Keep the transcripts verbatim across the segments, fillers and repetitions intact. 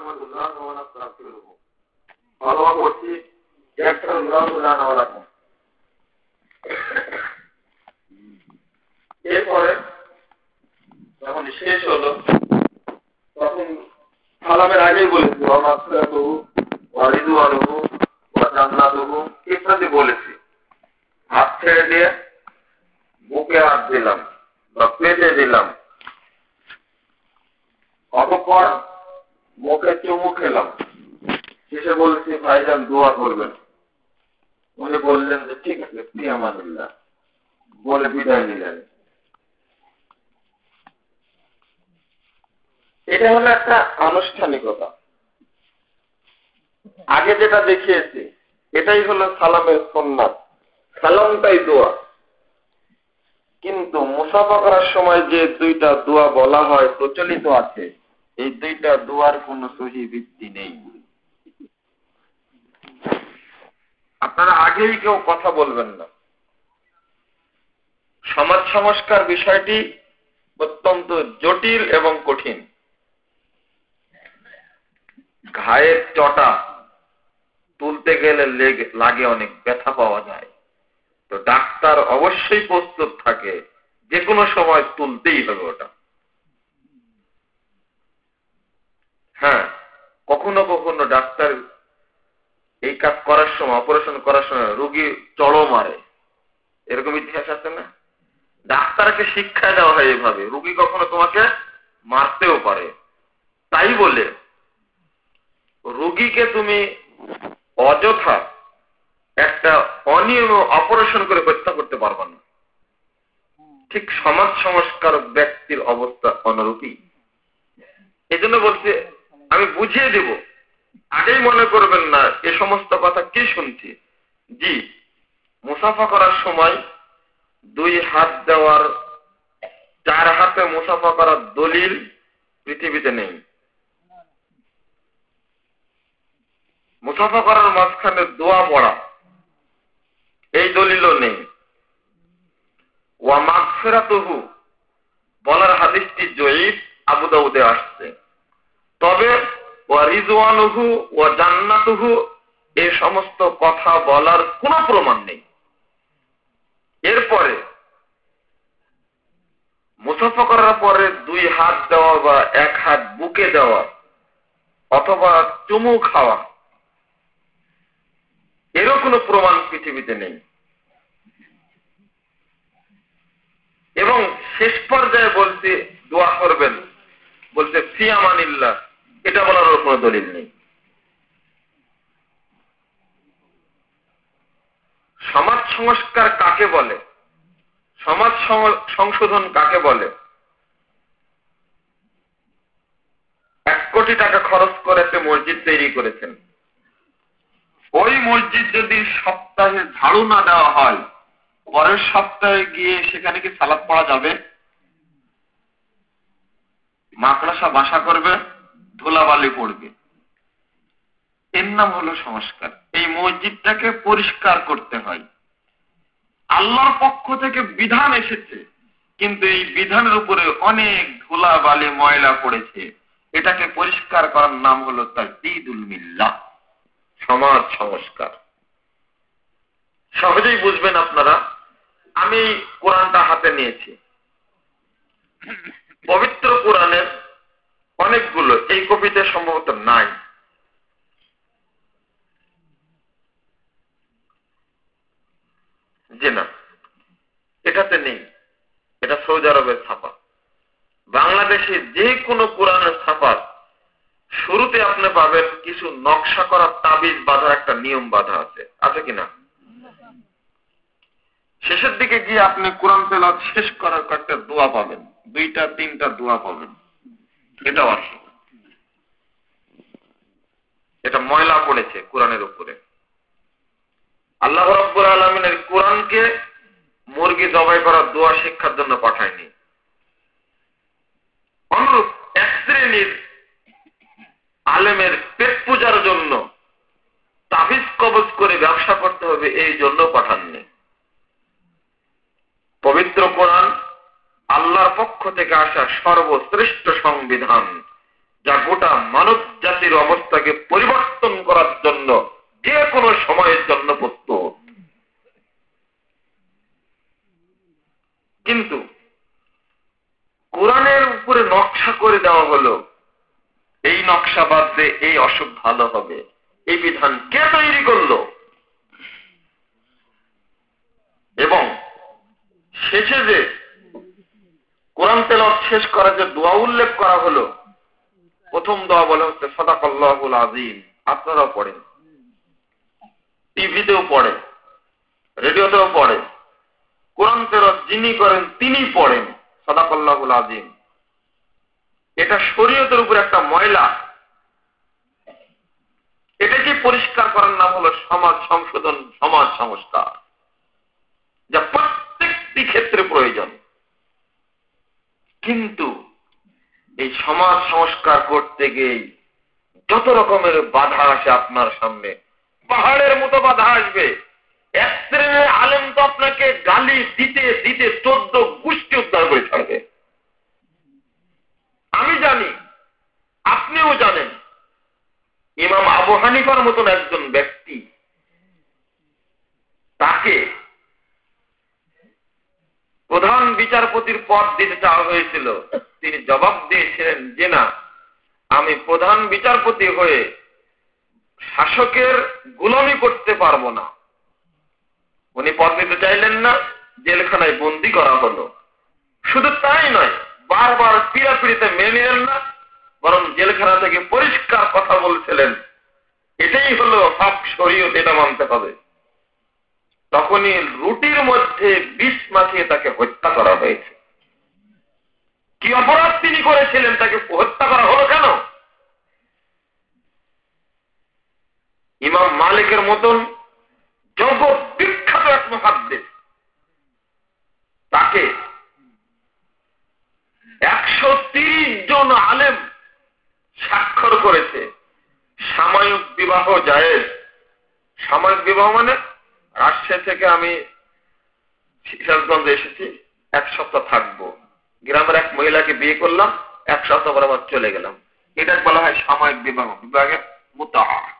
নাহমাদুল্লাহ ওয়া নাস্তাগফিরুহু। তওবা করছি ইয়াগফিরুল্লাহু লানা ওয়া লাকুম। এরপরে যখন শেষ হলো তখন সালামের আগেই বলেছি ওয়া মাগফিরাতুহু ওয়া রিদওয়ানুহু ওয়া জান্নাতুহু ইত্যাদি বলেছি। হাত ছেড়ে দিয়ে বুকে হাত দিলাম বা পেটে দিলাম, অতঃপর মুখে চুমু খেলাম। শেষে বলেছি ভাইজান দোয়া করবেন। উনি বললেন যে ঠিক আছে ফি আমানিল্লাহ বলে বিদায় নিলেন। এটা হলো একটা আনুষ্ঠানিকতা। আগে যেটা দেখিয়েছি এটাই হলো সালামের সুন্নাত, সালামটাই দোয়া। কিন্তু মুসাফা করার সময় যে দুইটা দোয়া বলা হয় প্রচলিত আছে, এই দুইটা দোয়ার কোনো সহি ভিত্তি নেই। আপনারা আগেই কেউ কথা বলবেন না। সমাজ সংস্কার বিষয়টি অত্যন্ত জটিল এবং কঠিন। ঘায়ের চটা তুলতে গেলে লাগে অনেক ব্যথা পাওয়া যায়, তো ডাক্তার অবশ্যই প্রস্তুত থাকে যে কোনো সময় তুলতেই হবে ওটা। হ্যাঁ, কখনো কখনো ডাক্তার এই কাজ করার সময়, অপারেশন করার সময় রোগী চড়ো মারে, এরকম ইতিহাস আছে না? ডাক্তারকে শিক্ষা দেওয়া হয় এইভাবে, রোগী কখনো তোমাকে মারতেও পারে। তাই বলে রোগীকে তুমি অযথা একটা অনিয়ম অপারেশন করে হত্যা করতে পারবা না। ঠিক সমাজ সংস্কার ব্যক্তির অবস্থা অনুরূপী। এই জন্য বলছি, আমি বুঝিয়ে দেব, আগেই মনে করবেন না এ সমস্ত কথা কি শুনছি। জি, মুসাফা করার সময় দুই হাত দেওয়ার, চার হাতে মুসাফা করার দলিল পৃথিবীতে নেই। মুসাফা করার মাঝখানে দোয়া পড়া, এই দলিলও নেই। ওয়া মাগফিরাতুহু বলার হাদিসটি জয়ীফ, আবু দাউদে আসছে। তবে ওয়া রিদওয়ানুহু ওয়া জান্নাতুহু এই সমস্ত কথা বলার কোনো প্রমাণ নেই। এরপরে মুসাফা করার পরে দুই হাত দেওয়া বা এক হাত বুকে দেওয়া অথবা চুমু খাওয়া, এরও কোনো প্রমাণ পৃথিবীতে নেই। এবং শেষ পর্যায়ে বলতে দোয়া করবেন, বলতে ফি আমানিল্লাহ, এটা বলার কোনো দলিল নেই। সমাজ সংস্কার কাকে বলে, সমাজ সংশোধন কাকে বলে? এক কোটি টাকা খরচ করে একটা মসজিদ তৈরি করেছেন, ওই মসজিদ যদি সপ্তাহে ঝাড়ু না দেওয়া হয়, পরের সপ্তাহে গিয়ে সেখানে কি সালাত পড়া যাবে? মাকড়সা বাসা করবে, ধুলাবালি পড়বে। এর নাম হলো সংস্কার। এই মসজিদটাকে পরিষ্কার করতে হয়। আল্লাহর পক্ষ থেকে বিধান এসেছে, কিন্তু এই বিধানের উপরে অনেক ধুলাবালি ময়লা পড়েছে। এটাকে পরিষ্কার করার নাম হলো তাজদীদুল মিল্লাহ, সমাজ সংস্কার। সহজেই বুঝবেন আপনারা। আমি কোরআনটা হাতে নিয়েছি। পবিত্র কোরআনের অনেকগুলো, এই কপিতে সম্ভবত নাই। জি না, এটাতে নেই। এটা সৌদি আরবের ছাপা। বাংলাদেশে যে কোনো কোরআনের ছাপা শুরুতে আপনি পাবেন কিছু নকশা করা তাবিজ বাঁধার একটা নিয়ম বাঁধা আছে, আছে কিনা? শেষের দিকে গিয়ে আপনি কোরআন তেলাওয়াত শেষ করার একটা দোয়া পাবেন, দুইটা তিনটা দোয়া পাবেন। এটাও আছে। এটা ময়লা পড়েছে কোরআনের উপরে। আল্লাহ রাব্বুল আলামিনের কোরআনকে মুরগি জবাই করার দোয়া শিক্ষার জন্য পাঠায়নি। অনুরূপ এক শ্রেণীর আলেমের পেট পূজার জন্য তাবিজ কবজ করে ব্যবসা করতে হবে এই জন্য পাঠাননি। পবিত্র কোরআন আল্লাহর পক্ষ থেকে আসা সর্বশ্রেষ্ঠ সংবিধান, যা গোটা মানব জাতি জাতির অবস্থাকে পরিবর্তন করার জন্য যে কোনো সময়ের জন্য প্রস্তুত। কিন্তু কোরআনের উপরে নকশা করে দেওয়া হলো, এই নকশা বাদ দিয়ে এই অসুখ ভালো হবে, এই বিধান কে তৈরি করলো? এবং শেষে যে কোরআন তেলাওয়াত শেষ করা যে দোয়া উল্লেখ করা হলো, প্রথম দোয়া বলা হচ্ছে সাদাকাল্লাহুল আযীম। আপনারাও পড়েন, টিভিতেও পড়ে, রেডিওতেও পড়ে, কোরআন তেলাওয়াত যিনি করেন তিনি পড়েন সাদাকাল্লাহুল আযীম। এটা শরীয়তের উপর একটা ময়লা, এটাকে পরিষ্কার করার নাম হলো সমাজ সংশোধন, সমাজ সংস্কার, যা প্রত্যেকটি ক্ষেত্রে প্রয়োজন। কিন্তু এই সমাজ সংস্কার করতে গিয়ে যত রকমের বাধা আসে আপনার সামনে, পাহাড়ের মতো বাধা আসবে। এক শ্রেণীর আলেম তো আপনাকে গালি দিতে দিতে চোদ্দ গোষ্ঠী উদ্ধার করে ছাড়বে। আমি জানি, আপনিও জানেন, ইমাম আবু হানিফার মতন একজন ব্যক্তি, তাকে প্রধান বিচারপতির পদ দিতে চাওয়া হয়েছিল। তিনি জবাব দিয়েছিলেন যে না, আমি প্রধান বিচারপতি হয়ে শাসকের গোলামি করতে পারবো না। উনি পদ নিতে চাইলেন না, জেলখানায় বন্দী করা হলো। শুধু তাই নয়, বারবার পীড়াপিড়িতে মেনে নিলেন না, বরং জেলখানা থেকে পরিষ্কার কথা বলছিলেন, এটাই হলো হক, শরীয়ত, এটা মানতে হবে। তখনই রুটির মধ্যে বিষ মাখিয়ে তাকে হত্যা করা হয়েছে। কি অপরাধ তিনি করেছিলেন, তাকে হত্যা করা হলো কেন? ইমাম মালিকের মতন জগৎ বিখ্যাত এক মুহাদ্দিস, তাকে একশো তিরিশ জন আলেম স্বাক্ষর করেছে সাময়িক বিবাহ জায়েজ। সাময়িক বিবাহ মানে রাজশাহী থেকে আমি সিরাজগঞ্জে এসেছি, এক সপ্তাহ থাকবো, গ্রামের এক মহিলাকে বিয়ে করলাম, এক সপ্তাহ পর আবার চলে গেলাম, এটা বলা হয় সাময়িক বিবাহ। বিবাহের মুতা,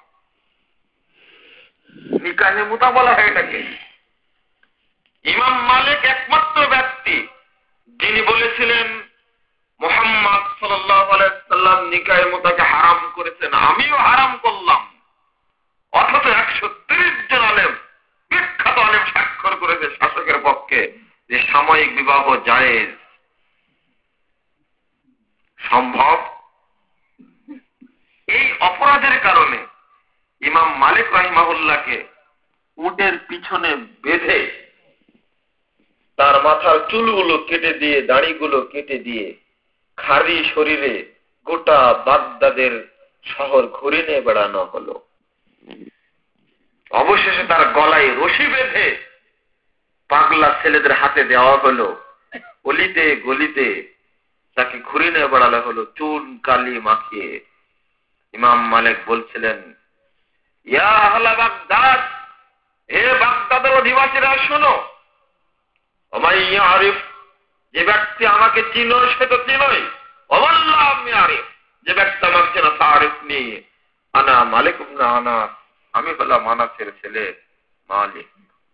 নিকাহে মুতা বলা হয় এটাকে। ইমাম মালিক একমাত্র ব্যক্তি যিনি বলেছিলেন মুহাম্মদ সাল্লাল্লাহু আলাইহি সাল্লাম নিকাহে মুতাকে হারাম করেছেন, আমিও হারাম করলাম। অথচ একশো তিরিশ জন আলেম, বিখ্যাত আলেম স্বাক্ষর করেছে শাসকের পক্ষে যে সাময়িক বিবাহ জায়েজ। সম্ভব? এই অপরাধের কারণে ইমাম মালিক রাহিমাহুল্লাহকে উটের পিছনে বেঁধে তার মাথার চুলগুলো কেটে দিয়ে, দাড়িগুলো কেটে দিয়ে, খালি শরীরে গোটা বাগদাদের শহর ঘুরে নিয়ে বেড়ানো হলো। অবশেষে তার গলায় রশি বেঁধে পাগলা ছেলেদের হাতে দেওয়া হলো। অলিতে গলিতে তাকে ঘুরে নিয়ে বেড়ানো হলো চুন কালি মাখিয়ে। ইমাম মালিক বলছিলেন, ইয়া আহলা বাগদাদ, হে বাগদাদের অধিবাসীরা শোনো, ওমাইয়া আরিফ, যে ব্যক্তি আমাকে চিনো সে তো চিনোই, ওমাল্লাহ আমি আরিফ, যে ব্যক্তি আমাকে চেনো তারিফ নি, আনা মালিক ইবনে আনাস, আমি হলাম আনাসের ছেলে মালিক।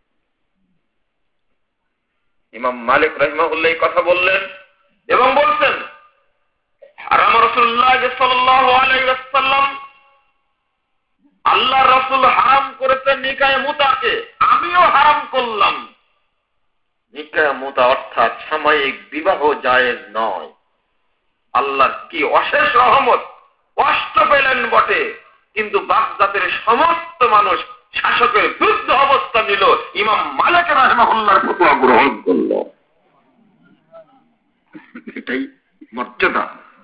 ইমাম মালিক রাহিমাহুল্লাহ কথা বললেন এবং বলছেন, হারাম রাসূলুল্লাহ সাল্লাল্লাহু আলাইহি ওয়াসাল্লাম, আল্লাহ রাসূল হারাম করেছেন নিকায়ে মুতাকে, আমিও হারাম করলাম। নিকায়ে মুতা অর্থাৎ সাময়িক বিবাহ জায়েজ নয়। আল্লাহর কি অশেষ রহমত, কষ্ট পেলেন বটে, কিন্তু বাগদাদের সমস্ত মানুষ শাসকের বিরুদ্ধ অবস্থা নিল, ইমাম মালিক রাহিমাহুল্লাহর ফতোয়া গ্রহণ করল। এটাই মর্যাদা।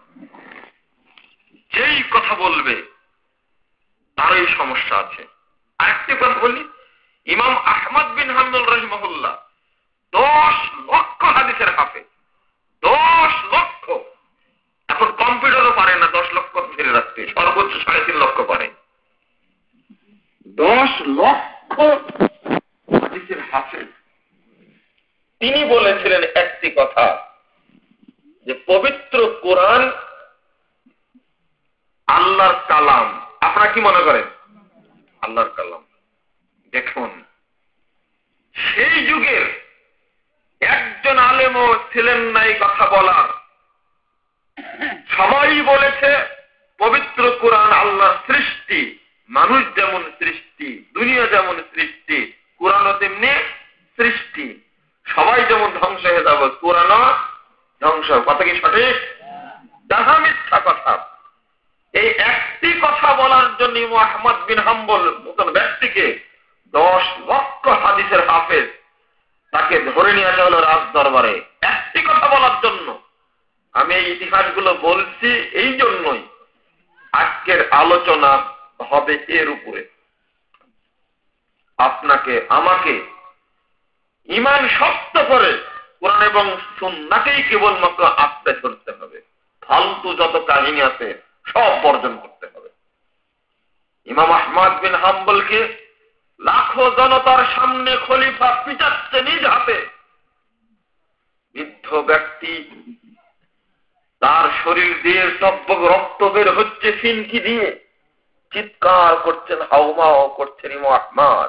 যেই কথা বলবে তারই সমস্যা আছে। আরেকটি কথা বলি, ইমাম আহমদ বিন হাম্বল রাহিমাহুল্লাহ দশ লক্ষ হাদিসের হাফেজ, দশ লক্ষ। এখন কম্পিউটারও পারে না দশ লক্ষ ধরে রাখতে, সর্বোচ্চ সাড়ে তিন লক্ষ পারে। দশ লক্ষ হাদিসের হাফেজ, তিনি বলেছিলেন একটি কথা, যে পবিত্র কোরআন আল্লাহর কালাম। আপনারা কি মনে করেন? আল্লাহর কালাম। দেখুন, সেই যুগের একজন আলেমও ছিলেন না এই কথা বলার। সবাই বলেছে পবিত্র কোরআন আল্লাহর সৃষ্টি, মানুষ যেমন সৃষ্টি, দুনিয়া যেমন সৃষ্টি, কোরআনও তেমনি সৃষ্টি। সবাই যেমন ধ্বংস হয়ে যাবে, কোরআনও ধ্বংস। কথা কি সঠিক? যাহা মিথ্যা কথা। এই একটি কথা বলার জন্য ইমাম আহমদ বিন হাম্বল মতন ব্যক্তিকে দশ লক্ষ হাদিসের হাফেজ তাকে ধরে নিয়ে আসা হলো রাজ দরবারে, একটি কথা বলার জন্য। আমি এই ইতিহাসগুলো বলছি এই জন্যই, আজকের আলোচনা হবে এর উপরে। আপনাকে আমাকে ঈমান শক্ত করে কোরআন এবং সুন্নাহকেই কেবলমাত্র আঁকড়ে ধরতে হবে। ফালতু যত কাহিনী আছে সব বর্জন করতে হবে। ইমাম আহমদ বিন হাম্বলকে লাখো জনতার সামনে খলিফা পিটাচ্ছে নিজ হাতে। বৃদ্ধ ব্যক্তি, তার শরীর দিয়ে টকবক রক্ত বের হচ্ছে ফিনকি দিয়ে, চিৎকার করছেন, হাউমাও করছেন ইমাম আহমদ।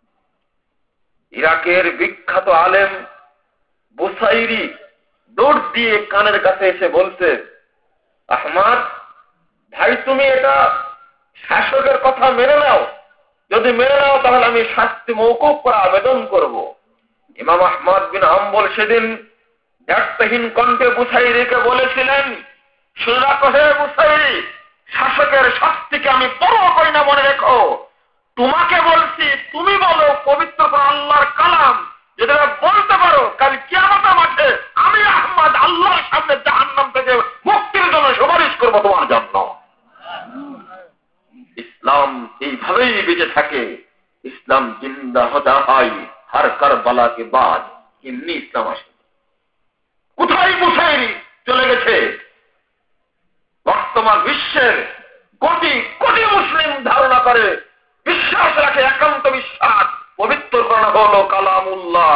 ইরাকের বিখ্যাত আলেম বুসাইরি দৌড় দিয়ে কানের কাছে এসে বলছে, আহমদ ভাই, তুমি এটা শাসকের কথা মেনে নাও, যদি মেনে নাও তাহলে আমি শাস্তি মওকুফ করা আবেদন করব। ইমাম আহমদ বিন হাম্বল সেদিন ব্যর্থহীন কণ্ঠে বুসাইরিকে বলেছিলেন, শুনে রাখো হে বুসাইরি, শাসকের শাস্তিকে আমি পরোয়া করি না, মনে রেখো। তোমাকে বলছি, তুমি বলো পবিত্র আল্লাহর কালাম। যদি বলতে পারো, কাল কিয়ামতের মাঠে আমি আহমদ আল্লাহর সামনে জাহান্নাম থেকে মুক্তির জন্য সুপারিশ করবো তোমার জন্য। ইসলাম এইভাবেই বেঁচে থাকে। ইসলাম জিন্দা হতা হয় হার কারবালাকে বাদ, এমনি ইসলাম আসে। কোথায় বুসাইরি চলে গেছে? বর্তমান বিশ্বের কোটি কোটি মুসলিম ধারণা করে, বিশ্বাস রাখে, একান্ত বিশ্বাস, পবিত্র করা হলো কালামুল্লাহ।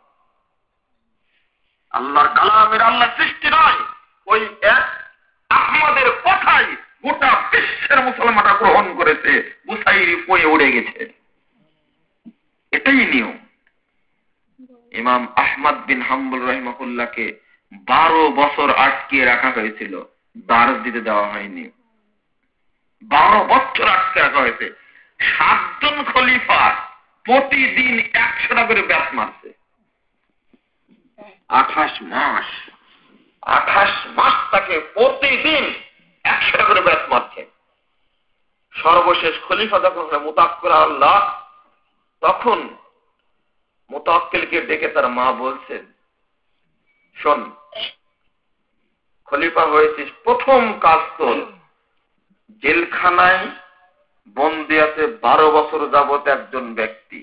আল্লাহর কালামের আল্লাহ সৃষ্টি নয়, ওই এক আহমদের কথাই গোটা বিশ্বের মুসলমানরা গ্রহণ করেছে। বুসাইরি পয়ে উড়ে গেছে, এটাই নিয়ম। ইমাম আহমদ বিন হাম্বল রাহিমাহুল্লাহকে বারো বছর আটকে রাখা হয়েছিল, দারজ দিতে দেওয়া হয়নি। বারো বছর আটকে রাখা হয়েছে। সাতজন খলিফা প্রতিদিন একশোটা করে ব্যাস মারছে। আঠাশ মাস আঠাশ মাস তাকে প্রতিদিন একশোটা করে ব্যাস মারছে। সর্বশেষ খলিফা যখন মুতাক্কিল আল্লাহ, তখন মুতাক্কিলকে ডেকে তার মা বলছেন, শোন, খলিফা হয়েছিস, প্রথম কাজ তোর জেলখানায় বন্দি আছে বারো বছর যাবত একজন ব্যক্তি,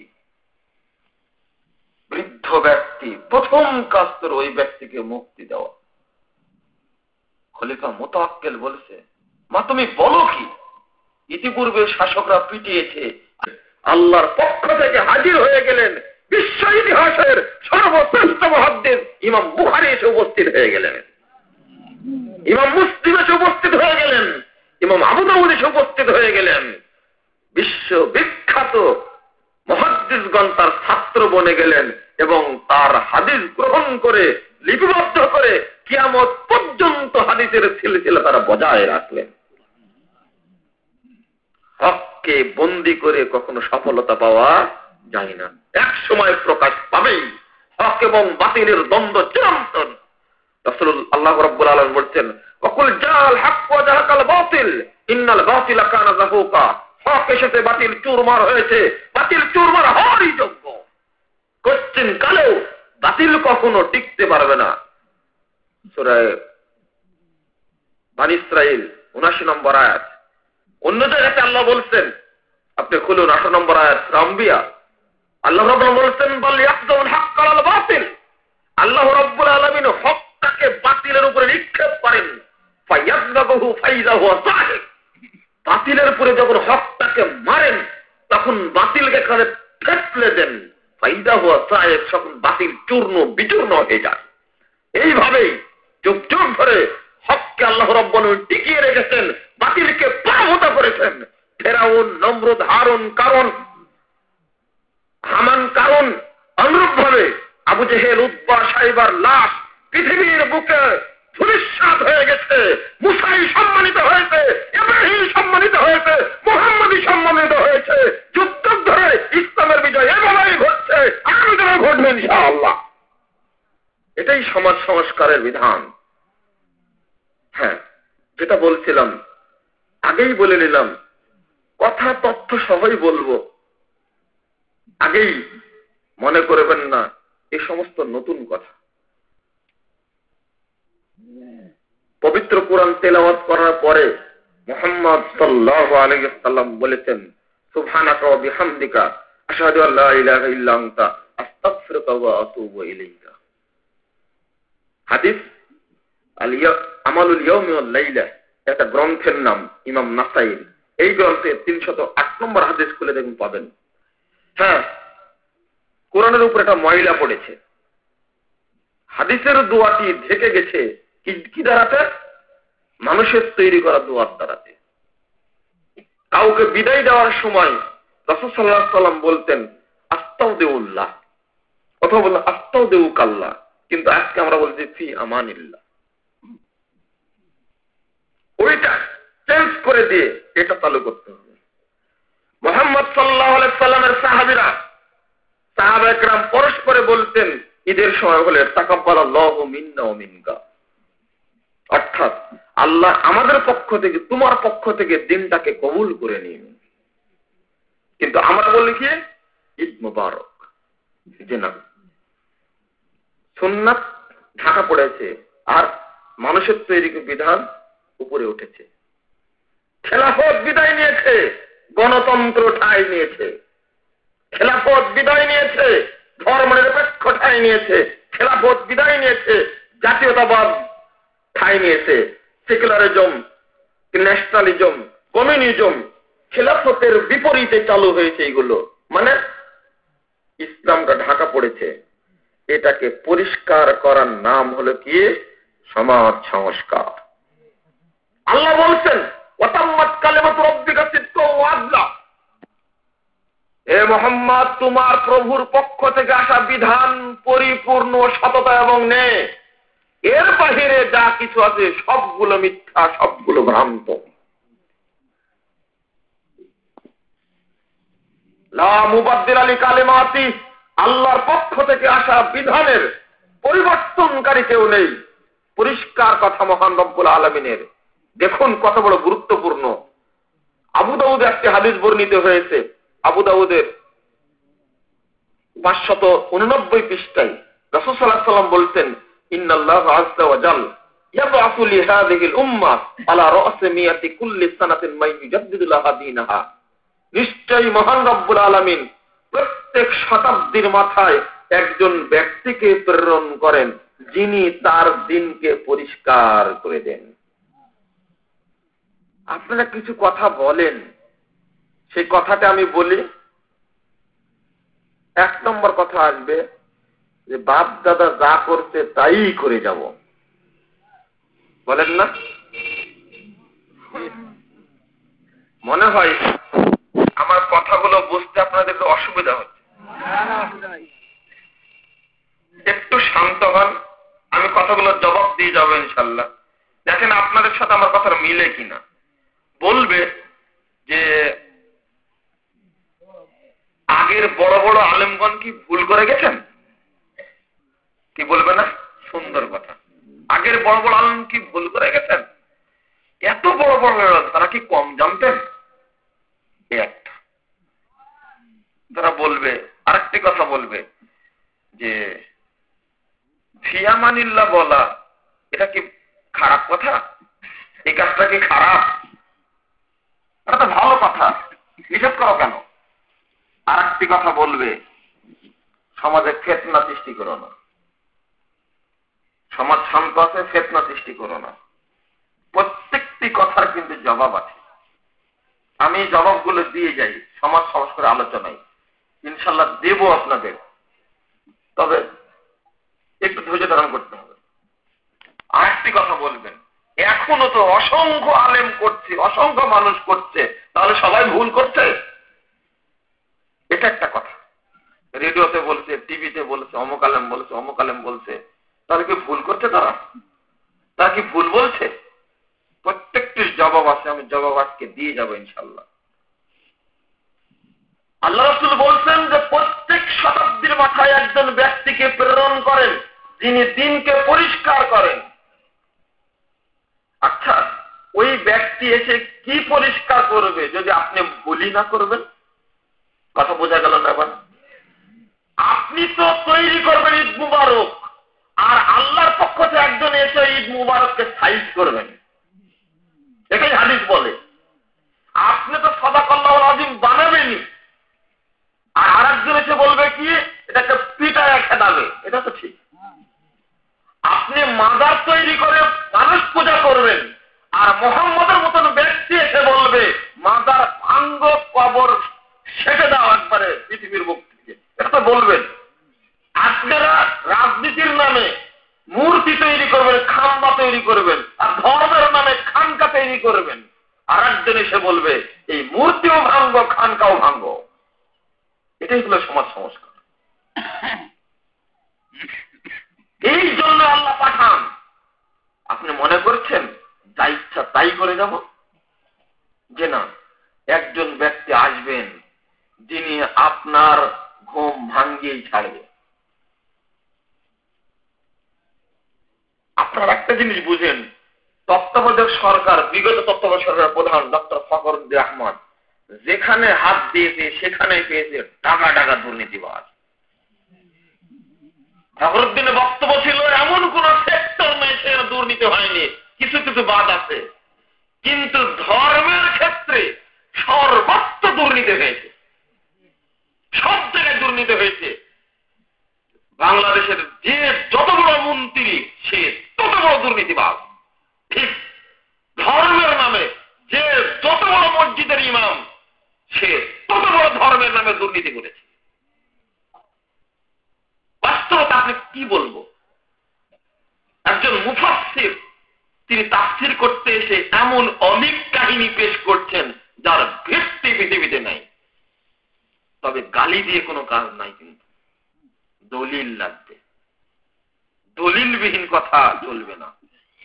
বৃদ্ধ ব্যক্তি, প্রথম কাজ তোর ওই ব্যক্তিকে মুক্তি দেওয়া। খলিফা মুতাওয়াক্কিল বলছে, মা তুমি বলো কি? ইতিপূর্বে শাসকরা পিটিয়েছে, আল্লাহর পক্ষ থেকে হাজির হয়ে গেলেন বিশ্ব ইতিহাসের সর্বশ্রেষ্ঠ মুহাদ্দিস ইমাম বুখারী এসে উপস্থিত হয়ে গেলেন, ইমাম মুসলিম এসে উপস্থিত হয়ে গেলেন, ইমাম আবু দাউদ এসে উপস্থিত হয়ে গেলেন। বিশ্ব বিখ্যাত মুহাদ্দিসগণ তার ছাত্র বনে গেলেন এবং তার হাদিস গ্রহণ করে লিপিবদ্ধ করে কিয়ামত পর্যন্ত হাদিসের সিলসিলা তারা বজায় রাখলেন। হককে বন্দি করে কখনো সফলতা পাওয়া যায় না, এক সময় প্রকাশ পাবেই। হক এবং বাতিলের দ্বন্দ্ব চিরন্তন। রাসূল আল্লাহ রাব্বুল আলামিন বলছেন, ওয়াকুল জাল হক ওয়া জাহাকাল বাতিল ইন্নাল বাতিলা কানা যাহুকা। হক এসেছে, বাতিল চুরমার হয়েছে, বাতিল চুরমার হওয়ারই যোগ্য। কোশ্চিন কালেও বাতিল কখনো টিকতে পারবে না। সূরা বনী ইসরাঈল উনআশি নম্বর আয়াত। অন্য জায়গাতে আল্লাহ বলছেন, আপনি খুলুন আঠারো নম্বর আয়াত আম্বিয়া। আল্লাহ রাব্বুল বলছেন, বল ইয়াকযুল হক আলাল বাতিল। আল্লাহ রাব্বুল আলামিন হকটাকে বাতিলের উপরে নিক্ষেপ করেন, ফায়াযবাহু ফাইযা হুয়া সাহিক। বাতিলের উপরে যখন হকটাকে মারেন, তখন বাতিলকে কানে ফেটলে দেন, ফাইযা হুয়া সাহিক, তখন বাতিল চূর্ণ বিচূর্ণ হয়ে যায়। এইভাবেই যুগ যুগ ধরে হককে আল্লাহ রাব্বুল আলামিন টিকিয়ে রেখেছেন। বাতিলকে পরাভূত করেছেন। ফেরাউন, নমরুদ, হারুন, কারণ, হামান, কারণ, অনুরূপ ভাবে আবু জেহেল, উতবা, সাইবার লাশ পৃথিবীর বুকে ধূলিসাৎ হয়ে গেছে। মুসাই সম্মানিত হয়েছে, ইব্রাহিম সম্মানিত হয়েছে, মুহাম্মদই সম্মানিত হয়েছে। যুদ্ধ ধরে ইসলামের বিজয় এভাবেই ঘটছে, আগামী দিনে ঘটবে ইনশাআল্লাহ। এটাই সমাজ সংস্কারের বিধান। হ্যাঁ, যেটা বলছিলাম আগেই বলে নিলাম, কথা তথ্য সবই বলবো, আগেই মনে করবেন না এই সমস্ত নতুন কথা। পবিত্র কোরআন তেলাওয়াত করার পরে মুহাম্মদ সাল্লাল্লাহু আলাইহি ওয়াসাল্লাম বলেছেন, সুবহানাকা ওয়া বিহামদিকা আশহাদু আল্লা ইলাহা ইল্লা আনতা আস্তাগফিরুকা ওয়া আতুবু ইলাইকা। হাদিস আমালুল ইয়াউমি ওয়াল লাইলা, একটা গ্রন্থের নাম, ইমাম নাসাঈর। এই গ্রন্থে তিনশত আট নম্বর হাদিস খুলে দেখুন, পাবেন। হ্যাঁ, কোরআনের উপর একটা ময়লা পড়েছে। হাদিসের দোয়াটি ঢেকে গেছে কি দ্বারাতে? মানুষের তৈরি করা দোয়ার দ্বারাতে। কাউকে বিদায় দেওয়ার সময় রাসূল সাল্লাল্লাহু আলাইহি ওয়াসাল্লাম বলতেন আস্তাউদিউল্লাহ, অথবা বলতেন আস্তাউদিউকাল্লাহ, কিন্তু আজকে আমরা বলছি ফি আমানিল্লাহ। ওইটা চেঞ্জ করে দিয়ে এটা চালু করতে হবে। মুহাম্মদ সাল্লাল্লাহু আলাইহি ওয়াসাল্লামের সাহাবীরা, সাহাবায়ে কেরাম পরস্পরে বলতেন ঈদের সময় হলে তাকাব্বালাল্লাহু মিন্না ওয়া মিনকা, অর্থাৎ আল্লাহ আমাদের পক্ষ থেকে, তোমার পক্ষ থেকে দিনটাকে কবুল করে নিন। কিন্তু আমরা বলি কি ঈদ মুবারক। যে না, সুন্নাত ঢাকা পড়েছে আর মানুষের তৈরি বিধান উপরে উঠেছে। খেলাফত বিদায় নিয়েছে, গণতন্ত্র ঠাঁই নিয়েছে। খেলাফত বিদায় নিয়েছে, ধর্মনিরপেক্ষ ঠাঁই নিয়েছে। খেলাফত বিদায় নিয়েছে, জাতীয়তাবাদ ঠাঁই নিয়েছে। সেকুলারিজম, ন্যাশনালিজম, কমিউনিজম খেলাফতের বিপরীতে চালু হয়েছে। এইগুলো মানে ইসলামটা ঢাকা পড়েছে। এটাকে পরিষ্কার করার নাম হলো কি? সমাজ সংস্কার। আল্লাহ বলছেন ওয়াতাম্মাত কালিমাতু রাব্বিকা সিদকাও ওয়া আদলা, এ মুহাম্মদ, তোমার প্রভুর পক্ষ থেকে আসা বিধান পরিপূর্ণ সততা এবং ন্যায়। এর বাহিরে যা কিছু আছে সবগুলো মিথ্যা, সবগুলো ভ্রান্ত। লা মুবাদদিলা লিকালিমাতি, আল্লাহর পক্ষ থেকে আসা বিধানের পরিবর্তনকারী কেউ নেই। পরিষ্কার কথা মহান রব্বুল আলামিনের। দেখুন কত বড় গুরুত্বপূর্ণ। আবু দাউদে একটি হাদিস বর্ণিত হয়েছে, আবু দাউদের পাঁচশত উননব্বই পৃষ্ঠায় রাসূল সাল্লাল্লাহু আলাইহি ওয়াসাল্লাম বলতেন, ইন্নাল্লাহা আযজা ওয়া জাল ইয়াবআসু লিহাযিহিল উম্মাহ আলা রাসি মিয়াতি কুল্লি সানাতিন মান ইউজাদ্দিদু লাহা দীনাহা। নিশ্চয়ই মহান রব্বুল আলামিন প্রত্যেক শতাব্দীর মাথায় একজন ব্যক্তিকে প্রেরণ করেন যিনি তার দিনকে পরিষ্কার করে দেন। আপনারা কিছু কথা বলেন, সেই কথাটা আমি বলি। এক নম্বর কথা আসবে যে বাপ দাদা যা করছে তাই করে যাব, বলেন না? মনে হয় আমার কথাগুলো বুঝতে আপনাদের একটু অসুবিধা হচ্ছে। একটু শান্ত হন, আমি কথাগুলোর জবাব দিয়ে যাবো ইনশাল্লাহ। দেখেন আপনাদের সাথে আমার কথাটা মিলে কিনা। বলবে যে আগের বড় বড় আলেমগণ কি ভুল করে গেছেন? কি বলবে না? সুন্দর কথা। আগের বড় বড় আলেম কি ভুল করে গেছেন? এত বড় বড় তারা কি কম জানতেন? একটা তারা বলবে। আরেকটি কথা বলবে যে ফিয়ামানিল্লাহ বলা এটা কি খারাপ কথা? এই কাজটা কি খারাপ? এটা তো ভালো কথা, নিষেধ করো কেন? আর একটি কথা বলবে, সমাজে ফিতনা সৃষ্টি করো না। সমাজ শান্ত আছে, ফিতনা সৃষ্টি করো না। প্রত্যেকটি কথার কিন্তু জবাব আছে। আমি জবাবগুলো দিয়ে যাই সমাজ সংস্কার আলোচনায়, ইনশাল্লাহ দেব আপনাদের। তবে একটু ধৈর্য ধারণ করতে হবে। আর একটি কথা বলবেন, এখনো তো অসংখ্য আলেম করছে, অসংখ্য মানুষ করছে, তাহলে সবাই ভুল করছে? এটা একটা কথা। রেডিওতে বলছে, টিভিতে বলছে, অমুক আলেম বলছে, অমুক আলেম বলছে, তাহলে কি ভুল করছে? তারা তারা কি ভুল বলছে? প্রত্যেকটির জবাব আছে, আমি জবাব আজকে দিয়ে যাবো ইনশাল্লাহ। আল্লাহ রাসূল বলছেন যে প্রত্যেক শতাব্দীর মাথায় একজন ব্যক্তিকে প্রেরণ করেন যিনি দিনকে পরিষ্কার করেন। আচ্ছা, ওই ব্যক্তি এসে কি পরিষ্কার করবে যদি আপনি ভুলই না করবেন? কথা বোঝা গেল না? এবার আপনি তো তৈরি করবেন ঈদ মুবারক, আর আল্লাহর পক্ষ থেকে একজন এসে ঈদ মুবারককে সাইজ করবেন, এটাই হাদিস বলে। আপনি তো সাদাকাল্লাহুল আযীম বানাবেনই, আর আরেকজন এসে বলবে কি এটাকে পিটায় খেদাবে, এটা তো ঠিক। আপনি মাজার তৈরি করে মানুষ পূজা করবেন, আর মোহাম্মদের মতন ব্যক্তি এসে বলবে মাজার ভাঙ্গ, কবর সেটে দাও একবারে পৃথিবীর মুখ থেকে, এটা তো বলবেন। আপনারা রাজনীতির নামে মূর্তি তৈরি করবেন, খাম্বা তৈরি করবেন, আর ধর্মের নামে খানকা তৈরি করবেন, আর একজন এসে বলবে এই মূর্তিও ভাঙ্গ, খানকাও ভাঙ্গ। এটাই হলো সমাজ সংস্কার। এই জন্য আল্লাহ পাঠান। আপনি মনে করছেন যা ইচ্ছা তাই করে যাব? যে না, একজন ব্যক্তি আসবেন যিনি আপনার ঘুম ভাঙ্গিয়েই ছাড়বে। আপনার একটা জিনিস বুঝেন, তত্ত্বাবধায়ক সরকার, বিগত তত্ত্বাবধায়ক সরকার প্রধান ডক্টর ফখরুদ্দিন আহমদ যেখানে হাত দিয়েছে সেখানে পেয়েছে টাকা টাকা দুর্নীতিবাজ। ফখরুদ্দিনের বক্তব্য ছিল এমন কোন সেক্টর নেই সেখানে দুর্নীতি হয়নি, কিছু কিছু বাদ আছে, কিন্তু ধর্মের ক্ষেত্রে সর্বত্র দুর্নীতি হয়েছে, সব জায়গায় দুর্নীতি হয়েছে। বাংলাদেশের যে যত বড় মন্ত্রী সে তত বড় দুর্নীতিবাজ। ঠিক ধর্মের নামে যে যত বড় মসজিদের ইমাম সে তত বড় ধর্মের নামে দুর্নীতি করেছে। বাস্তবতা আপনি কি বলবো? একজন মুফাসসির তিনি তাফসীর করতে এসে এমন অনেক কাহিনী পেশ করছেন যার ভিত্তি পৃথিবীতে নাই। তবে গালি দিয়ে কোনো কাজ নাই, কিন্তু দলিল লাগবে, দলিলবিহীন কথা চলবে না।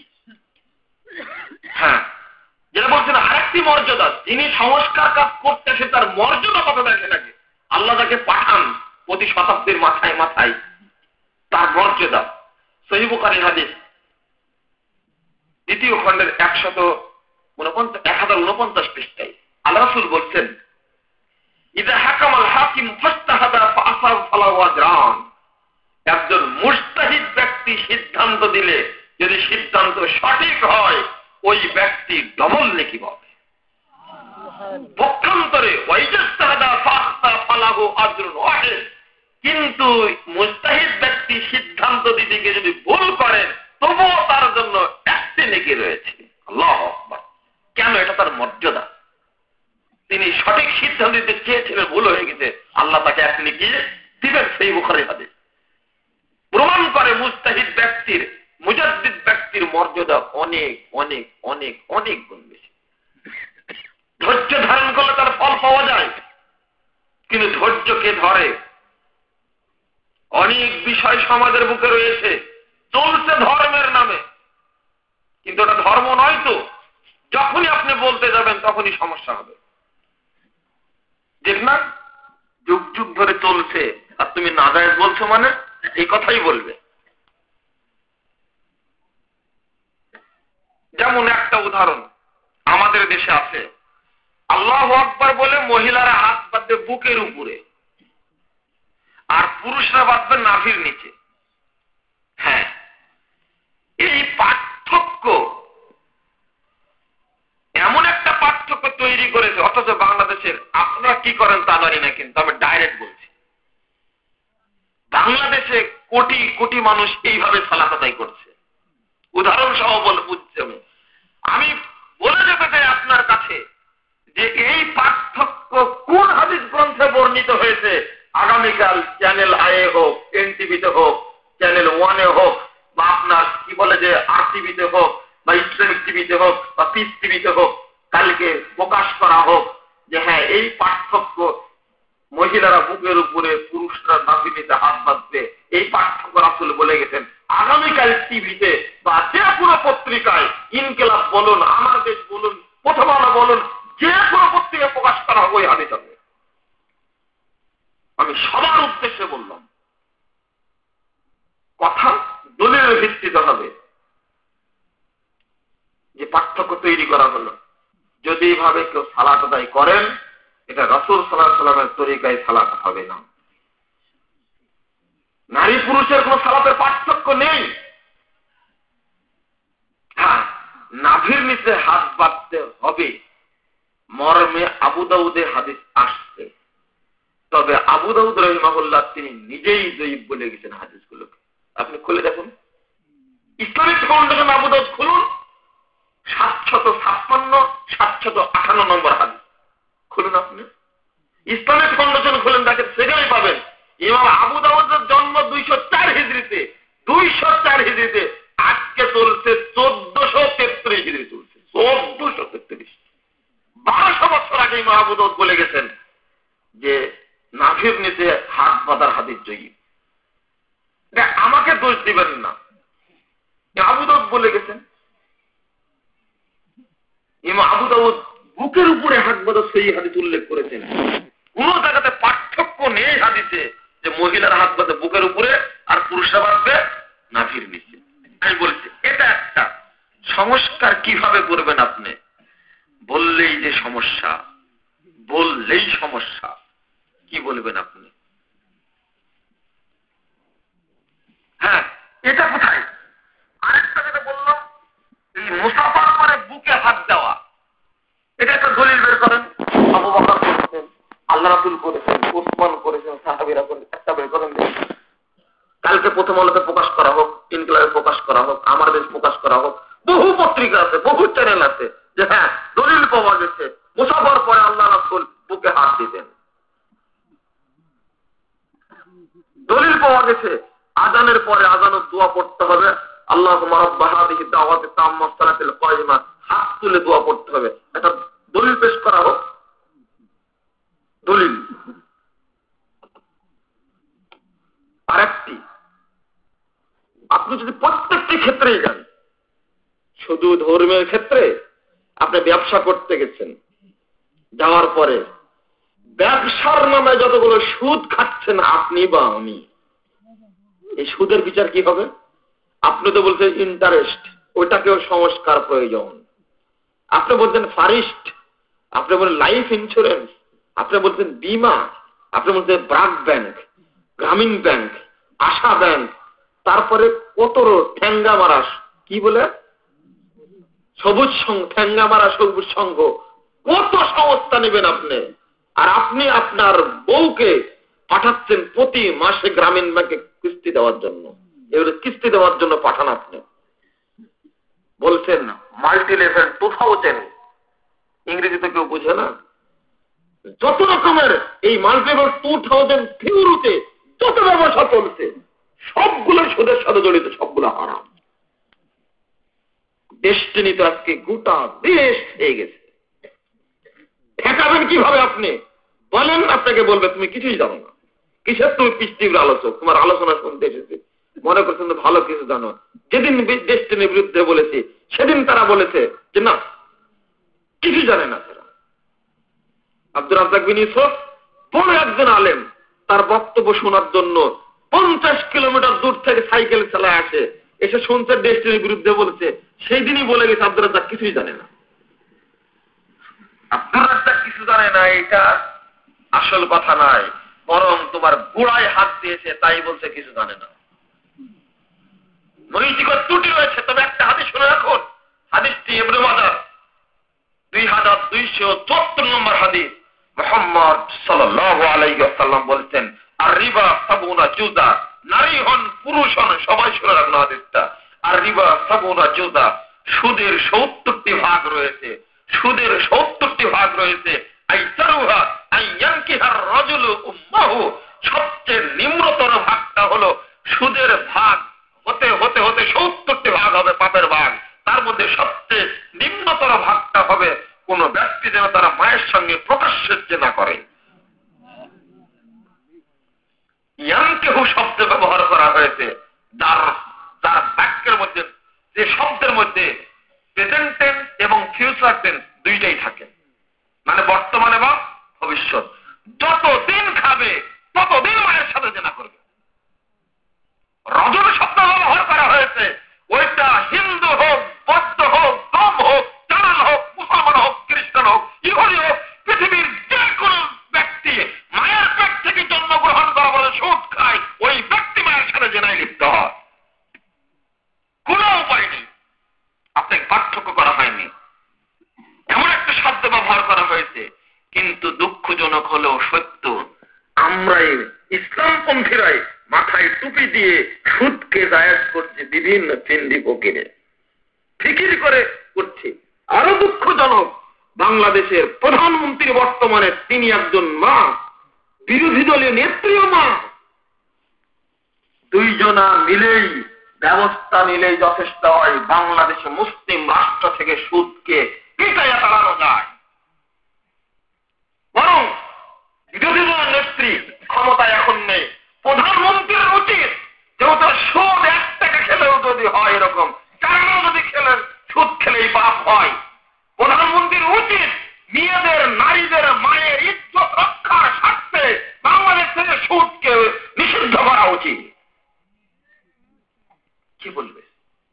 হ্যাঁ, যেটা বলছেন আরেকটি মর্যাদা, যিনি সংস্কার কাজ করতেছে তার মর্যাদা কত দেখে নাকি আল্লাহ তাকে পাঠান প্রতি শতাব্দীর মাথায় মাথায় তার মর্যাদা। সহিহ বুখারী হাদিস দ্বিতীয় খণ্ডের একশত উনপঞ্চাশ এক হাজার উনপঞ্চাশ পৃষ্ঠায় আল্লাহ রাসূল বলছেন, ইযা হাকামাল হাকিম ফাজতাহাদা ফাআসাব ফালাহু আজরান। একজন মুজতাহিদ ব্যক্তি সিদ্ধান্ত দিলে যদি সিদ্ধান্ত সঠিক হয় ওই ব্যক্তি ডবল নেকি পাবে। পক্ষান্তরে ওয়াইজাস্তাহাদা ফাআখতা ফালাহু আজরুন ওয়াহিদ। কিন্তু মুজতাহিদ ব্যক্তি সিদ্ধান্ত দিতে গিয়ে যদি ভুল করেন তবুও তার জন্য একটি নেকি রয়েছে। আল্লাহু আকবার। কেন? এটা তার মর্যাদা। তিনি সঠিক সিদ্ধান্ত দিতে চেয়েছিলেন, ভুল হয়ে গেছে, আল্লাহ তাকে এক নেকি দিবেন। সেই বুখারী হাদিস প্রমাণ করে মুজতাহিদ ব্যক্তির, মুজাদ্দিদ ব্যক্তির মর্যাদা অনেক অনেক অনেক অনেক গুণ বেশি। ধৈর্য ধারণ করলে তার ফল পাওয়া যায়, কিন্তু ধৈর্য কে ধরে? অনেক বিষয় সমাজের বুকে রয়েছে, চলছে ধর্মের নামে, কিন্তু ওটা ধর্ম নয়। তো যখনই আপনি বলতে যাবেন তখনই সমস্যা হবে। দেখ না, যুগ যুগ ধরে চলছে আর তুমি নাজায়েজ বলছো, মানে এই কথাই বলবে। যেমন একটা উদাহরণ আমাদের দেশে আছে, আল্লাহু আকবার বলে মহিলারা হাত বাঁধবে বুকের উপরে আর পুরুষরা বাঁধবে নাভির নিচে। হ্যাঁ, এই পার্থক্য এমন একটা পার্থক্য তৈরি করেছে, অথচ বাংলাদেশের আপনারা কি করেন তা জানি না, কিন্তু আমি ডাইরেক্ট বলছি, বাংলাদেশে কোটি কোটি মানুষ এইভাবে সালাত আদায় করছে। উদাহরণ সহ বলে বুঝছে। আমি বলে যেতে চাই আপনার কাছে যে এই পার্থক্য কোন হাদিস গ্রন্থে বর্ণিত হয়েছে। আগামীকাল চ্যানেল আয়ে হোক, এনটিভিতে হোক, চ্যানেল ওয়ানে হোক, বা আপনার কি বলে যে আর টিভিতে হোক, বা ইসলামিক টিভিতে হোক বা পিস টিভিতে হোক কালকে প্রকাশ করা হোক যে হ্যাঁ এই পার্থক্য, মহিলারা বুকের উপরে পুরুষরা নাভিতে হাত বাঁধবে, এই পার্থক্য রাসূল বলে গেছেন। আগামীকাল টিভিতে বা যে কোনো পত্রিকায়, ইনকিলাব বলুন, আমার দেশ বলুন, প্রথম আলো বলুন, যে কোনো পত্রিকায় প্রকাশ করা হবে ওই হাদিস হবে। আমি সবার উদ্দেশ্যে বললাম, কথা দলিলের ভিত্তিতে হবে। যে পার্থক্য তৈরি করা হলো, যদি এইভাবে কেউ সালাত আদায় করেন, এটা রাসূল সাল্লাল্লাহু আলাইহি ওয়াসাল্লামের তরিকায় সালাত হবে না। নারী পুরুষের কোন সালাতের পার্থক্য নেই। হ্যাঁ, নাভির নিচে হাত বাঁধতে হবে মর্মে আবু দাউদে হাদিস আসছে। তবে আবু দাউদ রাহিমাহুল্লাহ তিনি নিজেই জয়ীফ বলে গেছেন হাদিসগুলোকে। আপনি খুলে দেখুন, ইসলামিক ফাউন্ডেশন আবু দাউদ খুলুন, সাতশত ছাপ্পান্ন সাতশত আঠান্ন নম্বর হাদিস খুলুন। আপনি ইসলামিক ফাউন্ডেশন খুলেন, দেখেন, সেখানে পাবেন ইমাম আবু দাউদের জন্ম দুইশো চার হিজরিতে, দুইশো চার হিজরিতে, আজকে চলছে চোদ্দশো তেত্রিশ হিজরি চলছে, চোদ্দশো তেত্রিশ বারোশো বছর আগে ইমাম আবু দাউদ বলে গেছেন যে নাভির নিচে হাত বাঁধার হাদিস জয়ীফ। আমাকে দোষ দিবেন না, আবু দাউদ বলে গেছেন। ইমাম আবু দাউদ বুকের উপরে হাত বাঁধা সেই হাদিস উল্লেখ করেছেন। কোন জায়গাতে পার্থক্য নেই হাদিসে যে মহিলার হাত বাঁধে বুকের উপরে আর পুরুষরা বাঁধবে নাভির নিচে। আমি বলছি এটা একটা সংস্কার কিভাবে করবেন আপনি? বললেই যে সমস্যা, বললেই সমস্যা, কি বলবেন আপনি? হ্যাঁ, এটা কোথায়? আরেকটা যেটা বললাম, এই মুসাফার করে বুকে হাত দেওয়া, এটা একটা দলিল বের করেন। আবু বকর করেছেন, আল্লাহ রাসূল করেছেন, ওসমান করেছেন, সাহাবীরা করেছেন, একটা বের করেন। কালকে প্রথম আলোতে প্রকাশ করা হোক, ইনকিলাবে প্রকাশ করা হোক, আমার দেশ প্রকাশ করা হোক, বহু পত্রিকা আছে, বহু চ্যানেল আছে যে হ্যাঁ দলিল পাওয়া গেছে মুসাফার পরে আল্লাহ রাসূল বুকে হাত দিতেন। দলিল পাওয়া গেছে আজানের পরে আজানের দোয়া পড়তে হবে, আল্লাহুম্মা রাব্বা হাযিহি দাওয়াতি তাম্মা সালাতিল কায়িমা, হাত তুলে দোয়া পড়তে হবে। এটা দলিল পেশ করা হোক, দলিল। আরেকটি, আপনি যদি প্রত্যেকটি ক্ষেত্রেই যান, শুধু ধর্মের ক্ষেত্রে আপনি ব্যবসা করতে গেছেন, যাওয়ার পরে ব্যবসার নামে যতগুলো সুদ খাচ্ছেন আপনি বা আমি, এই সুদের বিচার কি হবে? আপনি তো বলছেন ইন্টারেস্ট, ওইটাকেও সংস্কার প্রয়োজন। আপনি বলছেন ফারিস্ট, আপনি বলেন লাইফ ইন্স্যুরেন্স, আপনি বলছেন বিমা, আপনি বলছেন BRAC bank, Grameen bank, ASA bank, তারপরে কত ঠ্যাঙ্গা মারা, কি বলে সবুজ সংঘ, ঠ্যাঙ্গা মারা সবুজ সংঘ, কত সংস্থা নেবেন আপনি? আর আপনি আপনার বউকে পাঠাচ্ছেন প্রতি মাসে গ্রামীণ ব্যাংকে কিস্তি দেওয়ার জন্য। এবারে কিস্তি দেওয়ার জন্য পাঠান আপনি, বলছেন মাল্টি লেভেল টু থাউজেন্ড, ইংরেজিতে কেউ বুঝে না। যত রকমের এই মাল্টি লেভেল টু থাউজেন্ড থিওরিতে যত ব্যবসা চলছে সবগুলো সুদের সাথে জড়িত, সবগুলো হারাম। ডেস্টিনি তো আজকে গোটা দেশ হয়ে গেছে। ঠেকাবেন কিভাবে আপনি বলেন? আপনাকে বলবে তুমি কিছুই জানো না, কিসের তুমি পৃষ্টির আলোচক, তোমার আলোচনা শুনতে এসেছে, মনে করছেন তো ভালো কিছু জানো। যেদিন ডেস্টিনির বিরুদ্ধে বলেছি সেদিন তারা বলেছে যে না কিছু জানে না তারা। আব্দুর রাজ্জাক বিন ইউসুফ বড় একজন আলেম, তার বক্তব্য শোনার জন্য পঞ্চাশ কিলোমিটার দূর থেকে সাইকেল চালায় আসে, এসে শুনছে ডেস্টিনির বিরুদ্ধে বলেছে, সেই দিনই বলে গেছে আব্দুর রাজ্জাক কিছুই জানে না। আব্দুর রাজ্জাক কিছু জানে না এটা আসল কথা নয়, বরং তোমার গোড়ায় হাত দিয়েছে তাই বলছে কিছু জানে না। নৈতিক ত্রুটি রয়েছে। তবে একটা হাদিস শুনে রাখুন, হাদিসটি ইবনে মাজাহ দুই হাজার দুইশো চুয়াত্তর নম্বর হাদিস। মুহাম্মদ সাল্লাল্লাহু আলাইহি ওয়াসাল্লাম বলছেন আর রিবা সাবুনা জুজা, নারী হন পুরুষ হন সবাই শুনে রাখুন হাদিসটা। আর রিবা সাবুনা জুজা, সুদের সত্তরটি ভাগ রয়েছে, সুদের সত্তরটি ভাগ রয়েছে। আইসারুহা আইয়ানকিহার রাজুলু উম্মাহু, সবচেয়ে নিম্নতর ভাগটা হলো সুদের ভাগ হতে হতে হতে সত্তরটি ভাগ হবে পাপের ভাগ, তার মধ্যে মধ্যে সবচেয়ে নিম্নতর ভাগটা হবে কোন ব্যক্তি যেন তারা মায়ের সঙ্গে প্রকাশ্যে জেনা করে। ইয়ানকেহু শব্দ ব্যবহার করা হয়েছে যার যার বাক্যের মধ্যে, যে শব্দের মধ্যে প্রেজেন্ট টেন্স এবং ফিউচার টেন্স দুইটাই থাকে, মানে বর্তমানে বা ভবিষ্যৎ। যতদিন খাবে ততদিন মায়ের সাথে জেনা করবে। রজল শব্দ ব্যবহার করা হয়েছে, ওইটা হিন্দু হোক, বৌদ্ধ হোক, দম হোক, চালান হোক, মুসলমান হোক, খ্রিস্টান হোক, ইহুদি হোক, পৃথিবীর যে কোনো ব্যক্তি মায়ের পেট থেকে জন্মগ্রহণ করা বলে সুদ খায়, ওই ব্যক্তি মায়ের সাথে জেনায় লিপ্ত হয়। কোনো উপায় নেই, আপনাকে পার্থক্য করা হয়নি, এমন একটা শব্দ ব্যবহার করা হয়েছে। কিন্তু দুঃখজনক হলেও সত্য, আমরাই ইসলামপন্থীরাই মাথায় টুপি দিয়ে সুদকে জায়েজ করছে বিভিন্ন চিন্দি ফকিরে, ফিকির করে করছে। আরো দুঃখজনক, বাংলাদেশের প্রধানমন্ত্রী বর্তমানে তিনি একজন মা, বিরোধী দলীয় নেত্রীও মা। দুইজনা মিলেই ব্যবস্থা নিলেই যথেষ্ট হয় বাংলাদেশে মুসলিম রাষ্ট্র থেকে সুদকে পিটাইয়া তাড়ানো যায়। বরং বিরোধী দলের নেত্রী ক্ষমতায় এখন নেই, প্রধানমন্ত্রীর উচিত যেহেতু সুদ এক টাকা খেলেও যদি হয় এরকম, কারণ যদি খেলে সুদ খেলেই পাপ হয়, প্রধানমন্ত্রীর উচিত মেয়েদের, নারীদের, মায়ের ইজ্জত রক্ষার স্বার্থে বাংলাদেশ থেকে সুদকে নিষিদ্ধ করা উচিত। কি বলবে?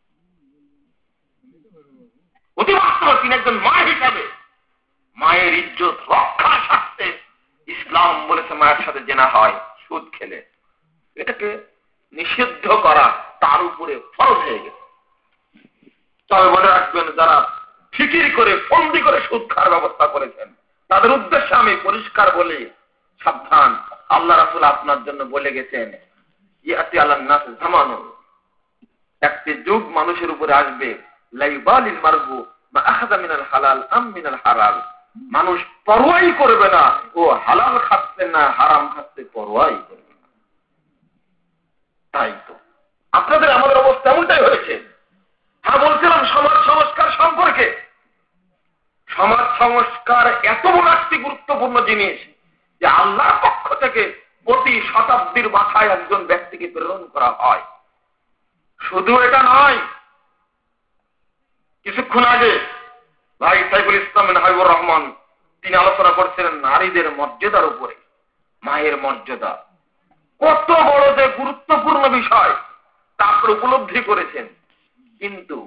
অতি বাস্তব, তিনি একজন মা হিসাবে মায়ের ইজ্জত রক্ষার স্বার্থে ইসলাম বলেছে মায়ের সাথে জেনা হয় সুদ খেলে, এটাকে নিষিদ্ধ করা তার উপরে ফরজ হয়ে গেছে। তবে মনে রাখবেন, যারা ফিকির করে ফন্দি করে সুদ খাওয়ার ব্যবস্থা করেছেন তাদের উদ্দেশ্যে আমি পরিষ্কার বলি, সাবধান। আল্লাহ রাসূল আপনার জন্য বলে গেছেন, ইয়াতি আলান নাস জামানুন, একটি যুগ মানুষের উপরে আসবে, লাইবালিল মারগু মা আখাযা মিনাল হালাল আম মিনাল হারাম, মানুষ পরোয়াই করবে না ও হালাল খাচ্ছে না হারাম খাচ্ছে, পরোয়াই করবে না। তাই তো আপনাদের আমাদের অবস্থা এমনটাই হয়েছে। হ্যাঁ, বলছিলাম সমাজ সংস্কার সম্পর্কে। সমাজ সংস্কার এত বড় একটি গুরুত্বপূর্ণ জিনিস যে আল্লাহর পক্ষ থেকে প্রতি শতাব্দীর মাথায় একজন ব্যক্তিকে প্রেরণ করা হয়। শুধু এটা নয়, কিছুক্ষণ আগে ভাই সাইফুল ইসলাম হাবিবুর রহমান তিনি আলোচনা করছিলেন নারীদের মর্যাদার উপরে, মায়ের মর্যাদা কত বড় যে গুরুত্বপূর্ণ বিষয় তা আপনি উপলব্ধি করেছেন। কিন্তু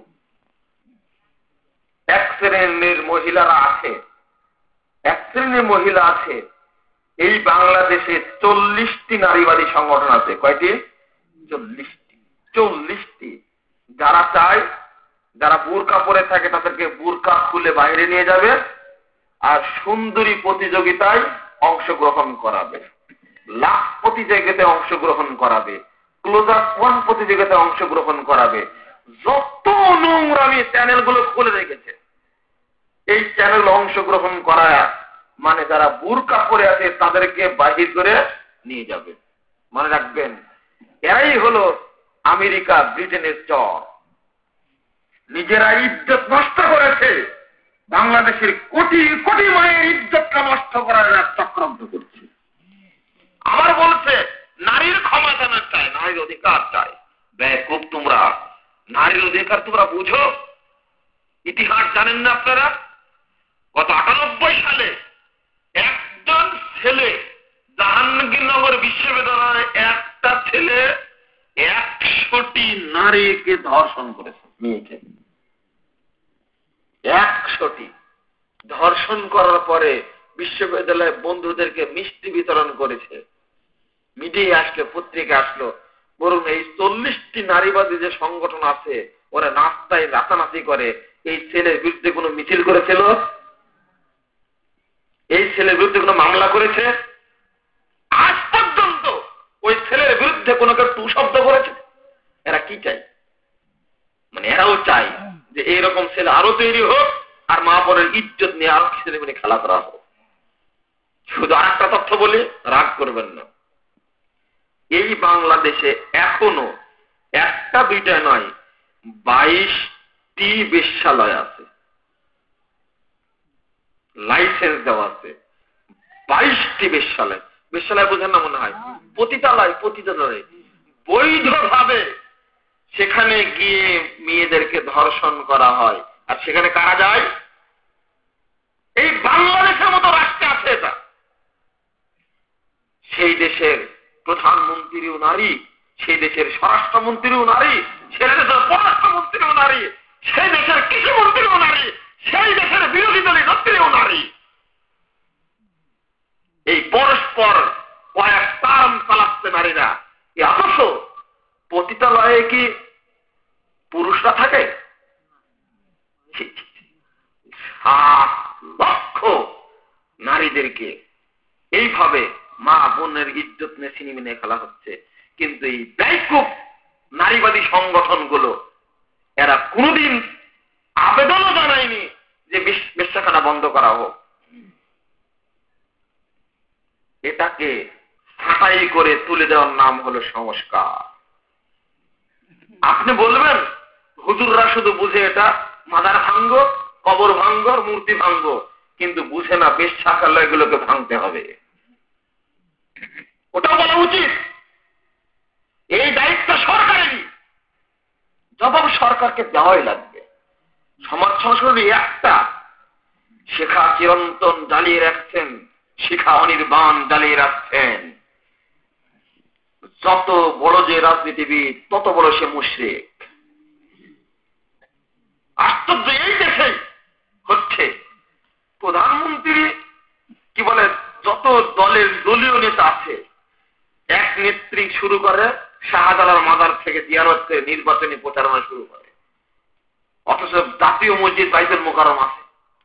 এক শ্রেণীর মহিলারা আছে, এক শ্রেণীর মহিলা আছে, এই বাংলাদেশে চল্লিশটি নারীবাদী সংগঠন আছে। কয়টি? চল্লিশটি। চল্লিশটি যারা চায়, যারা বুরকা পরে থাকে তাদেরকে বুরকা খুলে বাইরে নিয়ে যাবে আর সুন্দরী প্রতিযোগিতায় অংশগ্রহণ করাবে, লাখ প্রতিযোগিতায় অংশগ্রহণ করাবে, ক্লোজার ওয়ান প্রতিযোগিতায় অংশগ্রহণ করাবে। যত নোংরামি চ্যানেলগুলো খুলে রেখেছে, এই চ্যানেল অংশগ্রহণ করা মানে যারা বুরকা পরে আছে তাদেরকে বাহির করে নিয়ে যাবে। মনে রাখবেন, এরাই হলো আমেরিকা ব্রিটেনের চর। নিজেরা ইজ্জত নষ্ট করেছে, বাংলাদেশের কোটি কোটি মায়ের ইজ্জতটা নষ্ট করার এক চক্রান্ত করছে। আবার বলছে নারীর ক্ষমতা চাই, নারীর অধিকার চাই। বেকুব তোমরা, নারীর অধিকার তোমরা বুঝো? ইতিহাস জানেন না আপনারা? গত আটানব্বই সালে একজন ছেলে জাহাঙ্গীরনগর বিশ্ববিদ্যালয়ে একটা ছেলে একশোটি নারীকে ধর্ষণ করেছে, মেয়েকে একশোটি ধর্ষণ করার পরে বিশ্ববিদ্যালয়ের বন্ধুদেরকে মিষ্টি বিতরণ করেছে। মিডিয়া আসলো, পত্রিকা আসলো, বরং এই চল্লিশটি নারীবাদী যে সংগঠন আছে ওরা নাস্তায় রাতানাতি করে। এই ছেলের বিরুদ্ধে কোনো মিছিল করেছিল? এই ছেলের বিরুদ্ধে কোনো মামলা করেছে? আজ পর্যন্ত ওই ছেলের বিরুদ্ধে কোনো কেউ টু শব্দ করেছে? এরা কি চাই? মানে এরাও চাই যে এইরকম ছেলে আরো তৈরি হোক আর মা বোনের ইজ্জত নিয়ে আরো ছেলে মেয়ে খেলা করা হোক। শুধু আর একটা তথ্য বলি, রাগ করবেন না, এই বাংলাদেশে এখনো একটা দুইটা নয়, বাইশ বাইশটি বেশ্যালয় আছে, লাইসেন্স দেওয়া আছে বাইশটি বেশ্যালয়। বেশ্যালয় বোঝেন না মনে হয়? পতিতালয়, পতিতালয় বৈধভাবে সেখানে গিয়ে মেয়েদেরকে ধর্ষণ করা হয়। আর সেখানে কারা যায়? এই বাংলাদেশের মতো রাষ্ট্রে আছে এটা। সেই দেশের প্রধানমন্ত্রীও নারী, সেই দেশের স্বরাষ্ট্রমন্ত্রীও নারী, সেই দেশের পররাষ্ট্রমন্ত্রীও নারী, সেই দেশের কৃষিমন্ত্রীও নারী, সেই দেশের বিরোধী দলের নেত্রীও নারী। এই পরস্পর কয়েক টার্ম চালাচ্ছে নারীরা। অথচ পতিতালয়ে কি পুরুষরা থাকে? সাত লক্ষ নারীদেরকে এইভাবে মা বোনের ইজ্জত নিয়ে ছিনিমিনি নিয়ে খেলা হচ্ছে। কিন্তু এই বেকুব নারীবাদী সংগঠনগুলো এরা কোনোদিন আবেদনও জানায়নি যে বেশ্যাখানা বন্ধ করা হোক। এটাকে ছাঁটাই করে তুলে দেওয়ার নাম হলো সংস্কার। আপনি বলবেন হুজুররা শুধু বুঝে এটা মাজার ভাঙ্গ, কবর ভাঙ্গ, মূর্তি ভাঙ্গ, কিন্তু বুঝে না বেশ্যাখানাগুলোকে ভাঙতে হবে। ওটা বলা উচিত। এই দায়িত্ব সরকারেরই, জবাব সরকারকে দেওয়াই লাগবে। সমাজ সংস্কৃতি একটা, শিখা চিরন্তন জ্বালিয়ে রাখছেন, শিখা অনির্বাণ জ্বালিয়ে রাখছেন। যত বড় যে রাজনীতিবিদ তত বড় সে মুশরিক। আশ্চর্য এই দেশে হচ্ছে প্রধানমন্ত্রী কি বলে, যত দলের দলীয় নেতা আছে, এক নেত্রী শুরু করে শাহজালাল মাজার থেকে জিয়ারত করে নির্বাচনী প্রচারণা শুরু করে। অথচ জাতীয় মসজিদ বাইতুল মুকাররম আছে।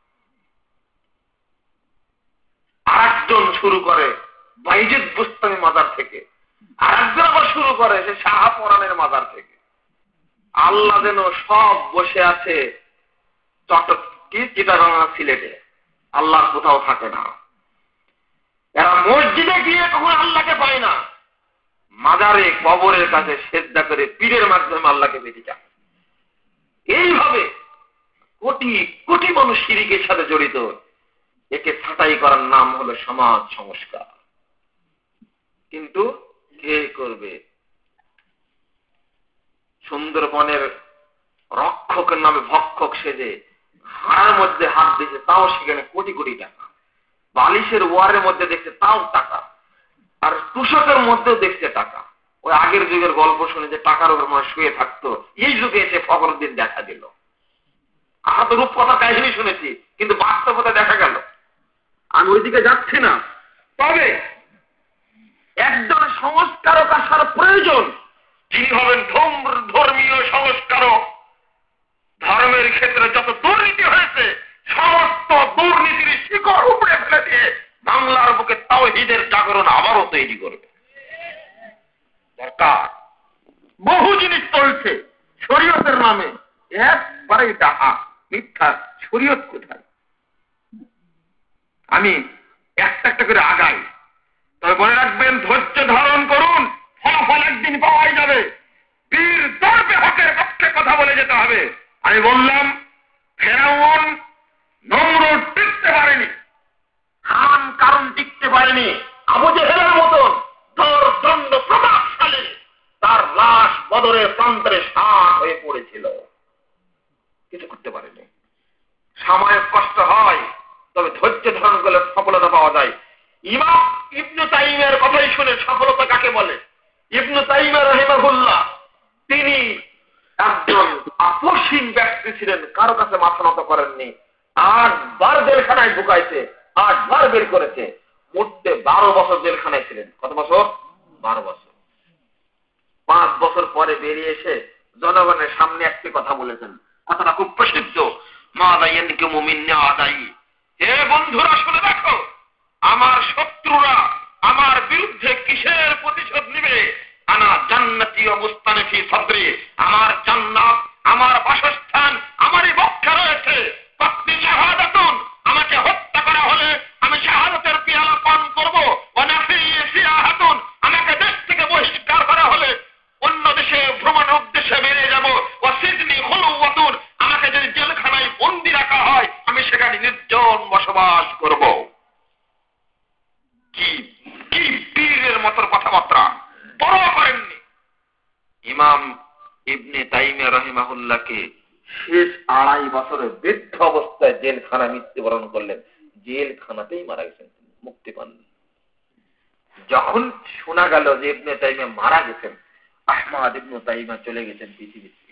আর একজন শুরু করে বাইজিদ বুস্তামি মাজার থেকে, আর একজন আবার শুরু করে সে শাহপরানের মাজার থেকে। আল্লাহ যেন সব বসে আছে চট্টগ্রাম, চিটাগাং, সিলেটে। আল্লাহ কোথাও থাকে না। এরা মসজিদে গিয়ে কখন আল্লাহকে পায় না, মাজারে কবরের কাছে সেজদা করে পীরের মাধ্যমে আল্লাহকে পেতে চায়। এইভাবে কোটি কোটি মানুষ শিরকের সাথে জড়িত। একে ছাঁটাই করার নাম হলো সমাজ সংস্কার। কিন্তু কে করবে? সুন্দরবনের রক্ষকের নামে ভক্ষক সেজে হাড়ের মধ্যে হাত দিয়েছে, তাও সেখানে কোটি কোটি টাকা। বালিশের ওয়ারের মধ্যে দেখছে, তাও টাকা। আর তুষকের মধ্যেও দেখছে টাকা। ওই আগের যুগের গল্প শুনে যে টাকার উপর মানুষ শুয়ে থাকতো, এই যুগে এসে ফখরুদ্দিন দেখা দিল। আহত রূপকথা কাহিনী শুনেছি, কিন্তু বাস্তবতা দেখা গেল। আমি ওইদিকে যাচ্ছি না। তবে একজন সংস্কারক আসার প্রয়োজন, যিনি হবেন ধর্মীয় সংস্কারক। ধর্মের ক্ষেত্রে যত দুর্নীতি হয়েছে, সমস্ত দুর্নীতির শিকড় উপড়ে ফেলে দিয়ে বাংলার বুকে তাওহীদের জাগরণ আবারও তৈরি করবে দরকার। বহু জিনিস চলছে শরীয়তের নামে, একবারেই ডাহা মিথ্যা। শরীয়ত কোথায়? আমি একটা একটা করে আগাই। তবে মনে রাখবেন, ধৈর্য ধারণ করুন, ফলাফল একদিন পাওয়াই যাবে। বীর দর্পে হকের পক্ষে কথা বলে যেতে হবে। আমি বললাম ফেরাউন নমরুদ টিকতে পারেনি, হাম কারণ টিকতে পারেনি। আবু জেহেলের মতন দর্দণ্ড প্রতাপশালী, তার লাশ বদরের প্রান্তরে সাপ হয়ে পড়েছিল, কিছু করতে পারেনি। সাময়িক কষ্ট হয়, তবে ধৈর্য ধারণ করলে সফলতা পাওয়া যায়। ইমাম ইবনে তাইমিয়ার কথাই শুনে সফলতা কাকে বলে। ইবনে তাইমিয়া রাহিমাহুল্লাহ তিনি একজন আপসহীন ব্যক্তি ছিলেন, কারো কাছে মাথা নত করেননি। আটবার জেলখানায় ঢুকাইছে, আটবার বের করেছে। মোটে বারো বছর জেলখানায় ছিলেন। কত বছর? বারো বছর। পাঁচ বছর পরে বেরিয়ে এসে জনগণের সামনে একটি কথা বলেছেন। কথাটা খুব প্রসিদ্ধ। মা দাইয়েন কে মুমিন আদাই, হে বন্ধুরা শুনে দেখো, আমার শত্রুরা আমার বিরুদ্ধে কিসের প্রতিশোধ নিবে? আনা জান্নাতি ওয়া মুস্তানি ফি সাদরি, আমার জান্নাত, আমার বাসস্থান আমারই বক্ষে রয়েছে। পাত্তি শাহাদাতুন, আমাকে হত্যা করা হলে আমি শাহাদাতের পিয়ালা পান করব। ওয়া নাফি সিয়াহাতুন, আমাকে দেশ থেকে বহিষ্কার করা হলে অন্য দেশে ভ্রমণ উদ্দেশ্যে বেরিয়ে যাব। ওয়া সিজনি খুলওয়াতুন, আমাকে তাইমিয়া রাহিমাহুল্লাহকে শেষ আড়াই বছরের বৃদ্ধ অবস্থায় জেলখানা মৃত্যুবরণ করলেন। জেলখানাতেই মারা গেছেন, মুক্তি পাননি। যখন শোনা গেল যে ইবনে তাইমিয়া মারা গেছেন, আহমদ ইবনে তাইমিয়া চলে গেছেন পৃথিবী থেকে।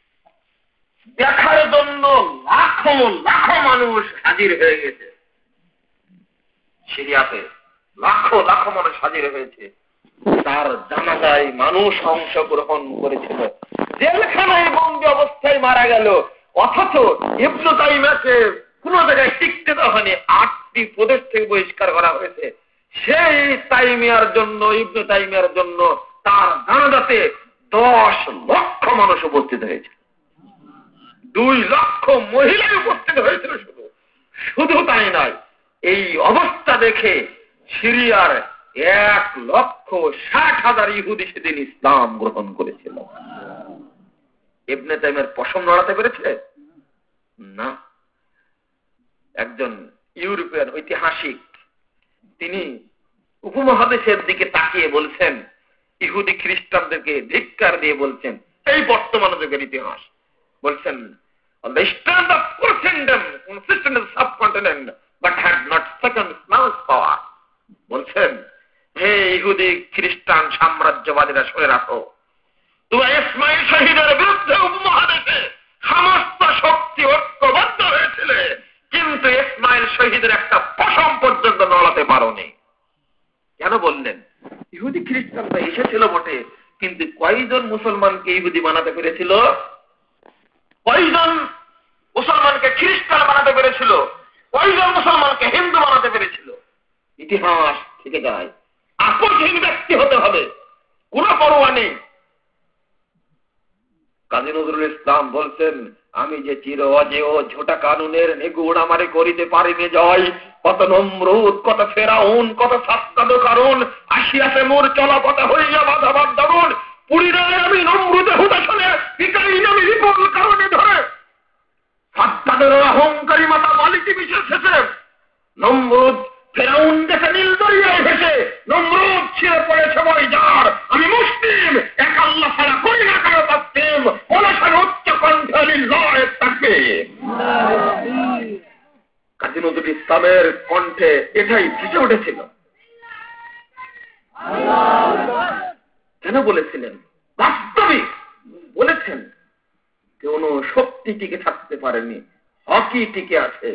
দেখার জন্য লাখো লাখো মানুষ হাজির হয়ে গেছে সিরিয়াতে, লাখো লাখো মানুষ হাজির হয়েছে। তার জানাজায় মানুষ অংশগ্রহণ করেছিল। জেলখানায় বন্দি অবস্থায় মারা গেল, অথচ ইবনে তাইমিয়াকে কোন জায়গায় টিকতে দেওয়া হয়নি। আটটি প্রদেশ থেকে বহিষ্কার করা হয়েছে। সেই তাইমিয়ার জন্য, ইবনে তাইমিয়ার জন্য তার জানাজাতে দশ লক্ষ মানুষ উপস্থিত হয়েছে, দুই লক্ষ মহিলা উপস্থিত হয়েছিল। শুধু শুধু তাই নয়, এই অবস্থা দেখে সিরিয়ার এক লক্ষ ষাট হাজার ইহুদি সেদিন ইসলাম গ্রহণ করেছিল। ইবনে তাইমিয়ার পশম নড়াতে পেরেছে না। একজন ইউরোপিয়ান ঐতিহাসিক, তিনি উপমহাদেশের দিকে তাকিয়ে বলছেন, ইহুদি খ্রিস্টানদেরকে ধিক্কার দিয়ে বলছেন, এই বর্তমান যুগের ইতিহাস বলছেন, on the strand of Christendom consistent in the subcontinent but had not second smallest power. বলছেন, হে ইহুদি খ্রিস্টান সাম্রাজ্যবাদীরা শুনে রাখো, তোমরা ইসমাইল শহীদের বিরুদ্ধে উপমহাদেশে সমস্ত শক্তি ঐক্যবদ্ধ হয়েছিল, কিন্তু ইসমাইল শহীদের একটা পশম পর্যন্ত নড়াতে পারোনি। কেন বললেন? ইহুদি খ্রিস্টানরা এসেছিল বটে, কিন্তু কয়জন মুসলমানকে ইহুদি বানাতে পেরেছিল? কয়জন মুসলমানকে খ্রিস্টান বানাতে পেরেছিল? কয়জন মুসলমানকে হিন্দু বানাতে পেরেছিল? ইতিহাস থেকে যায়। আপসহীন ব্যক্তি হতে হবে, কোন পরোয়া নেই। কাজী নজরুল ইসলাম বলছেন, আমি যে চির অজেয় ঝোটা কানুনের নিগুণ আমারে করিতে পারিনি জয়, কত নমরুদ, কত ফেরাউন, কত সাত্তাদ কারণ আসিয়াছে মোর চলাপথে হইয়া বাধাবার দারুণ, পুরীরে আমি নমরুদে হুদাসনে পিকাই নামি বিপুল কারণে ধরে সাত্তাদের অহংকারী মাতা মালিকি বিশেষ শেষে নমরুদ ফেরাউন দেখে নীল দরিয়ায় ভেসে নমরুদ ছিঁড়ে পড়েছে বই যার, আমি মুসলিম এক আল্লাহ ছাড়া করি না কারো তাসলিম, অনশন উচ্চ কণ্ঠে লিল্লাহ তাকবীর। কাজী নজরুল ইসলামের কণ্ঠে এটাই ভিজে উঠেছিল। কেন বলেছিলেন? বাস্তবিক বলেছেন, কোন শক্তি টিকে থাকতে পারেনি, হকি টিকে আছে,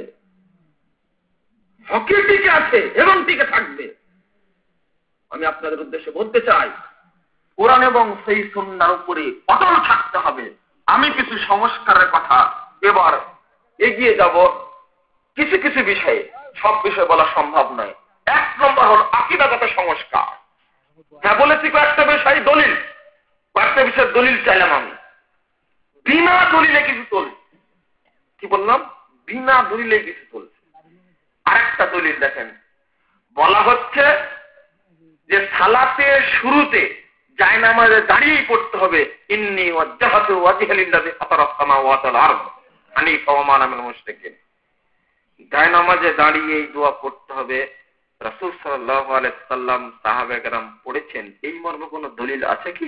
হকি টিকে আছে এবং টিকে থাকবে। আমি আপনাদের উদ্দেশ্যে বলতে চাই, কোরআন এবং সেই সুন্নাহর উপরে অটল থাকতে হবে। আমি কিছু সংস্কারের কথা এবার এগিয়ে যাব, কিছু কিছু বিষয়ে, সব বিষয় বলা সম্ভব নয়। এক নম্বর হল আকীদাগত সংস্কার। হ্যাঁ বলেছি, কয়েকটা বিষয় দলিল, কয়েকটা বিষয় দলিল চাইলাম আমি। বিনা দলিলে কিছু চলছে, কি বললাম? বিনা দলিলে কিছু চলছে। আরেকটা দলিল দেখেন, বলা হচ্ছে যে সালাতের শুরুতে জায়নামাজে দাঁড়িয়েই পড়তে হবে, ইন্নী ওয়াজ্জাহাতু ওয়াজহিয়া লিল্লাযী ফাতারাস সামাওয়াতি ওয়াল আরদ হানিফা ওয়া মা আনা মিনাল মুশরিকিন। জায়নামাজে দাঁড়িয়ে এই দোয়া পড়তে হবে। রাসূল সাল্লাল্লাহু আলাইহি সাল্লাম, সাহাবায়ে কেরাম পড়েছেন, এই মর্মে কোনো দলিল আছে কি?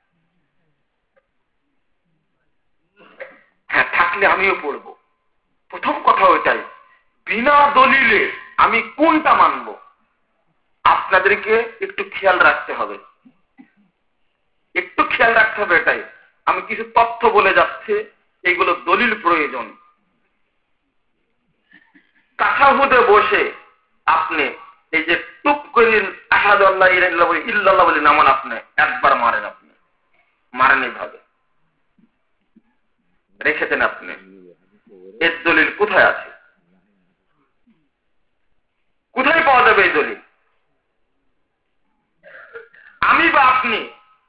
হ্যাঁ, থাকলে আমিও পড়ব। প্রথম কথা ওইটাই, বিনা দলিলে আমি কোনটা মানব? আপনাদেরকে একটু খেয়াল রাখতে হবে, একটু খেয়াল রাখতে হবে। এটাই আমি কিছু তথ্য বলে যাচ্ছি, এইগুলো দলিল প্রয়োজন। তাশাহুদে বসে আপনি এই যে টুক করেন আশহাদু আল্লা ইলাহা ইল্লাল্লাহ ইল্লাল্লাহ বলে নামান, আপনি একবার মারেন, আপনি মারেন এইভাবে রেখেছেন আপনি, এর দলিল কোথায় আছে? কোথায় পাওয়া যাবে এই দলিল? আমি বা আপনি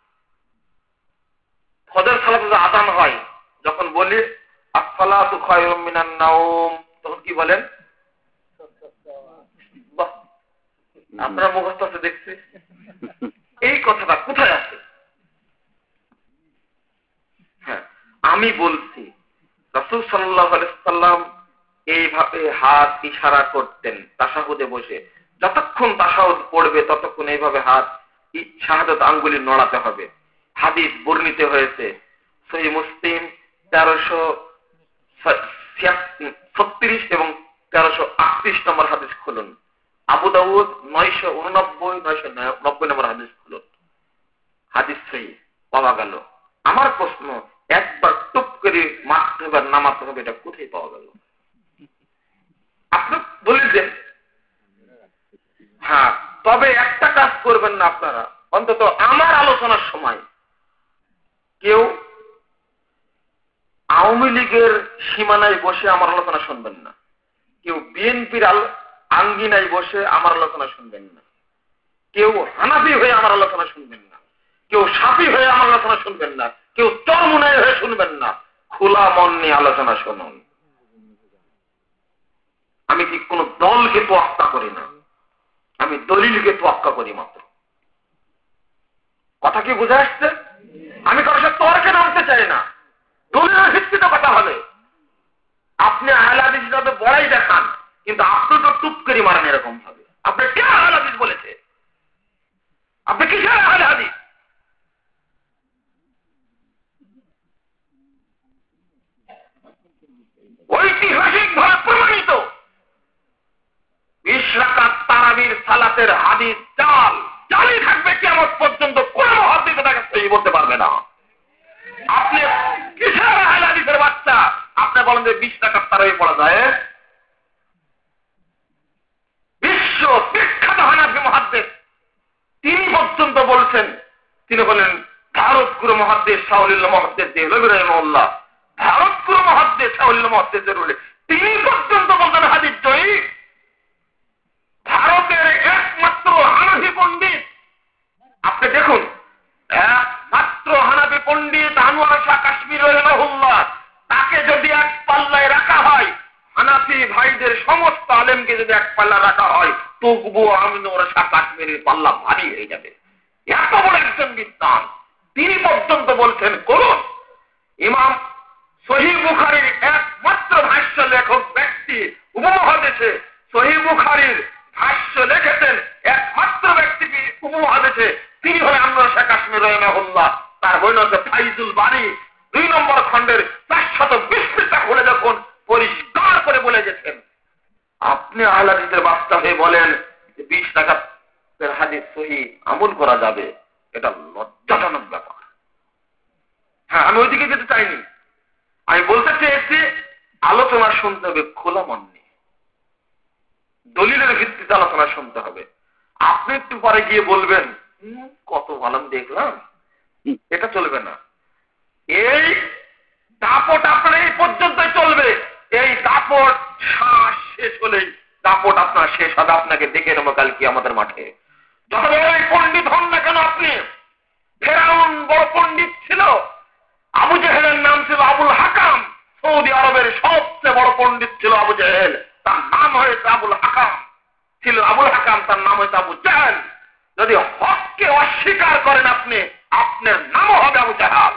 ফজর সালাতে আযান হয়, যখন বলি আসসালাতু খায়রুম মিনান নাওম, তখন কি বলেন? আপনারা মুখস্থ আছে দেখছি, এই কথাটা কোথায় আছে? হ্যাঁ, আমি বলছি রাসূল সাল্লাল্লাহু আলাইহি সাল্লাম এইভাবে হাত ইশারা করতেন তাশাহুদে বসে। যতক্ষণ তাশাহুদ পড়বে ততক্ষণ এইভাবে হাত শাহাদাত আঙ্গুলি নড়াতে হবে। হাদিস বর্ণিত হয়েছে, সহিহ মুসলিম তেরোশো ছত্রিশ এবং তেরোশো আটত্রিশ নম্বর হাদিস খুলুন। আবু দাউদ নয়শো উননব্বই নয়শো নব্বই নম্বর হাদিস খুলুন। হাদিস সহিহ পাওয়া গেল। আমার প্রশ্ন, একবার টুপ করে মারতে হবে না মারতে হবে, এটা কোথায় পাওয়া গেল? আপনি বলেছেন হ্যাঁ, তবে একটা কাজ করবেন না আপনারা, অন্তত আমার আলোচনার সময় কেউ আওয়ামী লীগের সীমানায় বসে আমার আলোচনা শুনবেন না, কেউ বিএনপির আঙ্গিনায় বসে আমার আলোচনা শুনবেন না, কেউ হানাফি হয়ে আমার আলোচনা শুনবেন না, কেউ সাফি হয়ে আমার আলোচনা শুনবেন না, কেউ চরমুনাই হয়ে শুনবেন না। খোলা মন নিয়ে আলোচনা শুনুন। আমি কি কোন দলকে তোয়াক্কা করি না, আমি দলিলকে তোয়াক্কা করি মাত্র। কথা কি বুঝে আসছে? আমি কারোর সাথে তর্কে নামতে চাই না, দলিলের ভিত্তিতে কথা হবে। আপনি আহলে হাদিস হিসাবে বড়াই দেখান, কিন্তু আপনি তো টুপ করে মারেন এরকম ভাবে। আপনি কে আহলে হাদিস বলেছে? আপনি কিসের আহলে হাদিস? ঐতিহাসিক ভাবে প্রমাণিত বিশ রাকাত তারাবির সালাতের হাদিস জাল জালি থাকবে কিয়ামত পর্যন্ত। কোন মুহাদ্দিস এটাকে সহিহ বলতে পারবে না। আপনি কিসের আহলে হাদিসের বাচ্চা? আপনি বলেন যে বিশ রাকাত তারাবি পড়া যায়? বিশ্ব বিখ্যাত হানাফি মুহাদ্দিস তিনি পর্যন্ত বলছেন, তিনি বলেন ভারত গুরু মুহাদ্দিস শাহুলিল্লাহ মুহাদ্দিস দেহলভী রাহিমাহুল্লাহ, ভারত গুরু মুহাদ্দিস শাহুলিল্লাহ মুহাদ্দিস দেহলভী তিনি পর্যন্ত বলছেন হাদিস সহিহ। ভারতের একমাত্র হানাফি পণ্ডিত, আপনি দেখুন, একমাত্র হানাফি পণ্ডিত আনোয়ার শাহ কাশ্মীর রাহিমাহুল্লাহ, তাকে যদি এক পাল্লায় রাখা হয়, হানাফি ভাইদের সমস্ত আলেমকে যদি এক পাল্লা রাখা হয়, তবু আনোয়ার শাহ কাশ্মীরের পাল্লা ভারী হয়ে যাবে। এত বড় একজন বিদ্বান, তিনি পর্যন্ত বলছেন করুন। ইমাম সহিহ বুখারীর একমাত্র ভাষ্য লেখক ব্যক্তি উপমহাদেশে, সহিহ বুখারীর ভাষ্য লিখেছেন একমাত্র ব্যক্তি উপমহাদেশে, তিনি হলেন আনোয়ার শাহ কাশ্মীর রাহিমাহুল্লাহ। তার বই হচ্ছে ফাইজুল বারী, দুই নম্বর খণ্ডের চারশত বিশ পৃষ্ঠা খুলে যখন পরিষ্কার করে বলে গেছেন। আপনি আহলে হাদিসের বাচ্চা হয়ে বলেন যে বিশ রাকাতের হাদিস সহিহ আমল করা যাবে, এটা লজ্জাজনক ব্যাপার। হ্যাঁ, আমি ওইদিকে যেতে চাইনি, আমি বলতে চেয়েছি আলোচনা শুনতে হবে খোলা মন নিয়ে, দলিলের ভিত্তিতে আলোচনা শুনতে হবে। আপনি একটু পরে গিয়ে বলবেন কত ভালো দেখলাম, এটা চলবে না। এই দাপট আপনার এই পর্যন্তই চলবে। এই দাপট শ্বাস শেষ হলেই দাপট আপনার শেষ হবে। আপনাকে দেখে নেবো কালকে আমাদের মাঠে। যত বড়ই পণ্ডিত হন না কেন আপনি, ফেরাউন বড় পণ্ডিত ছিল, আবু জেহেলের নাম ছিল আবুল হাকাম, সৌদি আরবের সবচেয়ে বড় পণ্ডিত ছিল আবু জেহেল, তার নাম হয়েছে আবুল হাকাম, ছিল আবুল হাকাম, তার নাম হয়েছে আবু জাহেল। যদি হককে অস্বীকার করেন আপনি, আপনার নামও হবে আবু জাহাল।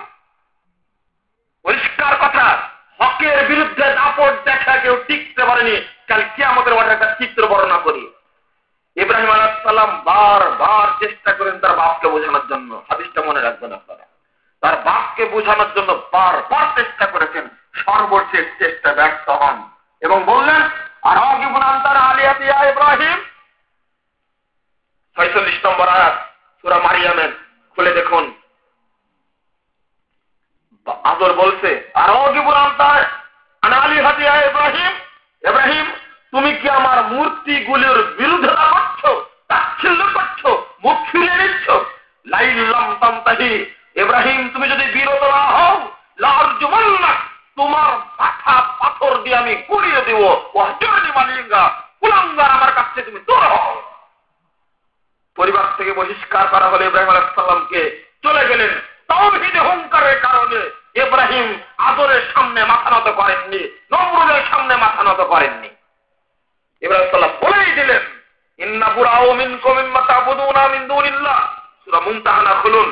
পরিষ্কার কথা, হকের বিরুদ্ধে দাপট দেখা কেউ টিকতে পারেনি। কাল কিয়ামতের মাঠে একটা চিত্র বর্ণনা করি। ইব্রাহিম আলাইহিস সালাম বারবার চেষ্টা করেন তার বাপকে বোঝানোর জন্য, হাদিসটা মনে রাখবেন আপনারা। তার বাপকে বোঝানোর জন্য বারবার চেষ্টা করেছেন, সর্বশেষ চেষ্টা ব্যর্থ হন এবং বললেন আর আগিবুন আনতার আলিয়াতি ইয়া ইব্রাহিম। ছয়চল্লিশ নম্বর আয়াত সূরা মারিয়ামের খুলে দেখুন। আদর বলছে আর আগিবুন আনতার আলিয়াতি ইয়া ইব্রাহিম, ইব্রাহিম তুমি কি আমার মূর্তিগুলোর বিরোধিতা করছো, তাচ্ছিল্য করছো, মুখ ফিরিয়ে নিচ্ছ? লাইল্লাম তামতাহি, ইব্রাহিম তুমি যদি বিরত না হও, লারজুমান্নাক, তোমার মাথা পাথর দিয়ে আমি গুড়িয়ে দেব। ওয়াহজুরনি মালিঙ্গা, কুলাঙ্গার, আমার কাছ থেকে তুমি দূর হও। পরিবার থেকে বহিষ্কার করা হলে ইব্রাহিম আলাইহিস সালামকে চলে গেলেন। তাওহীদ অহংকারের কারণে ইব্রাহিম আদরের সামনে মাথা নত করেননি, নমরুদের সামনে মাথা নত করেননি। ইব্রাহিম সাল্লাল্লাহু বলেই দিলেন ইন্না বুরাউ মিনকুম মিম্মা তা'বুদুনা মিন দুনিল্লাহ। সূরা মুমতাহানা খুলুন,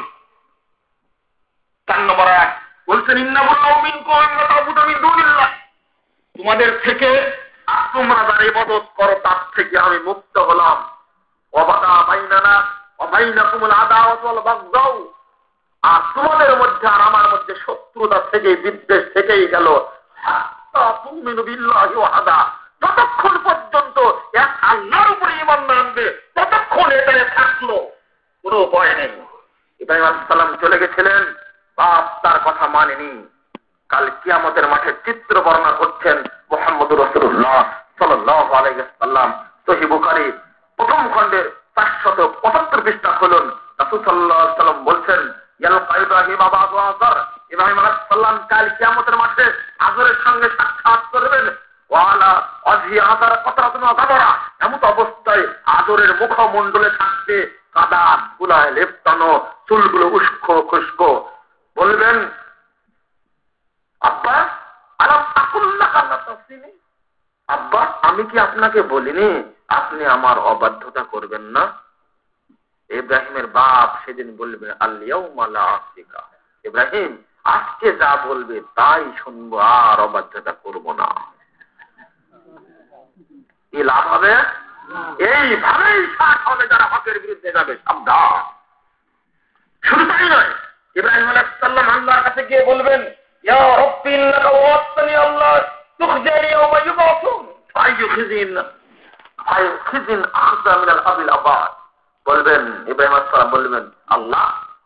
চার নম্বর আয়াত বলছেন ইন্না বুরাউ মিনকুম মিম্মা তা'বুদুনা মিন দুনিল্লাহ, তোমাদের থেকে তোমরা যার ইবাদত করো তার থেকে আমি মুক্ত হলাম। ওয়াবাদা বাইনানা ওয়া বাইনাকুমুল আদাওয়াতু ওয়াল বাগদাউ, আর তোমাদের মধ্যে আর আমার মধ্যে শত্রুতা থেকে বিদ্বেষ থেকেই গেল, যতক্ষণ পর্যন্ত এক আল্লাহর উপরে ঈমান না আনবে ততক্ষণ এটাই থাকলো, কোনো উপায় নেই। ইব্রাহিম আলাইহিস সালাম চলে গেছিলেন, বাপ তার কথা মানেনি। কাল কিয়ামতের মাঠে চিত্র বর্ণনা করছেন মুহাম্মদুর রাসূলুল্লাহ সাল্লাল্লাহু আলাইহি ওয়াসাল্লাম। সহিহ বুখারী প্রথম খণ্ডের চারশত পঁচাত্তর পৃষ্ঠা খুলুন। রাসূল সাল্লাল্লাহু আলাইহি ওয়াসাল্লাম বলছেন, ইয়ালকা ইব্রাহিম আবাহু আযর, ইব্রাহিম আলাইহিস সালাম কাল কিয়ামতের মাঠে আযরের সঙ্গে সাক্ষাৎ করবেন। ওয়ালা অজি আযার কতরাতুন গাবরা, এমন অবস্থায় আযরের মুখমণ্ডলে থাকবে কাদা ধুলায় লেপ্টানো, চুলগুলো উস্কো খুস্কো। বলবেন, আব্বা আলাম আকুল্লাকা লা তাসিনি, আব্বা আমি কি আপনাকে বলিনি আপনি আমার অবাধ্যতা করবেন না? ইব্রাহিমের বাপ সেদিন বলবে, আল ইয়াউমা লা আসিকা, ইব্রাহিম আজকে যা বলবে তাই শুনবো, আর অবাধ্যতা করব না। কি লাভ হবে? এইভাবেই ষাট হবে যারা হকের বিরুদ্ধে যাবে, সাবধান। শুধু তাই নয়, ইব্রাহিম আলাইহিস সালাম আল্লাহর কাছে গিয়ে বলবেন, ইয়া রাব্বি ইন্নাকা ওয়া'আদতানি আল্লাহ তুখজিনি ইয়াওমা ইউবাসুন ফায়ুখিজিন ফায়ুখিজিন আখযা মিনাল আবিল আবাদ। বলবেন, ইব্রাহিম আলাইহিস সালাম বলবেন, আল্লাহ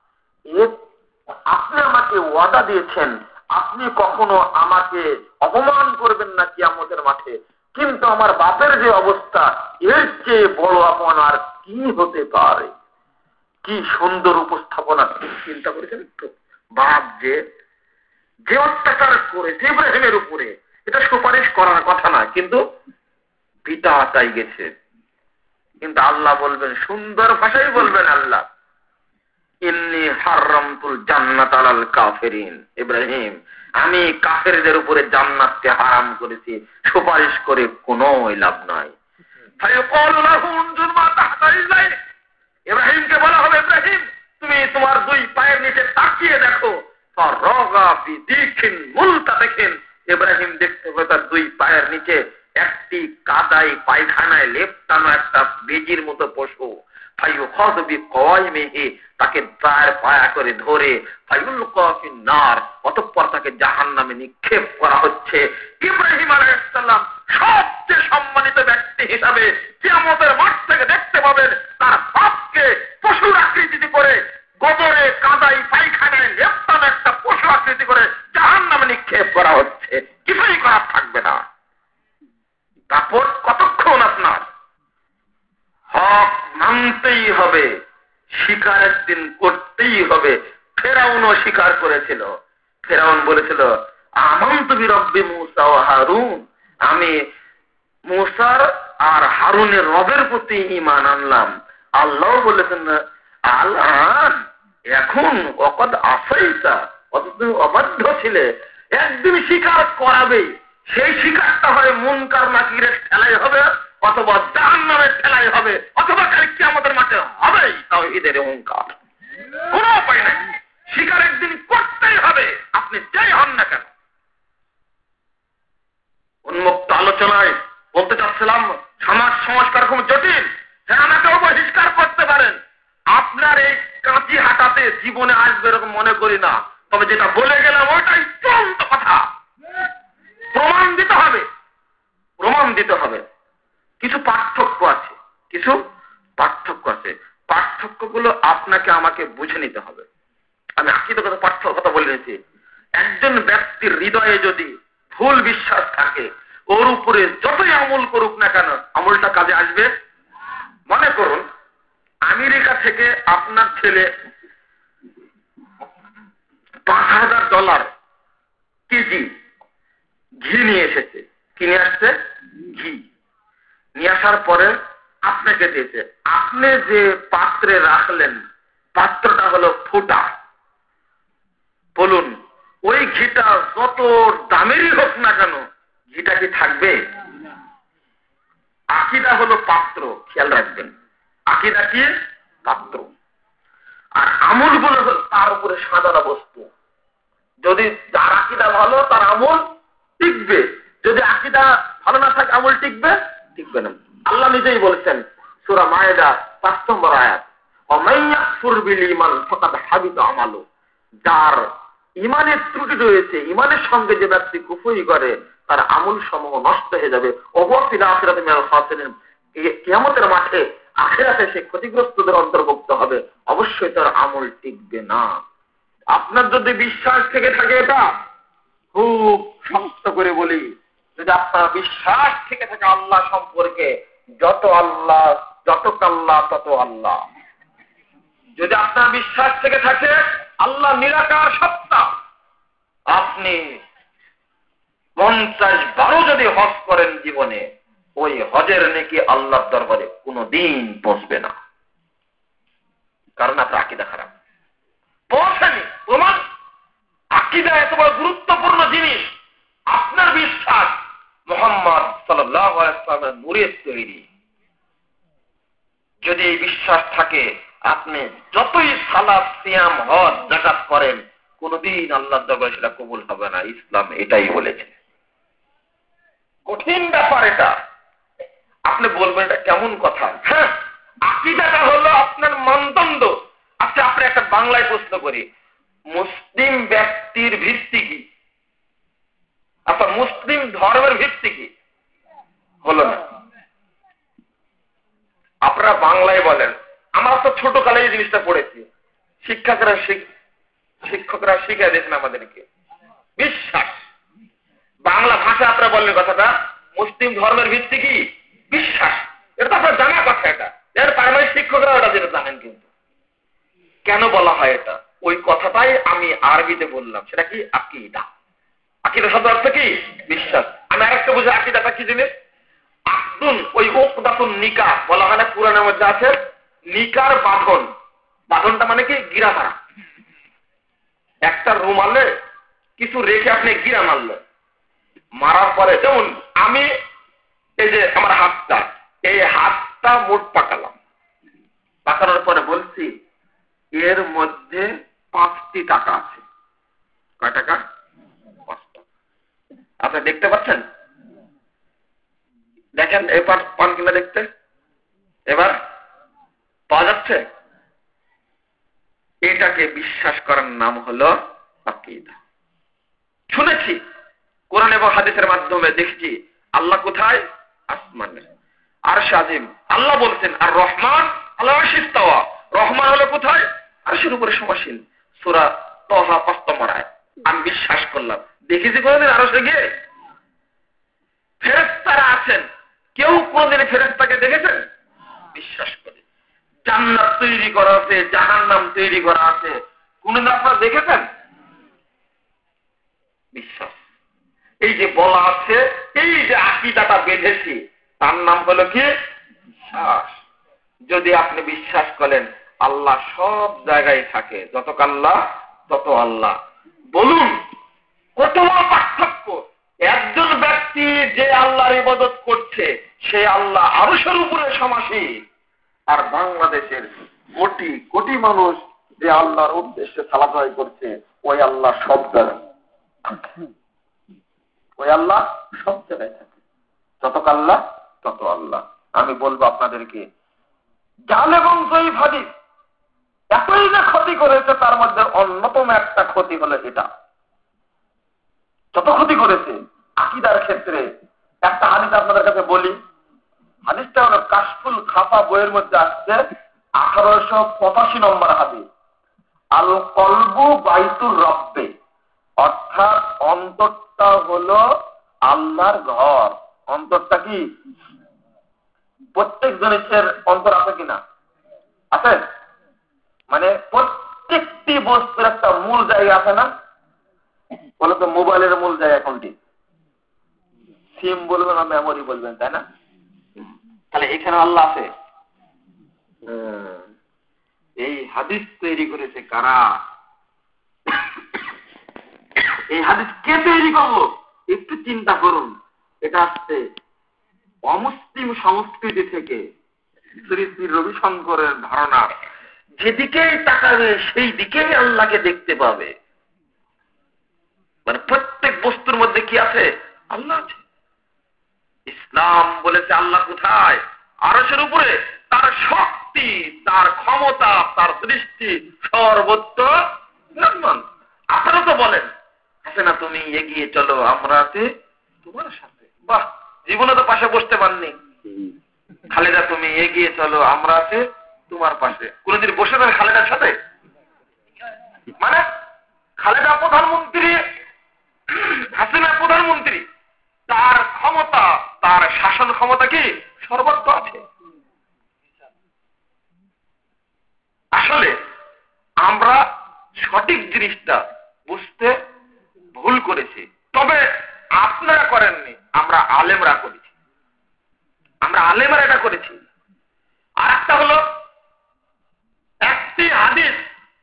আপনি আমাকে ওয়াদা দিয়েছেন আপনি কখনো আমাকে অপমান করবেন না কিয়ামতের মাঠে, কিন্তু আমার বাপের যে অবস্থা এর চেয়ে বড় অপমান আর কি হতে পারে? কি সুন্দর উপস্থাপনা, চিন্তা করেছেন একটু? বাপ যে যে অত্যাচার করেছে ইব্রাহিমের উপরে, এটা সুপারিশ করার কথা না, কিন্তু পিতা চাই গেছে। কিন্তু আল্লাহ বলবেন, সুন্দর ভাষায় বলবেন আল্লাহ, ইন্নী হারামতুল জান্নাত আলাল কাফিরিন, ইব্রাহিম আমি কাফেরদের উপরে জান্নাতকে হারাম করেছি, সুপারিশ করে কোনো লাভ নাই। ইব্রাহিমকে বলা হবে, ইব্রাহিম তুমি তোমার দুই পায়ের নিচে তাকিয়ে দেখো। ইব্রাহিম দেখতে হবে তার দুই পায়ের নিচে একটি কাদাই পায়খানায় লেপটানো একটা বেজির মতো পশু। তাকে চার পায়া করে ধরে অতঃপর তাকে জাহান্নামে নিক্ষেপ করা হচ্ছে। ইব্রাহিম আলাইহিস সালাম সবচেয়ে সম্মানিত ব্যক্তি হিসাবে কিয়ামতের মাঠ থেকে দেখতে পাবেন তার বাপকে পশুর আকৃতি করে গোবরে কাদাই পায়খানায় লেপটানো একটা পশু আকৃতি করে জাহান্নামে নিক্ষেপ করা হচ্ছে। কিছুই করার থাকবে না। তারপর কতক্ষণ আপনার হক মানতেই হবে, স্বীকার একদিন করতেই হবে। ফেরাউনও স্বীকার করেছিল। ফেরাউন বলেছিল, আমানতু বিরব্বি মূসা ওয়া হারুন, আমি মূসার আর হারুনের রবের প্রতি ঈমান আনলাম। আল্লাহ বলেছেন, আলআন এখন ওয়াকাদ আসাইতা, অথচ তুমি অবাধ্য ছিলে। একদিন স্বীকার করাবেই, সেই স্বীকারটা হয় মুনকার নাকিরের ঠেলাই হবে, অথবা জাহান্নামের ঠেলাই হবে, অথবা কাল কিয়ামতের মাঠে হবেই তাওহীদের অহংকার। কোনো উপায় নাই, স্বীকার একদিন করতেই হবে, আপনি যাই হন না কেন। উন্মুক্ত আলোচনায় বলতে চাচ্ছিলাম, সমাজ সংস্কার খুব জটিল। হ্যাঁ, আমাকেও বহিষ্কার করতে পারেন, আপনার এই কাঁচি হাঁটাতে জীবনে আসবে এরকম মনে করি না। তবে যেটা বলে গেলাম ওইটাই চূড়ান্ত কথা। প্রমাণ দিতে হবে, প্রমাণ দিতে হবে। কিছু পার্থক্য আছে, কিছু পার্থক্য আছে। পার্থক্যগুলো আপনাকে আমাকে বুঝে নিতে হবে। আমি আকীদাগত পার্থক্য কথা বলে নিয়েছি। একজন ব্যক্তির হৃদয়ে যদি ভুল বিশ্বাস থাকে, ওর উপরে যতই আমল করুক না কেন আমলটা কাজে আসবে। মনে করুন, আমেরিকা থেকে আপনার ছেলে পাঁচ হাজার ডলার কেজি ঘি নিয়ে এসেছে। কি নিয়ে আসছে? ঘি নিয়ে আসার পরে আপনাকে দিয়েছে। আপনি যে পাত্রে রাখলেন, পাত্রটা হলো ফুটা। বলুন, ওই ঘিটা যত দামেরই হোক না কেন, ঘিটা কি থাকবে? আকীদা হলো পাত্র, খেয়াল রাখবেন। আকীদা কি? পাত্র। আর আমলগুলো হলো তার উপরে সাজানো বস্তু। যদি যার আকীদা ভালো তার আমল টিকবে, যদি আকীদা ভালো না থাকে আমল টিকবে টিকবে না। আল্লাহ নিজেই বলেছেন সূরা মায়েদা পাঁচ নম্বর আয়াত, ওয়া মান ইয়াকফুর বিল ঈমান ফাকাদ হাবিতা আমালু, যার ইমানের ত্রুটি রয়েছে, ইমানের সঙ্গে যে ব্যক্তি কুফরি করে তার আমল সমূহ নষ্ট হয়ে যাবে। অবফিল আখিরাতে মিনাল খাসিরিন, কিয়ামতের মাঠে আখিরাতে সে ক্ষতিগ্রস্তদের অন্তর্ভুক্ত হবে, অবশ্যই তার আমল টিকবে না। আপনার যদি বিশ্বাস থেকে থাকে, এটা খুব শক্ত করে বলি, যদি আপনার বিশ্বাস থেকে থাকে আল্লাহ সম্পর্কে, যত আল্লাহ যত আল্লাহ তত আল্লাহ, যদি আপনার বিশ্বাস থেকে থাকে আল্লাহ নিরাকার সত্তা, আপনি পঞ্চাশ বারো যদি হজ করেন জীবনে, ওই হজের নেকি আল্লাহর দরবারে কোনদিন পৌঁছবে না, কারণ আপনার আকীদা খারাপ। পৌঁছানি প্রমাণ। আকীদা এত বড় গুরুত্বপূর্ণ জিনিস। আপনার বিশ্বাস মুহাম্মদ সাল্লাল্লাহু আলাইহি ওয়াসাল্লামের নূরের তৈরি, যদি এই বিশ্বাস থাকে, আপনি যতই সালাত সিয়াম হজ যাকাত করেন, কোনদিন আল্লাহর দরবারে সেটা কবুল হবে না। ইসলাম এটাই বলেছে। কঠিন ব্যাপার এটা। আপনি বলবেন এটা কেমন কথা? হ্যাঁ, আকীদাটা হলো আপনার মানদণ্ড। আচ্ছা, আপনি একটা বাংলায় প্রশ্ন করি, মুসলিম ব্যক্তির ভিত্তি কি? আচ্ছা, মুসলিম ধর্মের ভিত্তি কি? হলো না। আপনারা বাংলায় বলেন। আমরা তো ছোট কালে এই জিনিসটা পড়েছি, শিক্ষকরা শিক্ষকরা শিখিয়ে দিয়েছেন আমাদেরকে বিশ্বাস। বাংলা ভাষা আপনারা বললেন কথাটা, মুসলিম ধর্মের ভিত্তি কি? বিশ্বাস। এটা তো আপনার জানা কথা। এটা এর প্রাইমারি শিক্ষকরা ওটা যেটা জানেন। কিন্তু কেন বলা হয় এটা? ওই কথাটাই আমি আরবিতে বললাম, সেটা কি? আকীদা। আকীদা শব্দ অর্থ কি? বিশ্বাস। আমি আরেকটা বুঝি আকীদাটা কি জিনিস। আকদুন, ওই উকদাতুন নিকাহ বলা হয় না, কুরআনের মধ্যে আছে নিকার বাঁধন। বাঁধনটা মানে কি? গিরা মারা। একটা রুমালে কিছু রেখে আপনি গিরা মারলেন, মারার পরে যেমন আমি এই যে আমার হাতটা, এই হাতটা মোট পাকালাম, পাকানোর পরে বলছি এর মধ্যে পাঁচটি টাকা আছে। কয় টাকা? পাঁচটা। আপনি দেখতে পাচ্ছেন? দেখেন এবার পান কিনা দেখতে, এবার পাওয়া যাচ্ছে। এটাকে বিশ্বাস করার নাম হলো আকীদা। শুনেছি কোরআন এবং হাদিসের মাধ্যমে, দেখছি আল্লাহ কোথায়? আসমানে আরশ আজিম। আল্লাহ বলছেন আর রহমান আল্লাহ ইস্তাওয়া। রহমান হলো কোথায়? আরশের উপরে সমাসীন। সূরা তাহা পাঁচ নম্বর আয়াত। আমি বিশ্বাস করলাম। দেখেছি কোনদিন আরশে গিয়ে? ফেরেশতারা আছেন, কেউ কোনদিন ফেরেশতাকে দেখেছেন? বিশ্বাস করে। জান্নাত তৈরি করা আছে, জাহান্নাম তৈরি করা আছে, কোনদিন আপনারা দেখেছেন? বিশ্বাস। এই যে বলা আছে, এই যে আকীদাটা বেঁধেছি, তার নাম হলো কি? বিশ্বাস। যদি আপনি বিশ্বাস করেন আল্লাহ সব জায়গায় থাকে, যত আল্লাহ তত আল্লাহ, বলুন কত বড় পার্থক্য। একজন ব্যক্তি যে আল্লাহর ইবাদত করছে, সে আল্লাহ আরশের উপরে সমাসীন, আর বাংলাদেশের কোটি কোটি মানুষ যে আল্লাহর উদ্দেশ্যে সালাত আদায় করছে, ওই আল্লাহ সব জায়গায়, ওই আল্লাহ সব জায়গায় থাকে, যত আল্লাহ তত আল্লাহ। আমি বলবো আপনাদেরকে, জাল এবং জয়ীফ হাদিস এতই যে ক্ষতি করেছে, তার মধ্যে অন্যতম একটা ক্ষতি হলো এটা। যত ক্ষতি করেছে আকীদার ক্ষেত্রে, একটা হাদিস আপনাদের কাছে বলি। হাদিসটা হলো কাশফুল খাফা বইয়ের মধ্যে আসছে, আঠারোশো পঁচাশি নম্বর হাদিস। আল কলবু বাইতুর রব্বে, অর্থাৎ অন্তরটা হলো আল্লাহর ঘর। অন্তরটা কি? প্রত্যেক জিনিসের অন্তর আছে কিনা? আছে। মানে প্রত্যেকটি বস্তুর একটা মূল জায়গা আছে না? বলে তো মোবাইলের মূল জায়গা কোনটি? সিম বলবেন না মেমোরি বলবেন, তাই না? তাহলে এখানে আল্লাহ আছে। এই হাদিস তৈরি করেছে কারা? এই হাদিস কে তৈরি করলো? একটু চিন্তা করুন। এটা আসছে অমুসলিম সংস্কৃতি থেকে, শ্রী শ্রী রবিশঙ্করের ধারণা, যেদিকেই তাকাবে সেই দিকেই আল্লাহকে দেখতে পাবে। মানে প্রত্যেক বস্তুর মধ্যে কি আছে? আল্লাহ আছে। ইসলাম বলেছে আল্লাহ কোথায়? আরশের উপরে। তার শক্তি, তার ক্ষমতা, তার দৃষ্টি সর্বত্র বিরাজমান। আপনারা তো বলেন হাসিনা তুমি এগিয়ে চলো আমরা আছি তোমার সাথে, বাহ, জীবনে তো পাশে বসতে পারনি। খালেদা তুমি এগিয়ে চলো আমরা আছি তোমার পাশে, কোনদিন বসে দেন খালেদার সাথে? মানে খালেদা প্রধানমন্ত্রী, হাসিনা প্রধানমন্ত্রী, তার ক্ষমতা, তার শাসন ক্ষমতা কি সর্বত্র আছে। আসলে আমরা সঠিক জিনিসটা বুঝতে ভুল করেছি, তবে আপনারা করেননি, আমরা আলেমরা করেছি, আমরা আলেমরা এটা করেছি। আর একটা হলো একটি হাদিস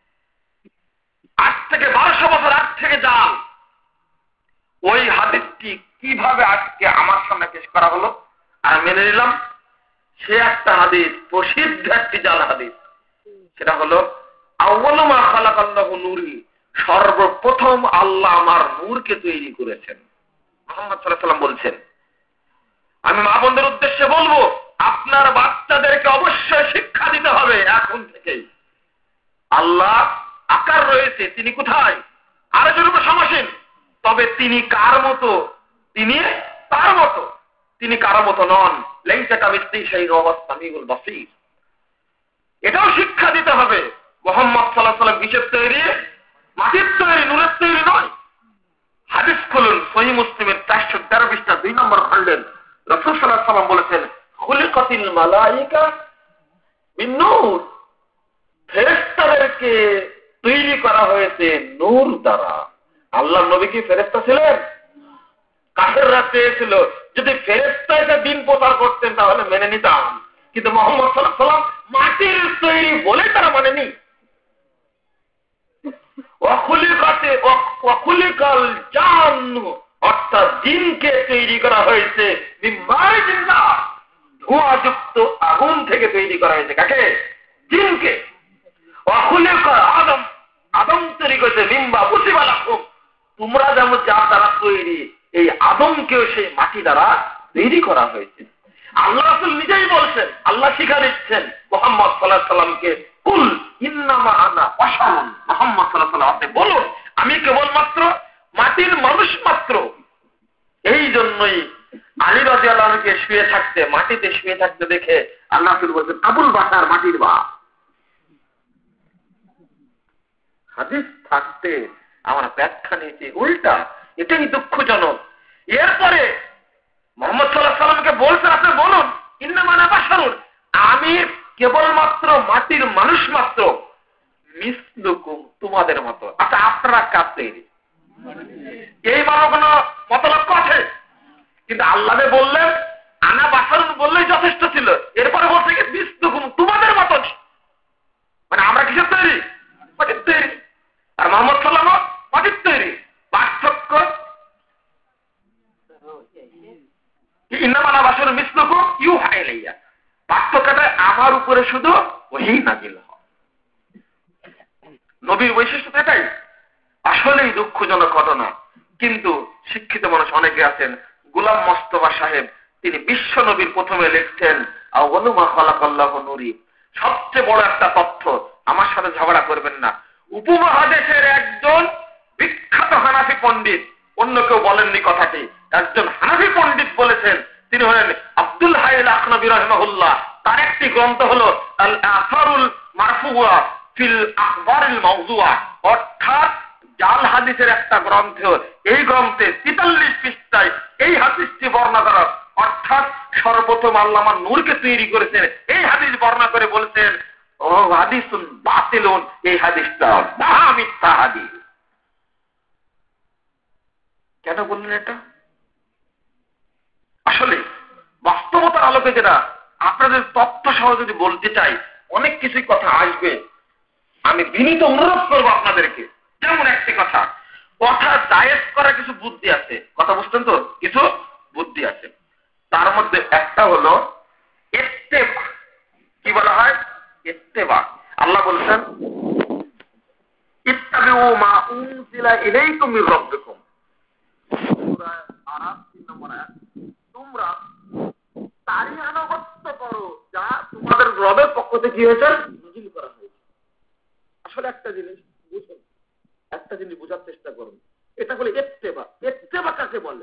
আজ থেকে বারোশো বছর আগ থেকে জাল, ওই হাদিসটি কিভাবে আজকে আমার সামনে পেশ করা হলো আর মেনে নিলাম, সে একটা হাদিস, প্রসিদ্ধ একটি জাল হাদিস, সেটা হলো আউয়ালু মা খালাকাল্লাহু নূরি, সর্বপ্রথম আল্লাহ আমার নূরকে তৈরি করেছেন। মুহাম্মদ সাল্লাল্লাহু আলাইহি ওয়াসাল্লাম বলছেন, আমি মা বোনদের উদ্দেশ্যে বলবো, আপনার বাচ্চাদেরকে অবশ্যই শিক্ষা দিতে হবে এখন থেকেই। আল্লাহ আকার রয়েছে, তিনি কোথায়? আরশের উপর সমাসীন, তবে তিনি কার মতো? তিনি তার মতো, তিনি কারো মতো নন। লাইসা কামিসলিহি শাইউন ওয়া হুয়াস সামিউল বাসীর। এটাও শিক্ষা দিতে হবে। মুহাম্মদ সাল্লাল্লাহু আলাইহি ওয়াসাল্লাম কিসের তৈরি? মাটির তৈরি, নূরের তৈরি নয়। হাদিস খুলুন, সহিহ মুসলিমের চারশো তেরো পৃষ্ঠা দুই নম্বর খণ্ডের রাসূল সাল্লাল্লাহু আলাইহি ওয়াসাল্লাম বলেছেন, খুলিকাতিল মালাইকা মিন নূর, ফেরেশতাদেরকে তৈরি করা হয়েছে নূর দ্বারা। আল্লাহর নবী কি ফেরেশতা ছিলেন? কাফেররা চেয়েছিল যদি ফেরেশতা এটা দিন প্রচার করতেন তাহলে মেনে নিতাম, কিন্তু মুহাম্মদ সাল্লাল্লাহু আলাইহি ওয়াসাল্লাম মাটির তৈরি বলে তারা মানেনি। ওয়াখুলিকাতে ওয়াখুলিকাল জান্নু, অর্থাৎ জিনকে তৈরি করা হয়েছে মিন মারিজিন নার, ধোঁয়াযুক্ত আগুন থেকে তৈরি করা হয়েছে। কাকে? জিনকে। ওয়াখুলিকা আদম, আদম তৈরি করেছে মিম্বা মুসিবা লাকুম, তোমরা যেমন যা দ্বারা তৈরি, এই আদমকেও সেই মাটি দ্বারা তৈরি করা হয়েছে। আল্লাহ রাসূল নিজেই বলছেন, আল্লাহ শিক্ষা দিচ্ছেন মুহাম্মদ সাল্লাল্লাহু আলাইহি ওয়াসাল্লামকে, কুল ইন্নামা আনা বাশারুন, মুহাম্মদ সাল্লাল্লাহু আলাইহি ওয়াসাল্লাম আপনি বলুন আমি কেবলমাত্র মাটির মানুষ মাত্র। এই জন্যই আলী রাদিয়াল্লাহু আনহুকে শুয়ে থাকতে, মাটিতে শুয়ে থাকতে দেখে আল্লাহ রাসূল বলেন, আবুল বাশার, মাটির বাপ। হাদিস থাকতে আমরা ব্যাখ্যা নিয়েছি উল্টা, এটাই দুঃখজনক। এরপরে মুহাম্মদ সাল্লাল্লাহু আলাইহি ওয়াসাল্লামকে বলছে আপনি বলুন ইন্নামা আনা বাশারুন, আমি কেবলমাত্র মাটির মানুষ মাত্র, মিসলুকুম, তোমাদের মতো। আচ্ছা আপনারা কার তৈরি? এই মানে কোনো মতলব আছে? কিন্তু আল্লাহ বললেন আনা বাশারুন বললেই যথেষ্ট ছিল, এরপরে বলছে কি মিসলুকুম, তোমাদের মতো। মানে আমরা কিসের তৈরি? মাটির তৈরি। আর মুহাম্মদ সাল্লাল্লাহু আলাইহি ওয়াসাল্লাম মাটির তৈরি। পার্থক্য ইন্নামা বাশারুন মিসলুকুম ইউহা ইলাইয়া, পার্থক্যটা আমার উপরে শুধু ওহী নাযিল হয়। নবীর বৈশিষ্ট্য এটাই। আসলেই দুঃখজনক ঘটনা, কিন্তু শিক্ষিত মানুষ অনেকে আছেন। গোলাম মোস্তফা সাহেব তিনি বিশ্ব নবীর প্রথমে লিখছেন আউয়ালু মা খালাকাল্লাহু নূরি। সবচেয়ে বড় একটা তথ্য, আমার সাথে ঝগড়া করবেন না, উপমহাদেশের একজন বিখ্যাত হানাফি পণ্ডিত, অন্য কেউ বলেননি কথাটি, একজন হানাফি পণ্ডিত বলেছেন, তিনি হলেন আব্দুল হাই আল আখনাবী রাহিমাহুল্লাহ। তার একটি গ্রন্থ হলো আল আসারুল মারফুয়া ফিল আখবারিল মাওযুয়া, অর্থাৎ জাল হাদিসের একটা গ্রন্থ। এই গ্রন্থে তেতাল্লিশ পৃষ্ঠায় এই হাদিসটি বর্ণনা করা, অর্থাৎ সর্বপ্রথম আল্লাহ আমার নূরকে তৈরি করেছেন, এই হাদিস বর্ণনা করে বলছেন ও হাদিসুন বাতিলুন, এই হাদিসটা মহা মিথ্যা হাদিস। কেন বললেন এটা? আসলে বাস্তবতার আলোকে যেটা আপনাদের তথ্য সহ যদি বলতে চাই, অনেক কিছুই কথা আসবে। আমি বিনীত অনুরোধ করবো আপনাদেরকে, যেমন একটি কথা, কথা জায়েজ করা কিছু বুদ্ধি আছে, কথা বুঝছেন তো, কিছু বুদ্ধি আছে। তার মধ্যে একটা হলো ইত্তেবা। কি বলা হয়? ইত্তেবা। আল্লাহ বলছেন ইত্তাবিউ মা উনজিলা ইলাইকুম মির রাব্বিকুম, সূরা আরাফ তিন নম্বর আয়াত, তোমরা তারই আনুগত্য করো যা তোমাদের রবের পক্ষ থেকে কি হয়েছে নাযিল করা হয়েছে। আসলে একটা জিনিস বুঝুন, একটা জিনিস বোঝার চেষ্টা করুন, এটা হলো ইত্তেবা। ইত্তেবা কাকে বলে?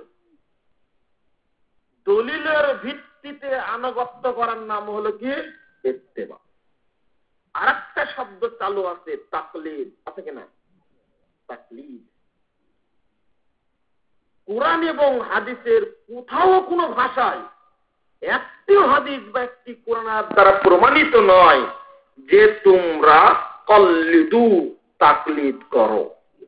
দলিলের ভিত্তিতে আনুগত্য করার নাম হলো কি ইত্তেবা। আর একটা শব্দ চালু আছে, তাকলিদ, আছে কিনা? তাকলিদ। কোরআন এবং হাদিসের কোথাও কোনো ভাষায় একটিও হাদিস বা একটি কোরআন দ্বারা প্রমাণিত নয় যে তোমরা কল্লিদু, তাকলিদ করো।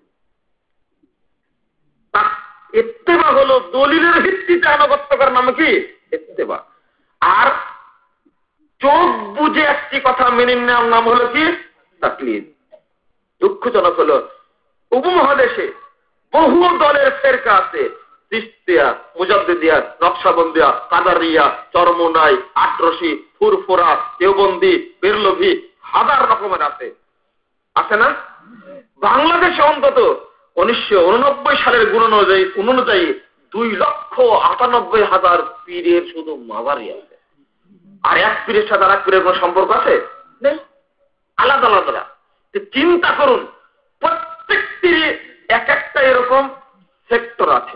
ইত্তেবা হলো দলিলের ভিত্তিতে আনুগত্য করার নাম কি ইত্তেবা। আর চোখ বুঝে একটি কথা মেনে নেওয়ার নাম হলো কি তাকলিদ। দুঃখজনক হলো উপমহাদেশে বহু দলের ফেরকা আছে, তিস্তিয়া, মুজাদ্দিদিয়া, নকশাবন্দিয়া, কাদারিয়া, চরমোনাই, আটরশি, ফুরফুরা, দেওবন্দি, বেরলভি, হাজার রকমের আছে, আছে না? বাংলাদেশে অন্তত উনিশশো উননব্বই সালের গুণ অনুযায়ী অনুযায়ী দুই লক্ষ আটানব্বই হাজার পীরের শুধু মাজারি আছে। আর এক পীরের সাথে আর এক পীরের কোন সম্পর্ক আছে? নেই, আলাদা আলাদা। চিন্তা করুন, প্রত্যেকটি এক একটা এরকম সেক্টর আছে।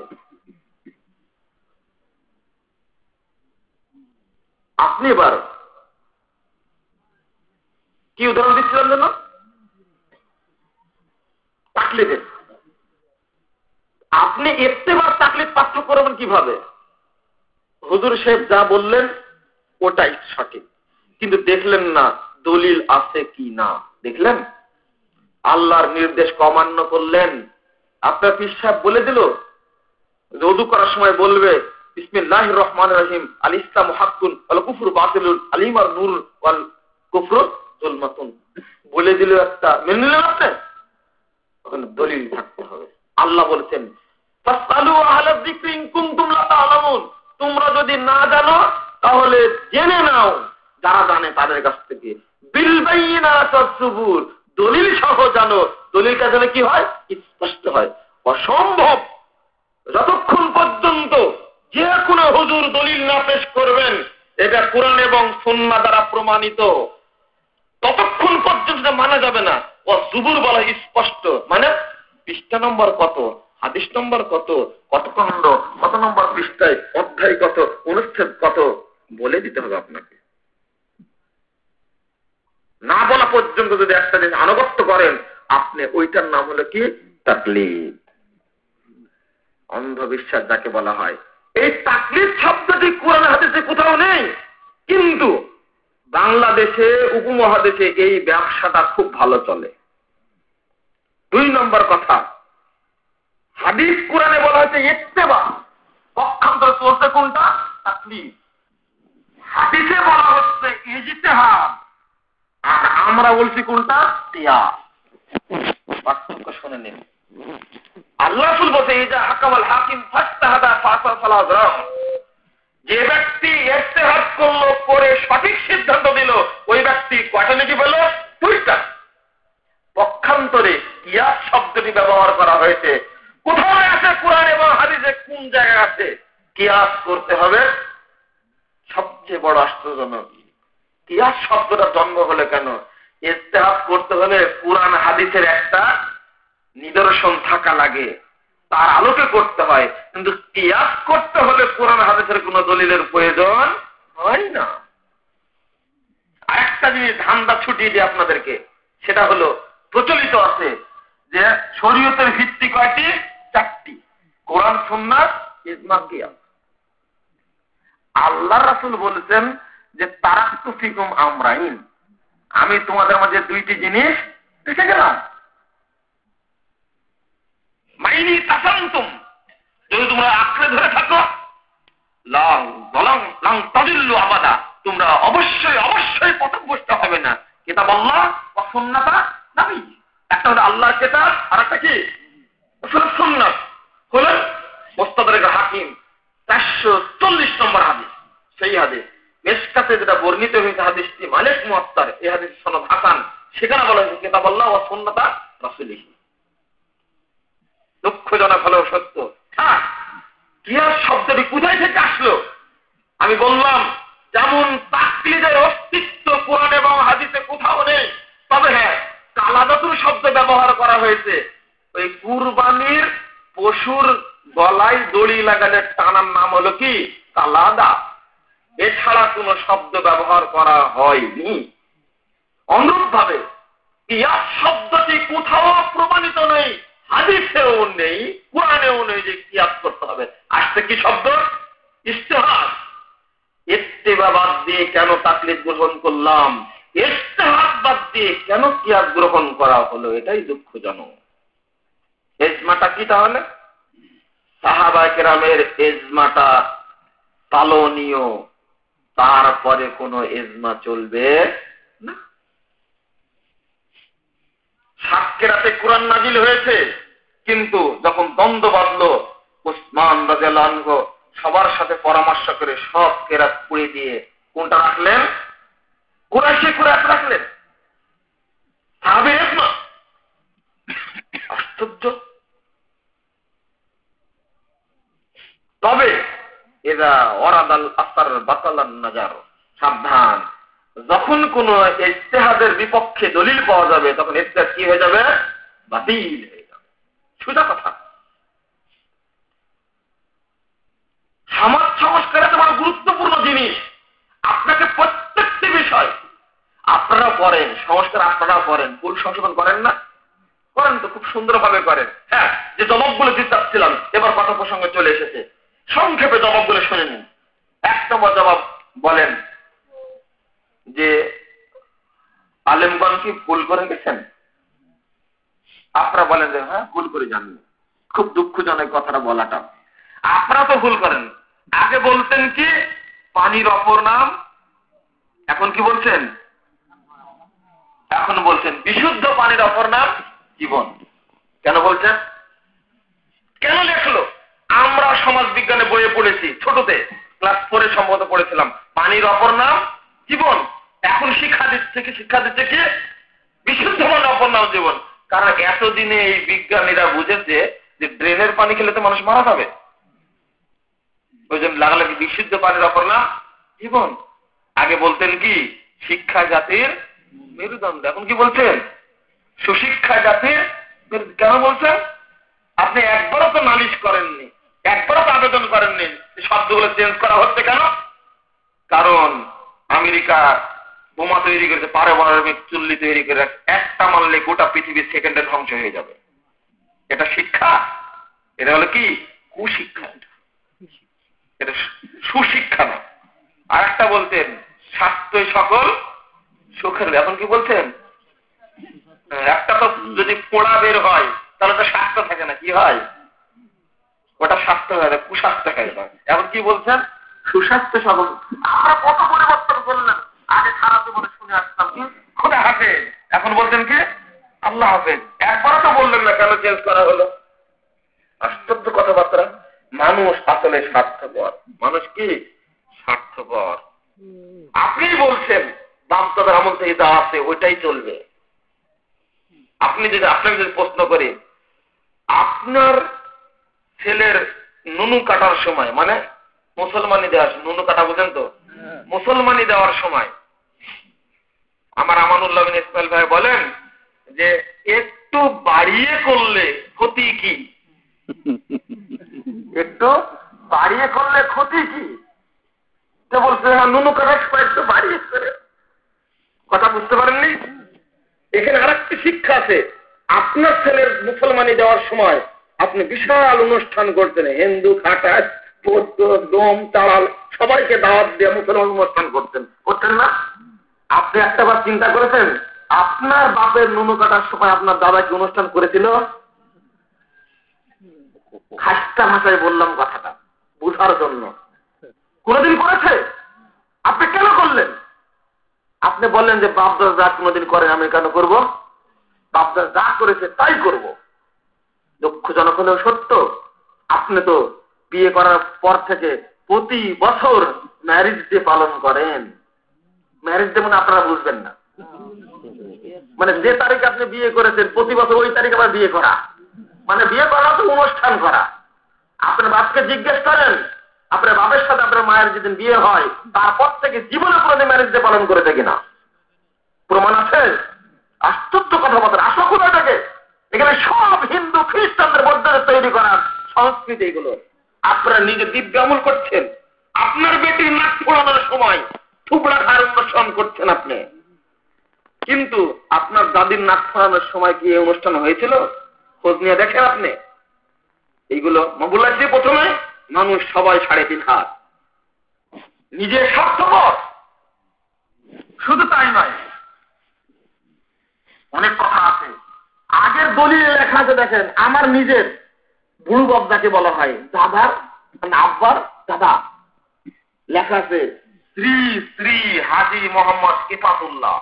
আপনি এবার কি উদাহরণ দিচ্ছিলেন যেন? তাকলিদের। আপনি ইত্তেবা তাকলিদ পার্থক্য করবেন কিভাবে? হুজুর সাহেব যা বললেন ওটাই সঠিক, কিন্তু দেখলেন না দলিল আছে কি না। দেখলেন আল্লাহর নির্দেশ অমান্য করলেন। আপনার পীর সাহেব বলে দিল ওযু করার সময় বলবে বিসমিল্লাহির রহমানির রহিম, আল ইসলামু হাক্কুন ওয়াল কুফরু বাতিলুন, আল ঈমান নূরুন ওয়াল কুফরু যুলমাতুন, বলে দিল একটা, মেনে নিলেন আপনি? ওখানে দলিল থাকতে হবে। আল্লাহ বলেছেন ফাসআলু আহলা যিকরি ইন কুনতুম লা তা'লামুন, তোমরা যদি না জানো তাহলে জেনে নাও যারা জানে তাদের কাছ থেকে। বিল বাইয়িনাতি ওয়াস সুবুর, দলিল সহ জানো। দলিল কাজে কি হয়? স্পষ্ট হয়। অসম্ভব যতক্ষণ পর্যন্ত যে কোনো হুজুর দলিল না পেশ করবেন এটা কোরআন এবং সুন্নাহ দ্বারা প্রমাণিত, ততক্ষণ পর্যন্ত মানা যাবে না। ও সুবুর বলা স্পষ্ট, মানে পৃষ্ঠা নম্বর কত, হাদিস নম্বর কত, কত খণ্ড, কত নম্বর পৃষ্ঠায়, অধ্যায় কত, অনুচ্ছেদ কত বলে দিতে হবে আপনাকে। না বলা পর্যন্ত যদি একটা জিনিস আনুগত্য করেন আপনি, ওইটার নাম হলো কি তাকলিদ, অন্ধবিশ্বাস যাকে বলা হয়। এই তাকলিদ শব্দটি কোরআন হাদিসে কোথাও নেই, কিন্তু বাংলাদেশে উপমহাদেশে এই ব্যবসাটা খুব ভালো চলে। দুই নম্বর কথা, হাদিস কোরআনে বলা হয়েছে ইত্তেবা, পক্ষান্তর চলছে কোনটা? তাকলিদ। হাদিসে বলা হচ্ছে ইজতিহাদ, আর আমরা বলছি কোনটা? কিয়াস। পার্থক্য শুনে নিন। আল্লাহ রাসূল বলেছে ইজা হাকামাল হাকিম ফাজতাহাদা ফাসাল ফালা যুরম, যে ব্যক্তি ইজতিহাদ করলো, করে সঠিক সিদ্ধান্ত দিল, ওই ব্যক্তি কয়টা নেকি পেল? দুইটা। পক্ষান্তরে কিয়াস শব্দটি ব্যবহার করা হয়েছে, কোথায় আছে কোরআন এবং হাদিসে? কোন জায়গায় আছে? কিয়াস করতে হবে। সবচেয়ে বড় আশ্চর্যজনক, কিয়াস শব্দটা জন্ম হলে কেন? ইজতিহাদ করতে হলে কোরআন হাদিসের একটা নিদর্শন থাকা লাগে, তার আলোকে করতে হয়। কিন্তু কিয়াস করতে হলে কোরআন হাদিসের কোন দলিলের প্রয়োজন হয় না। আরেকটা জিনিস ধান্দা ছুটিয়ে দিই আপনাদেরকে, সেটা হলো প্রচলিত আছে যে শরীয়তের ভিত্তি কয়টি? চারটি, কোরআন, সুন্নাহ, ইজমা, কিয়াস। আল্লাহর রাসূল বলেছেন যে তারাকতু ফিকুম আমরাইন, আমি তোমাদের মাঝে দুইটি জিনিস রেখে গেলাম। মাইনি তাসান্তুম, যদি তোমরা আঁকড়ে ধরে থাকো, লং বলং লং তাদিল্লু আবাদা, তোমরা অবশ্যই অবশ্যই পথভ্রষ্ট হবে না। কিতাব আল্লাহ ওয়া সুন্নাত নবী, একটা হলো আল্লাহর কিতাব, আর একটা কি? রাসূলের সুন্নাত। হলো মুস্তাদরাক হাকিম চারশো চল্লিশ নম্বর হাদিস, সেই হাদিস মিশকাতে যেটা বর্ণিত হয়েছে, হাদিসটি মালিক মুআত্তার, এই হাদিস সনদ হাসান। সেখানে বলা হয়েছে কিতাব আল্লাহ ওয়া সুন্নাত রাসূলিহি। দুঃখজনক হলেও সত্য। হ্যাঁ, কিয়াস শব্দটি কোথায় থেকে আসলো? আমি বললাম যেমন তাকলিদের অস্তিত্ব কোরআন এবং হাদিসে কোথাও নেই, তবে হ্যাঁ কালাদাতুর শব্দ ব্যবহার করা হয়েছে। ওই কুরবানির পশুর গলায় দড়ি লাগালে টানার নাম হলো কি কালাদা। এছাড়া কোন শব্দ ব্যবহার করা হয়নি। অনুরূপ ভাবে কিয়াস শব্দটি কোথাও প্রমাণিত নেই, হাদিসেও নেই, কোরআনেও নেই যে কিয়াস করতে হবে। আসছে কি শব্দ? ইজতিহাদ। ইত্তেবা বাদ দিয়ে কেন তাকলিদ গ্রহণ করলাম, ইজতিহাদ বাদ দিয়ে কেন কিয়াস গ্রহণ করা হলো, এটাই দুঃখজনক। ইজমাটা কি তাহলে? সাহাবা কেরামের ইজমাটা পালনীয়, তারপরে কোনো ইজমা চলবে না। সাক্কেরাতে কোরআন নাজিল হয়েছে, কিন্তু যখন দ্বন্দ্ব বাঁধলো উসমান রাদিয়াল্লাহু আনহু সবার সাথে পরামর্শ করে সব কেরাত পুড়ে দিয়ে কোনটা রাখলেন? কুরাইশি কেরাত রাখলেন। সাহাবীর ইজমা। আশ্চর্য। তবে এরা ওরাদাল আসার বাতালান নাজার, সাবধান, যখন কোন ইজতিহাদের বিপক্ষে দলিল পাওয়া যাবে তখন ইজতিহাদ কি হয়ে যাবে? বাতিল হয়ে যাবে। সোজা কথা। সমাজ সংস্কার একটা বড় গুরুত্বপূর্ণ জিনিস। আপনাকে প্রত্যেকটি বিষয় আপনারা করেন, সংস্কার আপনারা করেন, ভুল সংশোধন করেন না? করেন তো, খুব সুন্দরভাবে করেন। হ্যাঁ, যে জবাবগুলো দিতে চাচ্ছিলাম এবার কথা প্রসঙ্গে চলে এসেছে, সংক্ষেপে জবাবগুলো শুনে নিন। এক নম্বর জবাব বলেন যে আলেমগণ কি ভুল করে গেছেন? আপনারা বলেন যে হ্যাঁ ভুল করে জাননি। খুব দুঃখজনক কথাটা বলাটা। আপনারা তো ভুল করেন। আগে বলতেন কি পানির অপর নাম, এখন কি বলছেন? এখন বলছেন বিশুদ্ধ পানির অপর নাম জীবন। কেন বলছেন? কেন লেখলো? আমরা সমাজ বিজ্ঞানে বইয়ে পড়েছি, ছোটতে ক্লাস ফোরে সম্ভবত পড়েছিলাম, পানির অপর নাম জীবন। এখন শিক্ষা দিচ্ছে কি? শিক্ষা দিচ্ছে কি বিশুদ্ধ পানির অপর নাম জীবন। কারণ এতদিনে এই বিজ্ঞানীরা বুঝেছে যে ড্রেনের পানি খেলে তো মানুষ মারা যাবে, ওই জন্য লাগালাগি বিশুদ্ধ পানির অপর নাম জীবন। আগে বলতেন কি শিক্ষা জাতির মেরুদণ্ড, এখন কি বলছেন সুশিক্ষা জাতির। কেন বলছেন? আপনি একবারও তো নালিশ করেননি, একবারও তো আবেদন করেননি, শব্দগুলো চেঞ্জ করা হচ্ছে কেন? কারণ আমেরিকা বোমা তৈরি করেছে, পারমাণবিক চুল্লি তৈরি করে, একটা মারলে গোটা পৃথিবীর সেকেন্ডে ধ্বংস হয়ে যাবে। এটা শিক্ষা? এটা হলো কি কুশিক্ষা, এটা সুশিক্ষা না। আর একটা বলতেন স্বাস্থ্যই সকল সুখের, এখন কি বলছেন? একটা তো যদি পোড়া বের হয় তাহলে তো স্বাস্থ্য থাকে না, কি হয়? ওটা স্বাস্থ্য হয় না, কুস্বাস্থ্য হয়ে যায়। এখন কি বলছেন? সুস্বাস্থ্য সকল। আমরা কত পরিবর্তন করলাম। আগে সারা জীবনে শুনে আসতাম কি খোদা হাফেজ, এখন বলছেন কি আল্লাহ হাফেজ। একবারও তো বললেন না, কেন চেঞ্জ করা হলো? আশ্চর্য কথাবার্তা। মানুষ আসলে স্বার্থপর। মানুষ কি স্বার্থপর। আপনি বলছেন বামতদের আমল থেকে যা আছে ওইটাই চলবে। আপনি যদি আপনাকে যদি প্রশ্ন করি আপনার ছেলের নুনু কাটার সময়, মানে মুসলমানি দেওয়ার, নুনু কাটা বুঝেন তো, মুসলমানি দেওয়ার সময় আমার আমানুল্লাহ বিন ইসমাইল ভাই বলেন যে একটু বাড়িয়ে করলে ক্ষতি কি? একটু বাড়িয়ে করলে ক্ষতি কি? তো বলছে নুনু কাটার সময় একটু বাড়িয়ে করে। কথা বুঝতে পারেননি? এখানে আর একটি শিক্ষা আছে। আপনার ছেলের মুসলমানি দেওয়ার সময় আপনি বিশাল অনুষ্ঠান করতেন, হিন্দু খাটাস পদ্ম দম তাড়াল সবাইকে দাওয়াত দিয়ে মুসলমান অনুষ্ঠান করতেন, করতেন না? আপনি একটা বার চিন্তা করেছেন আপনার বাপের নুনু কাটার সময় আপনার দাদা কি অনুষ্ঠান করেছিল? খাস্তা ভাষায় বললাম কথাটা বুঝার জন্য। কোনদিন করেছে? আপনি কেন করলেন? আপনি বললেন যে বাপদাদা যা কোনদিন করেন আমি কেন করবো? বাপদাদা যা করেছে তাই করব। দুঃখজনক হলেও সত্য, আপনি তো বিয়ে করার পর থেকে প্রতি বছর ম্যারেজ ডে পালন করেন। ম্যারেজ ডে মানে আপনারা বুঝবেন না, মানে যে তারিখে আপনি বিয়ে করেছেন প্রতি বছর ওই তারিখে আবার বিয়ে করা, মানে বিয়ে করা তো অনুষ্ঠান করা। আপনার বাপকে জিজ্ঞেস করেন আপনার বাপের সাথে আপনার মায়ের যেদিন বিয়ে হয় তারপর থেকে জীবনে কোনোদিন ম্যারেজ ডে পালন করেছে কিনা প্রমাণ আছে? আশ্চর্য কথাবার্তা। আশা কোথায় থাকে? এখানে সব হিন্দু সংস্কৃতি এগুলো। আপনারা নিজে দিব্য আমল করছেন, আপনার বেটির নাক ফোড়ানোর সময় থুবড়া খাওয়ার অনুষ্ঠান করছেন আপনি, কিন্তু আপনার দাদির নাক ফোড়ানোর সময় কি এই অনুষ্ঠান হয়েছিল? খোঁজ নিয়ে দেখেন আপনি। এইগুলো মবুল্লাহ যে প্রথমে মানুষ সবাই সাড়ে তিন হাত, নিজে স্বার্থপর। শুধু তাই নয়, অনেক কথা আছে। আগের দলিলে লেখা আছে, দেখেন, আমার নিজের বুড়ু বাবদাকে বলা হয় দাদার, মানে আব্বার দাদা। লেখা আছে শ্রী শ্রী হাজী মোহাম্মদ ইফাতুল্লাহ,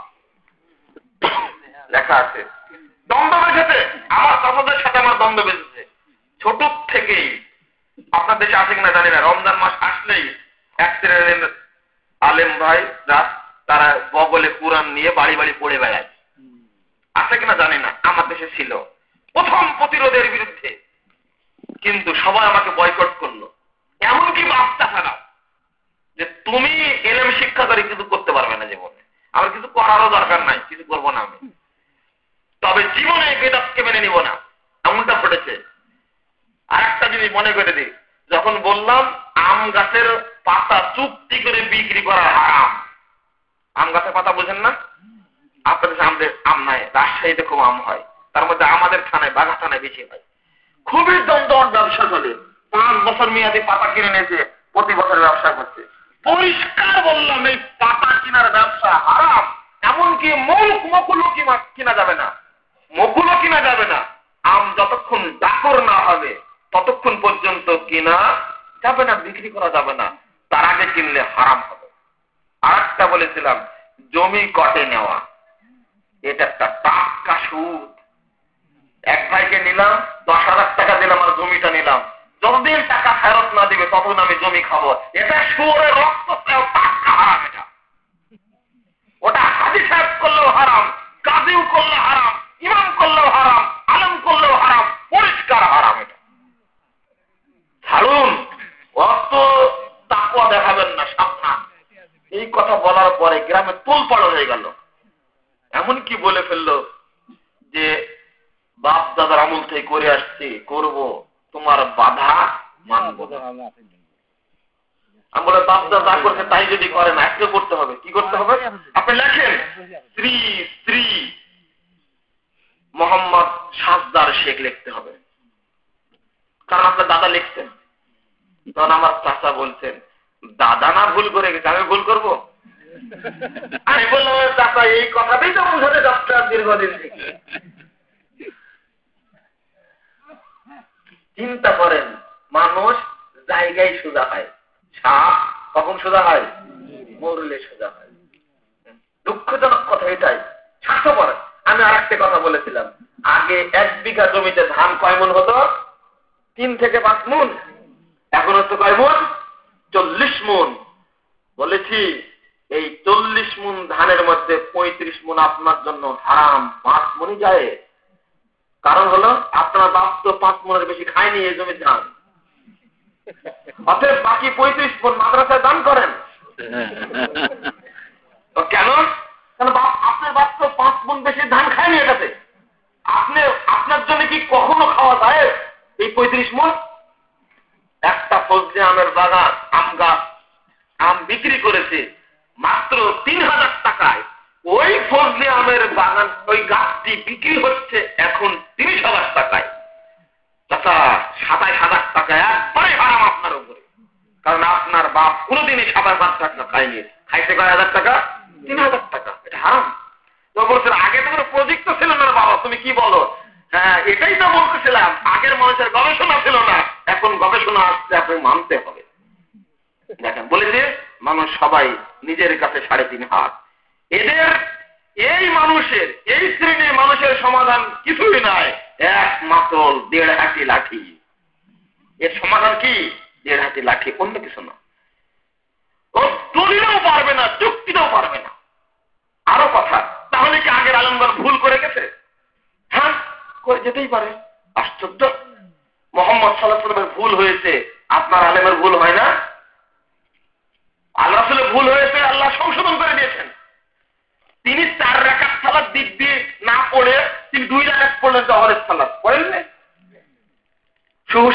লেখা আছে। দ্বন্দ্ব বেঁধেছে আমার দাদাদের সাথে, আমার দ্বন্দ্ব বেঁধেছে ছোট থেকেই। আপনার দেশে আছে কিনা জানি না, রমজান মাস আসলেই এক শ্রেণীর আলেম ভাইরা তারা বগলে কুরআন নিয়ে বাড়ি বাড়ি পড়ে বেড়ায়। আছে কিনা জানি না, আমার দেশে ছিল প্রথম প্রতিরোধের বিরুদ্ধে, কিন্তু সবাই আমাকে বয়কট করলো। এমনকি বাচ্চা ছাড়া যে তুমি এলেম শিক্ষা করে কিছু করতে পারবে না জীবনে, আমার কিছু করারও দরকার নাই, কিছু করবো না আমি, তবে জীবনে বেদাতকে মেনে নিব না, এমনটা ঘটেছে। আর একটা জিনিস মনে করে দিই, যখন বললাম আম গাছের পাতা চুক্তি করে বিক্রি করা হারাম, আম গাছের পাতা বোঝেন না? আপনাদের আমাদের আম নাই, রাজশাহীতে খুব আম হয়, তার মধ্যে আমাদের থানায় বাঘা থানায় বেশি হয়। খুবই দমদম ব্যবসা চলে, পাঁচ বছর মেয়াদে পাতা কিনে নিয়েছে, প্রতি বছর ব্যবসা করছে। পরিষ্কার বললাম এই পাতা কেনার ব্যবসা হারাম। এমনকি মুখ মকুলও কিনা যাবে না, মকুলও কিনা যাবে না। আম যতক্ষণ ডাকর না হবে ততক্ষণ পর্যন্ত কিনা যাবে না, বিক্রি করা যাবে না, তার আগে কিনলে হারাম হবে। আর একটা বলেছিলাম জমি কটে নেওয়া, এটা একটা টাটকা সুদ। এক ভাইকে নিলাম, দশ হাজার টাকা দিলাম আর জমিটা নিলাম, যতদিন টাকা ফেরত না দিবে ততদিন আমি জমি খাবো। এটা শুয়োরের রক্ত, টাটকা হারাম। এটা ওটা হাজি সাহেব করলেও হারাম, কাজীও করলে হারাম, ইমাম করলেও হারাম, আলেম করলেও হারাম, পরিষ্কার হারাম। এটা ছাড়ুন, অত তাকওয়া দেখাবেন না, সাবধান। এই কথা বলার পরে গ্রামে তোলপাড় হয়ে গেল। এমনকি বলে ফেললো যে বাপ দাদার আমল থেকে করে আসছি, করব, তোমার বাধা মানব না। আমি বলে বাপ দাদা করছে তাই যদি করেন আজকে করতে হবে। কি করতে হবে? আপনি লেখেন শ্রী শ্রী মোহাম্মদ সাজদার শেখ লিখতে হবে, কারণ আপনার দাদা লিখছেন। তখন আমার চাচা বলছেন দাদা না ভুল করে গেছে, আমি ভুল করব? আমি বললাম চাচা এই কথাটাই তো বুঝাতে যাচ্ছে দীর্ঘদিন থেকে। চিন্তা করেন, মানুষ জায়গায় সোজা হয়, সাপ কখন সোজা হয়? মরলে সোজা হয়। দুঃখজনক কথা এটাই। স্বার্থপর। আমি আর একটা কথা বলেছিলাম, আগে এক বিঘা জমিতে ধান কয় মণ হতো? তিন থেকে পাঁচ মণ। এখন হচ্ছে কয় মণ? চল্লিশ মণ। বলেছি এই চল্লিশ মণ ধানের মধ্যে পঁয়ত্রিশ মণ আপনার জন্য হারাম, পাঁচ মণই যায়। কারণ হলো আপনার বাপ তো পাঁচ মণের বেশি খায়নি এই জমির ধান, অতএব বাকি পঁয়ত্রিশ মণ মাদ্রাসায় দান করেন। কেন? কারণ আপনার বাপ তো পাঁচ মণ বেশি ধান খায়নি এটাতে। আপনি আপনার জন্য কি কখনো খাওয়া যায় এই পঁয়ত্রিশ মণ? একটা ফজলি আমের বাগান, আম গাছ, আম বিক্রি করেছে মাত্র তিন হাজার টাকায়। ওই ফজলি আমের বাগান, ওই গাছটি বিক্রি হচ্ছে এখন তিরিশ হাজার টাকায়। চাচা সাতাইশ হাজার টাকা একবারে হারাম আপনার উপরে, কারণ আপনার বাপ কোনোদিনই সাতাইশ হাজার টাকা খায়নি, খাইছে কয় হাজার টাকা? তিন হাজার টাকা। এটা হারাম। তো বলছেন আগে তো কোনো প্রজেক্ট ছিল না বাবা, তুমি কি বলো? হ্যাঁ এটাই তো বলতেছিলাম, আগের মানুষের গবেষণা ছিল না, এখন গবেষণা আসছে, আপনি মানতে হবে। দেখেন বলেছে মানুষ সবাই নিজের কাছে সাড়ে তিন হাত। এদের এই মানুষের, এই শ্রেণীর মানুষের সমাধান কিছুই নাই, একমাত্র দেড় হাতি লাঠি। এর সমাধান কি? দেড় হাতি লাঠি, অন্য কিছু না। ও দলিলেও পারবে না, যুক্তিতেও পারবে না। আরো কথা, তাহলে কি আগের আলেমগণ ভুল করে গেছে? হ্যাঁ করে যেতেই পারে। আশ্চর্য, মোহাম্মদ সাল্লাল্লাহু আলাইহি ওয়াসাল্লামের ভুল হয়েছে, আপনার আলেমের ভুল হয় না? আল্লাহ রাসূলের ভুল হয়েছে, আল্লাহ সংশোধন করে দিয়েছেন। তিনি চার রাকাত সালাত দিক দিয়ে না পড়ে তিনি দুই রাকাত পড়লেন জহরের সালাত, পড়েন না? সুহুসে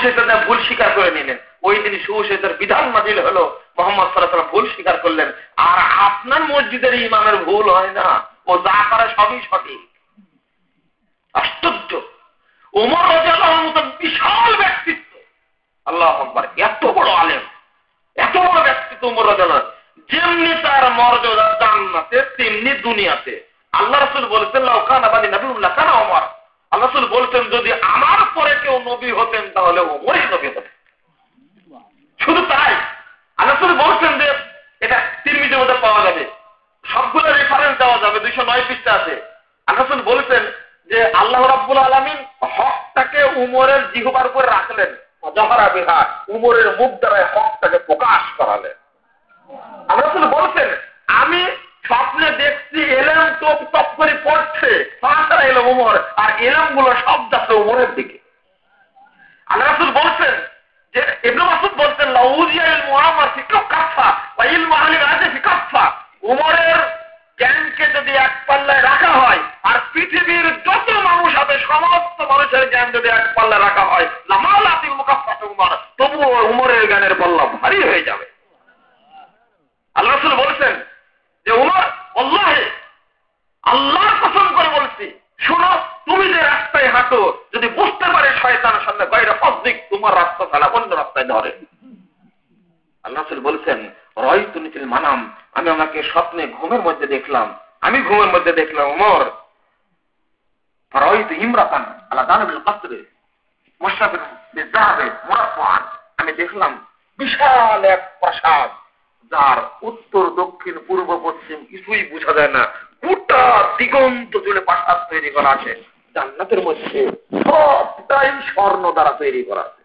সুশীলতা ভুল স্বীকার করে নিলেন। ওই দিন সুশীলতার বিধান নাজিল হলো, মোহাম্মদ সাল্লাল্লাহু আলাইহি ওয়াসাল্লাম ভুল স্বীকার করলেন। আর আপনার মসজিদের ইমামের ভুল হয় না, ও যা করে সবই সঠিক। আশ্চর্য! ওমর রাদিয়াল্লাহু আনহু মতো বিশাল ব্যক্তিত্ব, আল্লাহু আকবার, এত বড় আলেম, এত বড় ব্যক্তিত্ব ওমর রাদিয়াল্লাহু আনহু, যেমনি তার মর্যাদা জান্নাতে তেমনি দুনিয়াতে। আল্লাহ রাসূল বলেছেন, লাউ কানা বানি নবিয়্যুল্লাহ কানা ওমর। আল্লাহ রাসূল বলেছেন, যদি আমার পরে কেউ নবী হতেন তাহলে ওমরই নবী হতেন। শুধু তাই, আল্লাহ রাসূল বলেছেন যে এটা তিরমিজির মধ্যে পাওয়া যাবে, সবগুলো রেফারেন্স দেওয়া যাবে, দুইশো নয় পৃষ্ঠা আছে। আল্লাহ রাসূল বলেছেন যে আল্লাহ রাব্বুল আলামিন হকটাকে উমরের জিহ্বার উপরে রাখলেন, জাহরা বিহা, উমরের মুখ দ্বারা হকটাকে প্রকাশ করালেন। আল্লাহ রাসূল বলেছেন, আমি স্বপ্নে দেখছি এলেম টপ টপ করে পড়ছে, ফাঁসা এলো উমর, আর এলেম গুলো সব যাচ্ছে উমরের দিকে। আল্লাহ রাসূল বলছেন যে ইবনে মাসউদ বলছেন, লাউজিয়া ইল মুআমার ফি কাফা ওয়া ইলমু আহলি রাজি ফি কাফা। উমরের জ্ঞানকে যদি এক পাল্লায় রাখা হয় আর পৃথিবীর যত মানুষ হবে সমস্ত মানুষের জ্ঞান যদি এক পাল্লায় রাখা হয়, লামালাতিল মুকাফফাতু উমর, তবুও উমরের জ্ঞানের পাল্লা ভারী হয়ে যাবে। আল্লাহ রাসূল বলেছেন যে উমর, আল্লাহে, আল্লাহর কসম করে বলছি, শোনো, তুমি যে রাস্তায় হাঁটো যদি বুঝতে পারে শয়তানের সামনে গায়রা ফাসদিক, তোমার রাস্তা ছাড়া অন্য রাস্তায় ধরে। আল্লাহ রাসূল বলেছেন, রাআইতু নিতিল মানাম, আমি আমাকে স্বপ্নে ঘুমের মধ্যে দেখলাম, আমি ঘুমের মধ্যে দেখলাম উমর, রাআইতু ইমরাতান আলা দানিবিল কসরি মুশরাফিন বিযাহাবে মুরাফফান, আমি দেখলাম বিশাল এক প্রাসাদ, যার উত্তর দক্ষিণ পূর্ব পশ্চিম কিছুই বোঝা যায় না, গোটা দিগন্ত জুড়ে প্রাসাদ তৈরি করা আছে, জান্নাতের মধ্যে সবটাই স্বর্ণ দ্বারা তৈরি করা আছে।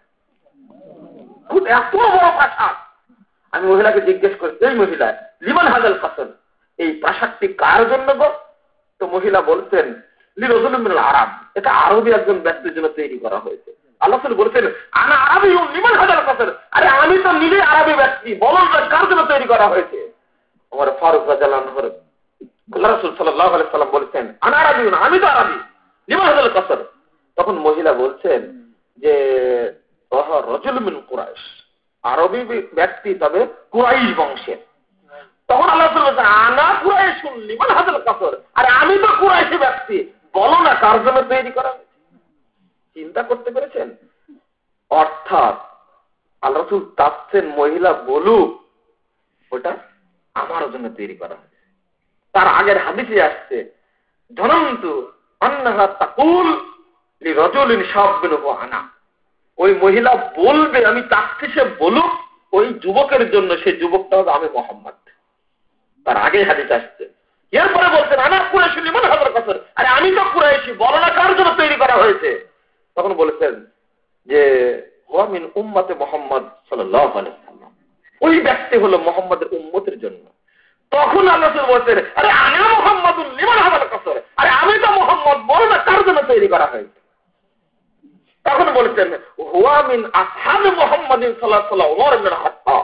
এত বড় প্রাসাদ। আমি মহিলাকে জিজ্ঞেস করি, এই মহিলা, লিমান হাজাল কাসর, এই প্রাসাদটি কার জন্য গো? তো মহিলা বলছেন, লিরাজুলিন মিনাল আরাব, এটা আরবি একজন ব্যক্তির জন্য তৈরি করা হয়েছে। আল্লাহ রাসূল বলেছেন, আনা আরবি লিমান হাজাল কাসর, আরে আমি তো নিজে আরবি ব্যক্তি, বলুন কার জন্য তৈরি করা হয়েছে? ওমর ফারুক রাদিয়াল্লাহু আনহু, আল্লাহ রাসূল সাল্লাল্লাহু আলাইহি সাল্লাম বলেছেন, আনা আরবি, আমি তো আরবি, লিমান হাজাল কাসর। তখন মহিলা বলছেন যে ওহ রাজুল মিন কুরাইশ, আরবি ব্যক্তি, তবে কুরাইশ বংশের। তখন আল্লাহ রাসূল বলেছেন, আনা কুরাইশুন লিমান হাজাল কাসর, আরে আমি তো কুরাইশি ব্যক্তি, বলো না কার জন্য তৈরি করা হয়েছে? চিন্তা করতে পেরেছেন? অর্থাৎ আল্লাহ রাসূল চাচ্ছেন মহিলা বলুক ওটা আমার জন্য তৈরি করা হয়েছে। তার আগের হাদিসে আসছে, ধনন্তু আন্নাহা তাকুল লিরাজুলিন শাববিন ওয়া আনা, ওই মহিলা বলবে, আমি চাচ্ছি সে বলুক ওই যুবকের জন্য, সেই যুবকটা হবে আমি মুহাম্মদ। তার আগে হাদিস আসছে। এরপরে বলছেন, আনা কুরাইশি লিমান হাজাল কাসর, আরে আমি তো কুরাইশি, বলো না কার জন্য তৈরি করা হয়েছে? তখন বলেছেন যে হুয়া মিন উম্মতে মুহাম্মদ সাল্লাল্লাহু আলাইহি ওয়াসাল্লাম, ওই ব্যক্তি হলো মুহাম্মদের উম্মতের জন্য। তখন আল্লাহ রাসূল বলছেন, আরে আনা মুহাম্মাদুন লিমান হাজাল কাসর, আরে আমি তো মুহাম্মদ, বলো না কার জন্য তৈরি করা হয়েছে? তখন বলছেন, হুয়া মিন আসহাবি মুহাম্মাদিন সাল্লাল্লাহু আলাইহি ওয়াসাল্লাম ওমর ইবনে খাত্তাব,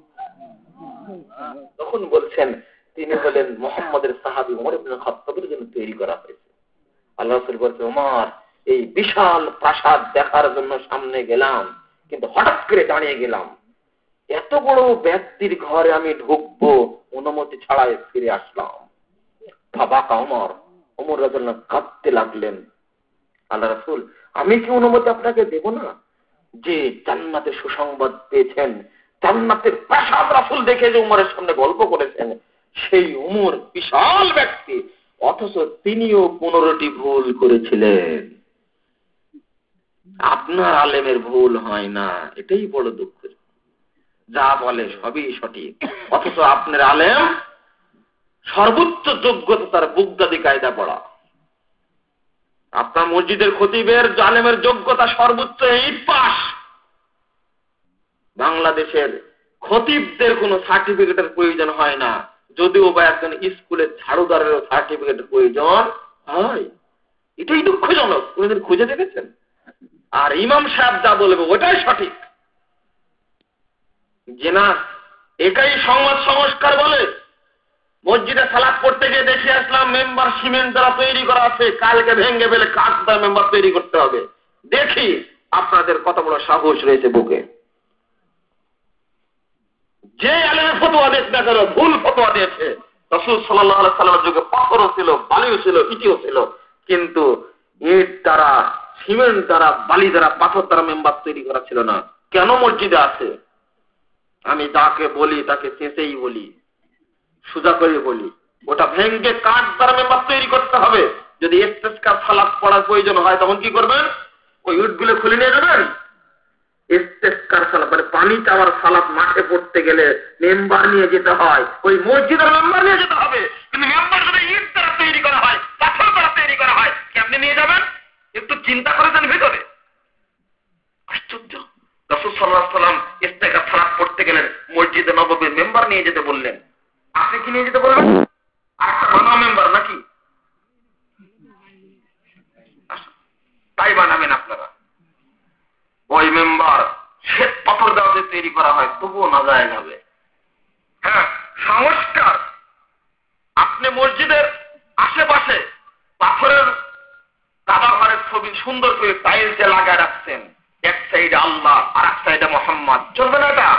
তখন বলছেন তিনি হলেন মুহাম্মদের সাহাবী ওমর ইবনে খাত্তাবের জন্য তৈরি করা হয়েছে। আল্লাহ রাসূল বলছেন, ওমর, এই বিশাল প্রাসাদ দেখার জন্য সামনে গেলাম, কিন্তু হঠাৎ করে দাঁড়িয়ে গেলাম, এত বড় ব্যক্তির ঘরে আমি ঢুকবো অনুমতি ছাড়াই ফিরে আসলাম। বাবা ওমর, ওমর রাদিয়াল্লাহু আনহু কাঁদতে লাগলেন। আল্লাহ রাসূল, আমি কি অনুমতি আপনাকে দেব না? যে জান্নাতের সুসংবাদ পেয়েছেন, জান্নাতের প্রাসাদ রাসূল দেখে যে উমরের সামনে গল্প করেছেন, সেই উমর বিশাল ব্যক্তি, অথচ তিনিও পনেরোটি ভুল করেছিলেন। আপনার আলেমের ভুল হয় না, এটাই বড় দুঃখ। যা বলে সবই সঠিক, অথচ আপনার আলেম সর্বোচ্চ যোগ্যতা তার বুগদাদি কায়দা পড়া। আপনার মসজিদের খতিবের আলেমের যোগ্যতা সর্বোচ্চ এইট পাস। বাংলাদেশের খতিবদের কোনো সার্টিফিকেটের প্রয়োজন হয় না, যদিও বা একজন স্কুলের ঝাড়ুদারেরও সার্টিফিকেটের প্রয়োজন হয়। এটাই দুঃখজনক। কোনদিন খুঁজে দেখেছেন? আর ইমাম সাহেব যা বলবে ওটাই সঠিক। যে না, এটাই সমাজ সংস্কার বলে। মসজিদে সালাত পড়তে গিয়ে দেখে আসলাম মেম্বার সিমেন্ট দ্বারা তৈরি করা আছে, কালকে ভেঙে ফেলে কাঠ দ্বারা মেম্বার তৈরি করতে হবে। দেখি আপনাদের কত বড় সাহস রয়েছে বুকে? যে আলেমের ফতোয়া দিয়েছে না কেন, ভুল ফতোয়া দিয়েছে। রাসূল সাল্লাল্লাহু আলাইহি সাল্লামের যুগে পাথরও ছিল, বালিও ছিল, ইটিও ছিল, কিন্তু ইট দ্বারা, সিমেন্ট দ্বারা, বালি দ্বারা, পাথর দ্বারা মেম্বার তৈরি করা ছিল না। কেন মসজিদে আছে? আমি যাকে বলি তাকে চেঁচেই বলি, সোজা করে বলি, ওটা ভেঙ্গে কাঠ দ্বারা মেম্বার তৈরি করতে হবে। যদি ইস্তেসকার সালাত পড়ার প্রয়োজন হয় তখন কি করবেন? ওই ইটগুলো খুলে নিয়ে যাবেন। ইস্তেসকার সালাত মানে পানি চাওয়ার সালাত মাঠে পড়তে গেলে মেম্বার নিয়ে যেতে হয়, ওই মসজিদের মেম্বার নিয়ে যেতে হবে। কিন্তু মেম্বার যদি ইট দ্বারা তৈরি করা হয়, পাথর দ্বারা তৈরি করা হয়, কেমনি নিয়ে যাবেন? একটু চিন্তা করেছেন ভিতরে? আশ্চর্য। রাসূল সাল্লাল্লাহু আলাইহি সাল্লাম ইস্তেসকার সালাত পড়তে গেলেন, মসজিদে নববীর মেম্বার নিয়ে যেতে বললেন। আপনি কি নিয়ে যেতে বলবেন? আরেকটা বানাও মেম্বার নাকি? তাই বানাবেন আপনারা। ওই মেম্বার শ্বেত পাথর দেওয়াতে তৈরি করা হয়, তবুও না যায় যাবে। হ্যাঁ, সংস্কার। আপনি মসজিদের আশেপাশে পাথরের কাবা ঘরের ছবি সুন্দর করে টাইলসে লাগায় রাখছেন, এক সাইডে আল্লাহ আর এক সাইডে মোহাম্মদ, চলবে না এটা?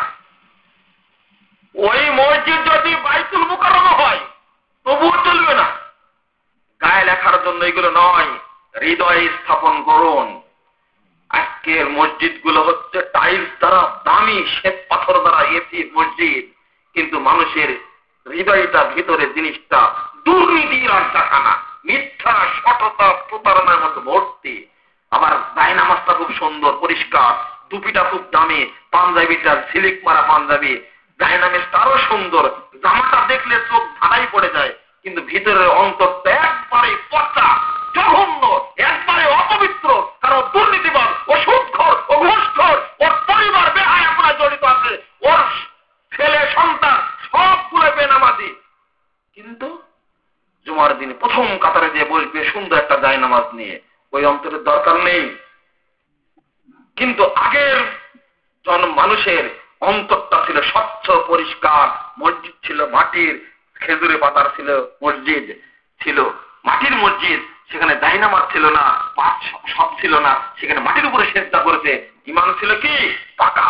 ওই মসজিদ যদি বাইতুল মুকাররম হয় তবুও চলবে না। গায়ে লেখার জন্য এগুলো নয়, হৃদয়ে স্থাপন করুন। আজকের মসজিদ গুলো হচ্ছে টাইলস দ্বারা, দামি শ্বেত পাথর দ্বারা এসি মসজিদ, কিন্তু মানুষের হৃদয়টা, ভিতরে জিনিসটা দুর্নীতির আড্ডাখানা, মিথ্যা, সততা, প্রতারণার মতো ভর্তি। আবার জায়নামাজটা খুব সুন্দর পরিষ্কার, টুপিটা খুব দামি, পাঞ্জাবিটা সিলিক মারা পাঞ্জাবি, জায়নামাজটা আরো সুন্দর, জামাটা দেখলে চোখ ধাঁধাই পড়ে যায়, কিন্তু ভিতরের অন্তরটা একবারে পচা, জঘন্য, একবারে অপবিত্র। কারণ দুর্নীতিবাদ, ও সুদখোর, ও ঘুষখোর, ওর পরিবার বেহায়াপনা জড়িত আছে, ওর ছেলে সন্তান সবগুলো বেনামাজি। কিন্তু জুমার দিন প্রথম কাতারে যে বসবে সুন্দর একটা জায়নামাজ নিয়ে, ওই অন্তরের দরকার নেই। কিন্তু আগের জন মানুষের অন্তরটা ছিল স্বচ্ছ পরিষ্কার, মসজিদ ছিল মাটির, খেজুরে পাতার ছিল মসজিদ, ছিল মাটির মসজিদ, সেখানে জায়নামাজ ছিল না, পাঁচ সব ছিল না, সেখানে মাটির উপরে সেজদা করেছে, ইমান ছিল কি পাকা।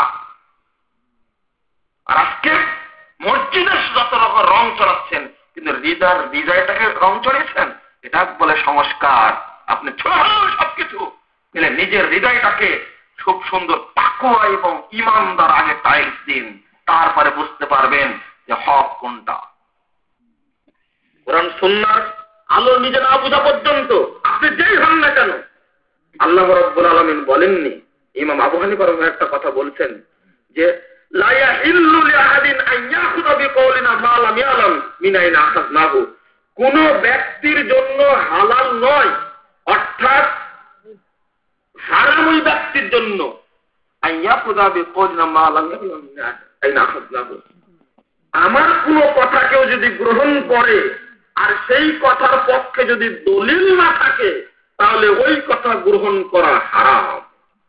আর আজকে মসজিদের যত রকম রং চড়াচ্ছেন, কিন্তু হৃদয় হৃদয়টাকে রং চড়িয়েছেন, এটা বলে সংস্কার। আপনি ছোট সবকিছু মিলে নিজের হৃদয়টাকে খুব সুন্দর তাকওয়া এবং ঈমানদার আগে টাইলস দিন, তারপরে বুঝতে পারবেন যে হক কোনটা। কোরআন সুন্নাহর আলো নিজে না বোঝা পর্যন্ত আপনি যেই হন না কেন, আল্লাহ রাব্বুল আলামিন বলেননি। ইমাম আবু হানিফা রাহিমাহুল্লাহ একটা কথা বলছেন যে লা ইয়াহিল্লু লিআহাদিন আন ইয়াখুযা বিকাউলিনা মা লাম ইয়ালাম মিন আইনা আখাযনাহু। কোন ব্যক্তির জন্য হালাল নয়, অর্থাৎ হারাম ওই ব্যক্তির জন্য, আন ইয়াখুযা বিকাউলিনা মা লাম ইয়ালাম মিন আইনা আখাযনাহু। আমার কোন কথা কেউ যদি গ্রহণ করে আর সেই কথার পক্ষে যদি দলিল না থাকে, তাহলে ওই কথা গ্রহণ করা হারাম।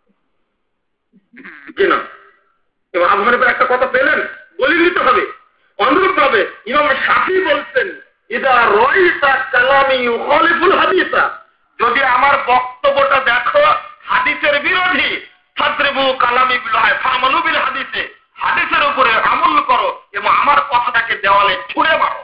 কিনা এবার আবু হানিফা একটা কথা পেলেন, দলিল নিতে হবে। অনুরূপ ভাবে ইমাম শাফি বলছেন, ইদা রাইতা কালামি ইউখালিফুল হাদিসা, যদি আমার বক্তব্যটা দেখো হাদিসের বিরোধী, ফাদরিবু কালামি বিল ফামালু বিল হাদিসে, হাদিসের উপরে আমল করো এবং আমার কথাটাকে দেওয়ালে ছুঁড়ে মারো।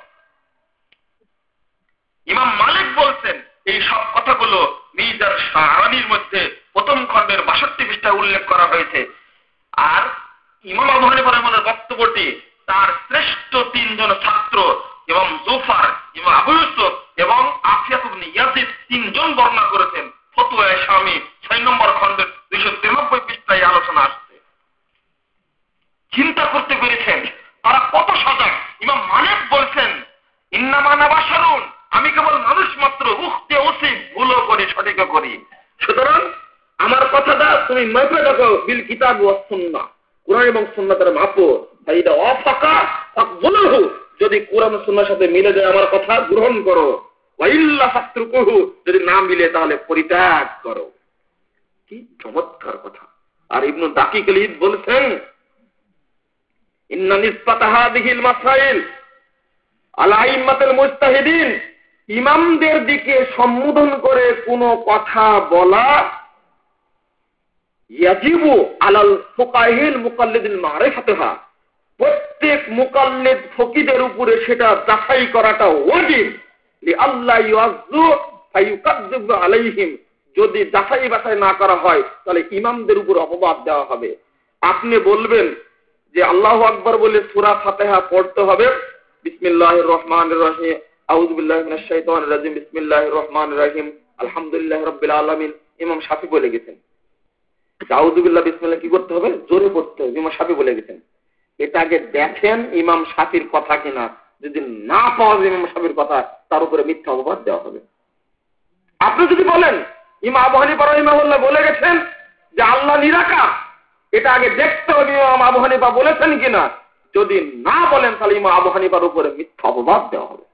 ইমাম মালিক বলছেন, এই সব কথাগুলো মিজার শাহরানির মধ্যে প্রথম খণ্ডের বাষট্টি পৃষ্ঠায় উল্লেখ করা হয়েছে। আর ইমাম আবু হানিফা রাহিমাহুল্লাহর বক্তব্যটি তার শ্রেষ্ঠ তিনজন ছাত্র এবং জুফার, ইমাম আবু ইউসুফ এবং আফিয়াত ইবনে ইয়াজিদ তিনজন বর্ণনা করেছেন। ফতোয়া শামী ছয় নম্বর খণ্ডের দুইশো তিরানব্বই পৃষ্ঠায় আলোচনা আসছে। চিন্তা করতে পেরেছেন তারা কত সজাগ। ইমাম মালিক বলছেন, ইন্নামা আনা বাশারুন, আমি কেবল মানুষ মাত্র, উখতে ওসি, ভুলও করি সঠিকও করি। সুতরাং আমার কথাটা তুমি মাপে দেখো বিল কিতাব ওয়াস সুন্নাহ, কোরআন এবং সুন্নাতের মাপো। ফাইদা ওয়াফাকা ফাকবুলহু, যদি কোরআন সুন্নাহর সাথে মিলে যায় আমার কথা গ্রহণ করো, ওয়া ইল্লা ফাতরুকুহু, যদি না মিলে তাহলে পরিত্যাগ করো। কি চমৎকার কথা। আর ইবনু দাকিক আল-ঈদ বলেছেন, ইন্না নিসবাতা হাযিহিল মাসাইল আলা আইম্মাতিল মুজতাহিদিন, ইমামদের দিকে সম্বোধন করে কোনো কথা বলা ইয়াজিবু আলাল ফুকাহিল মুকাল্লিদিল মারিফাতুহা, প্রত্যেক মুকাল্লিদ ফকিদের উপরে সেটা যাচাই করাটা ওয়াজিব। লিআল্লা ইউআযযু ফায়ুকাযযিবু আলাইহিম, যদি যাচাই বাছাই না করা হয় তাহলে ইমামদের উপর অপবাদ দেওয়া হবে। আপনি বলবেন যে আল্লাহু আকবার বলে সূরা ফাতিহা পড়তে হবে, বিসমিল্লাহির রহমানির রহিম, আউযু বিল্লাহি মিনাশ শাইতানির রাজিম, বিসমিল্লাহির রহমানির রহিম, আলহামদুলিল্লাহি রাব্বিল আলামিন, ইমাম শাফি বলে গেছেন। আউযু বিল্লাহ বিসমিল্লাহ কি করতে হবে? জোরে পড়তে হবে, ইমাম শাফি বলে গেছেন। এটা আগে দেখেন ইমাম শাফির কথা কিনা, যদি না পাওয়া যায় ইমাম শাফির কথা, তার উপরে মিথ্যা অপবাদ দেওয়া হবে। আপনি যদি বলেন ইমাম আবু হানিফা রাহিমাহুল্লাহ বলে গেছেন যে আল্লাহ নিরাকার, এটা আগে দেখতে হবে ইমাম আবু হানিফা বলেছেন কিনা, যদি না বলেন তাহলে ইমাম আবু হানিফার উপরে মিথ্যা অপবাদ দেওয়া হবে।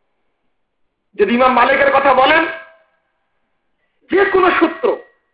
যদি ইমাম মালিকের কথা বলেন, যে কোনো সূত্র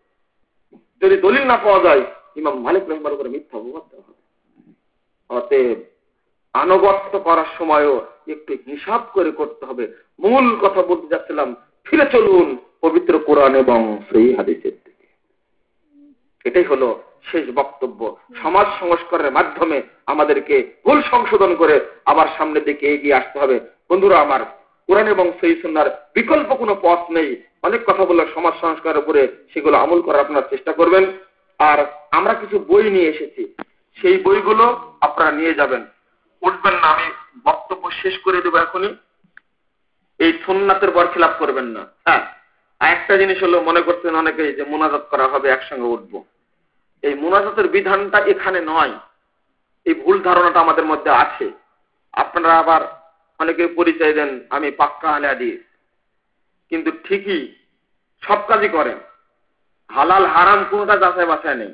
যদি দলিল না পাওয়া যায়, ইমাম মালিক রহিমার উপরে মিথ্যা অপবাদ দেওয়া হবে। অতএব আনুগত্য করার সময়ও একটু হিসাব করে করতে হবে। মূল কথা বলতে যাচ্ছিলাম, ফিরে চলুন পবিত্র কোরআন এবং সহিহ হাদিসের দিকে। এটাই হলো শেষ বক্তব্য। সমাজ সংস্কারের মাধ্যমে আমাদেরকে ভুল সংশোধন করে আবার সামনের দিকে এগিয়ে আসতে হবে। বন্ধুরা আমার, কোরআন এবং সহিহ সুন্নাহর বিকল্প কোনো পথ নেই। অনেক কথা বললে সমাজ সংস্কারের উপরে, সেগুলো আমল করার আপনারা চেষ্টা করবেন। আর আমরা কিছু বই নিয়ে এসেছি, সেই বইগুলো আপনারা নিয়ে যাবেন। উঠবেন না, আমি বক্তব্য শেষ করে দেবো এখনই। এই সুন্নাতের বরখিলাপ করবেন না। হ্যাঁ, আর একটা জিনিস হলো, মনে করছেন অনেকেই যে মুনাজাত করা হবে, একসঙ্গে উঠবো। এই মুনাজাতের বিধানটা এখানে নয়, এই ভুল ধারণাটা আমাদের মধ্যে আছে। আপনারা আবার অনেকে পরিচয় দেন আমি পাক্কা আহলে হাদিস, কিন্তু ঠিকই সব কাজই করেন, হালাল হারাম কোনটা যাচাই বাছাই নেই।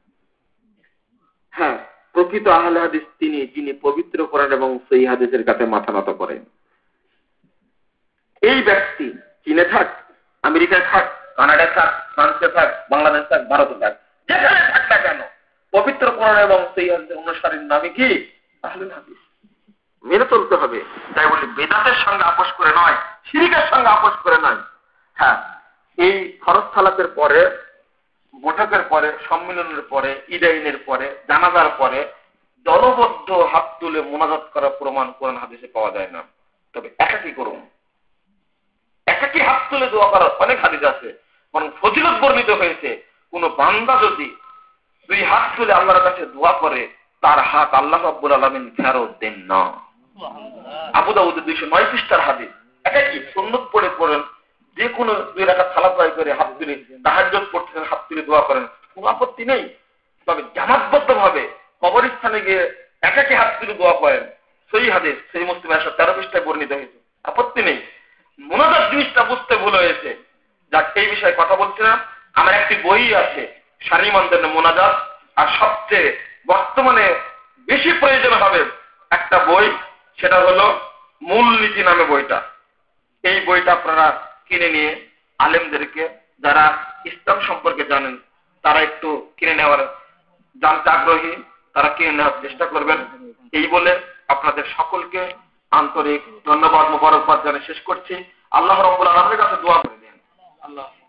হ্যাঁ, প্রকৃত আহলে হাদিস তিনি, যিনি পবিত্র কোরআন এবং সহিহ হাদিসের কাছে মাথা নত করেন। এই ব্যক্তি চীনে থাক, আমেরিকায় থাক, কানাডায় থাক, ফ্রান্সে থাক, বাংলাদেশ থাক, ভারতে থাক, যেখানে থাক না কেন, পবিত্র কোরআন এবং সহিহ হাদিসের অনুসারীর নামে কি আহলে হাদিস মেনে চলতে হবে। তাই বলি বেদাতের সঙ্গে আপোষ করে নয়, শিরকের সঙ্গে আপোষ করে নয়। হ্যাঁ, এই ফরজ সালাতের পরে, বৈঠকের পরে, সম্মেলনের পরে, ঈদাইনের পরে, জানাজার পরে দলবদ্ধ হাত তুলে মোনাজাত করা প্রমাণ কোরআন হাদিসে পাওয়া যায় না। তবে একাকি করুন, একাকি হাত তুলে দোয়া করার অনেক হাদিস আছে, বরং ফজিলত বর্ণিত হয়েছে। কোন বান্দা যদি দুই হাত তুলে আল্লাহর কাছে দোয়া করে, তার হাত আল্লাহ রাব্বুল আলামিন ফেরত দেন না। আবু দাউদের দুইশো নয় পৃষ্ঠার হাদিস। একাকি সুন্নত পড়ে পড়েন, যে কোনো দুই রাকাত সালাত আদায় করে হাত তুলে, তাহাজ্জুদ পড়তেছেন হাত তুলে দোয়া করেন, কোনো আপত্তি নেই। তবে জামাতবদ্ধ ভাবে কবরস্থানে গিয়ে একাকি হাত তুলে দোয়া করেন, সহিহ হাদিস, সহিহ মুসলিম একশো তেরো পৃষ্ঠায় বর্ণিত হয়েছে, আপত্তি নেই। মুনাজাত জিনিসটা বুঝতে ভুল হয়েছে। যাক, এই বিষয়ে কথা বলছিলাম। আমার একটি বই আছে, শারীমানদের মুনাজাত, আর সবচেয়ে বর্তমানে বেশি প্রয়োজন হবে একটা বই, সেটা হলো মূলনীতি নামে বইটা। এই বইটা আপনারা কিনে নিয়ে আলেমদেরকে, যারা ইসলাম সম্পর্কে জানেন, তারা একটু কিনে নেওয়ার, জানতে আগ্রহী তারা কিনে নেওয়ার চেষ্টা করবেন। এই বলে আপনাদের সকলকে আন্তরিক ধন্যবাদ, মোবারকবাদ জানিয়ে শেষ করছি। আল্লাহ রাব্বুল আলামিনের কাছে দোয়া করে দেন। আল্লাহ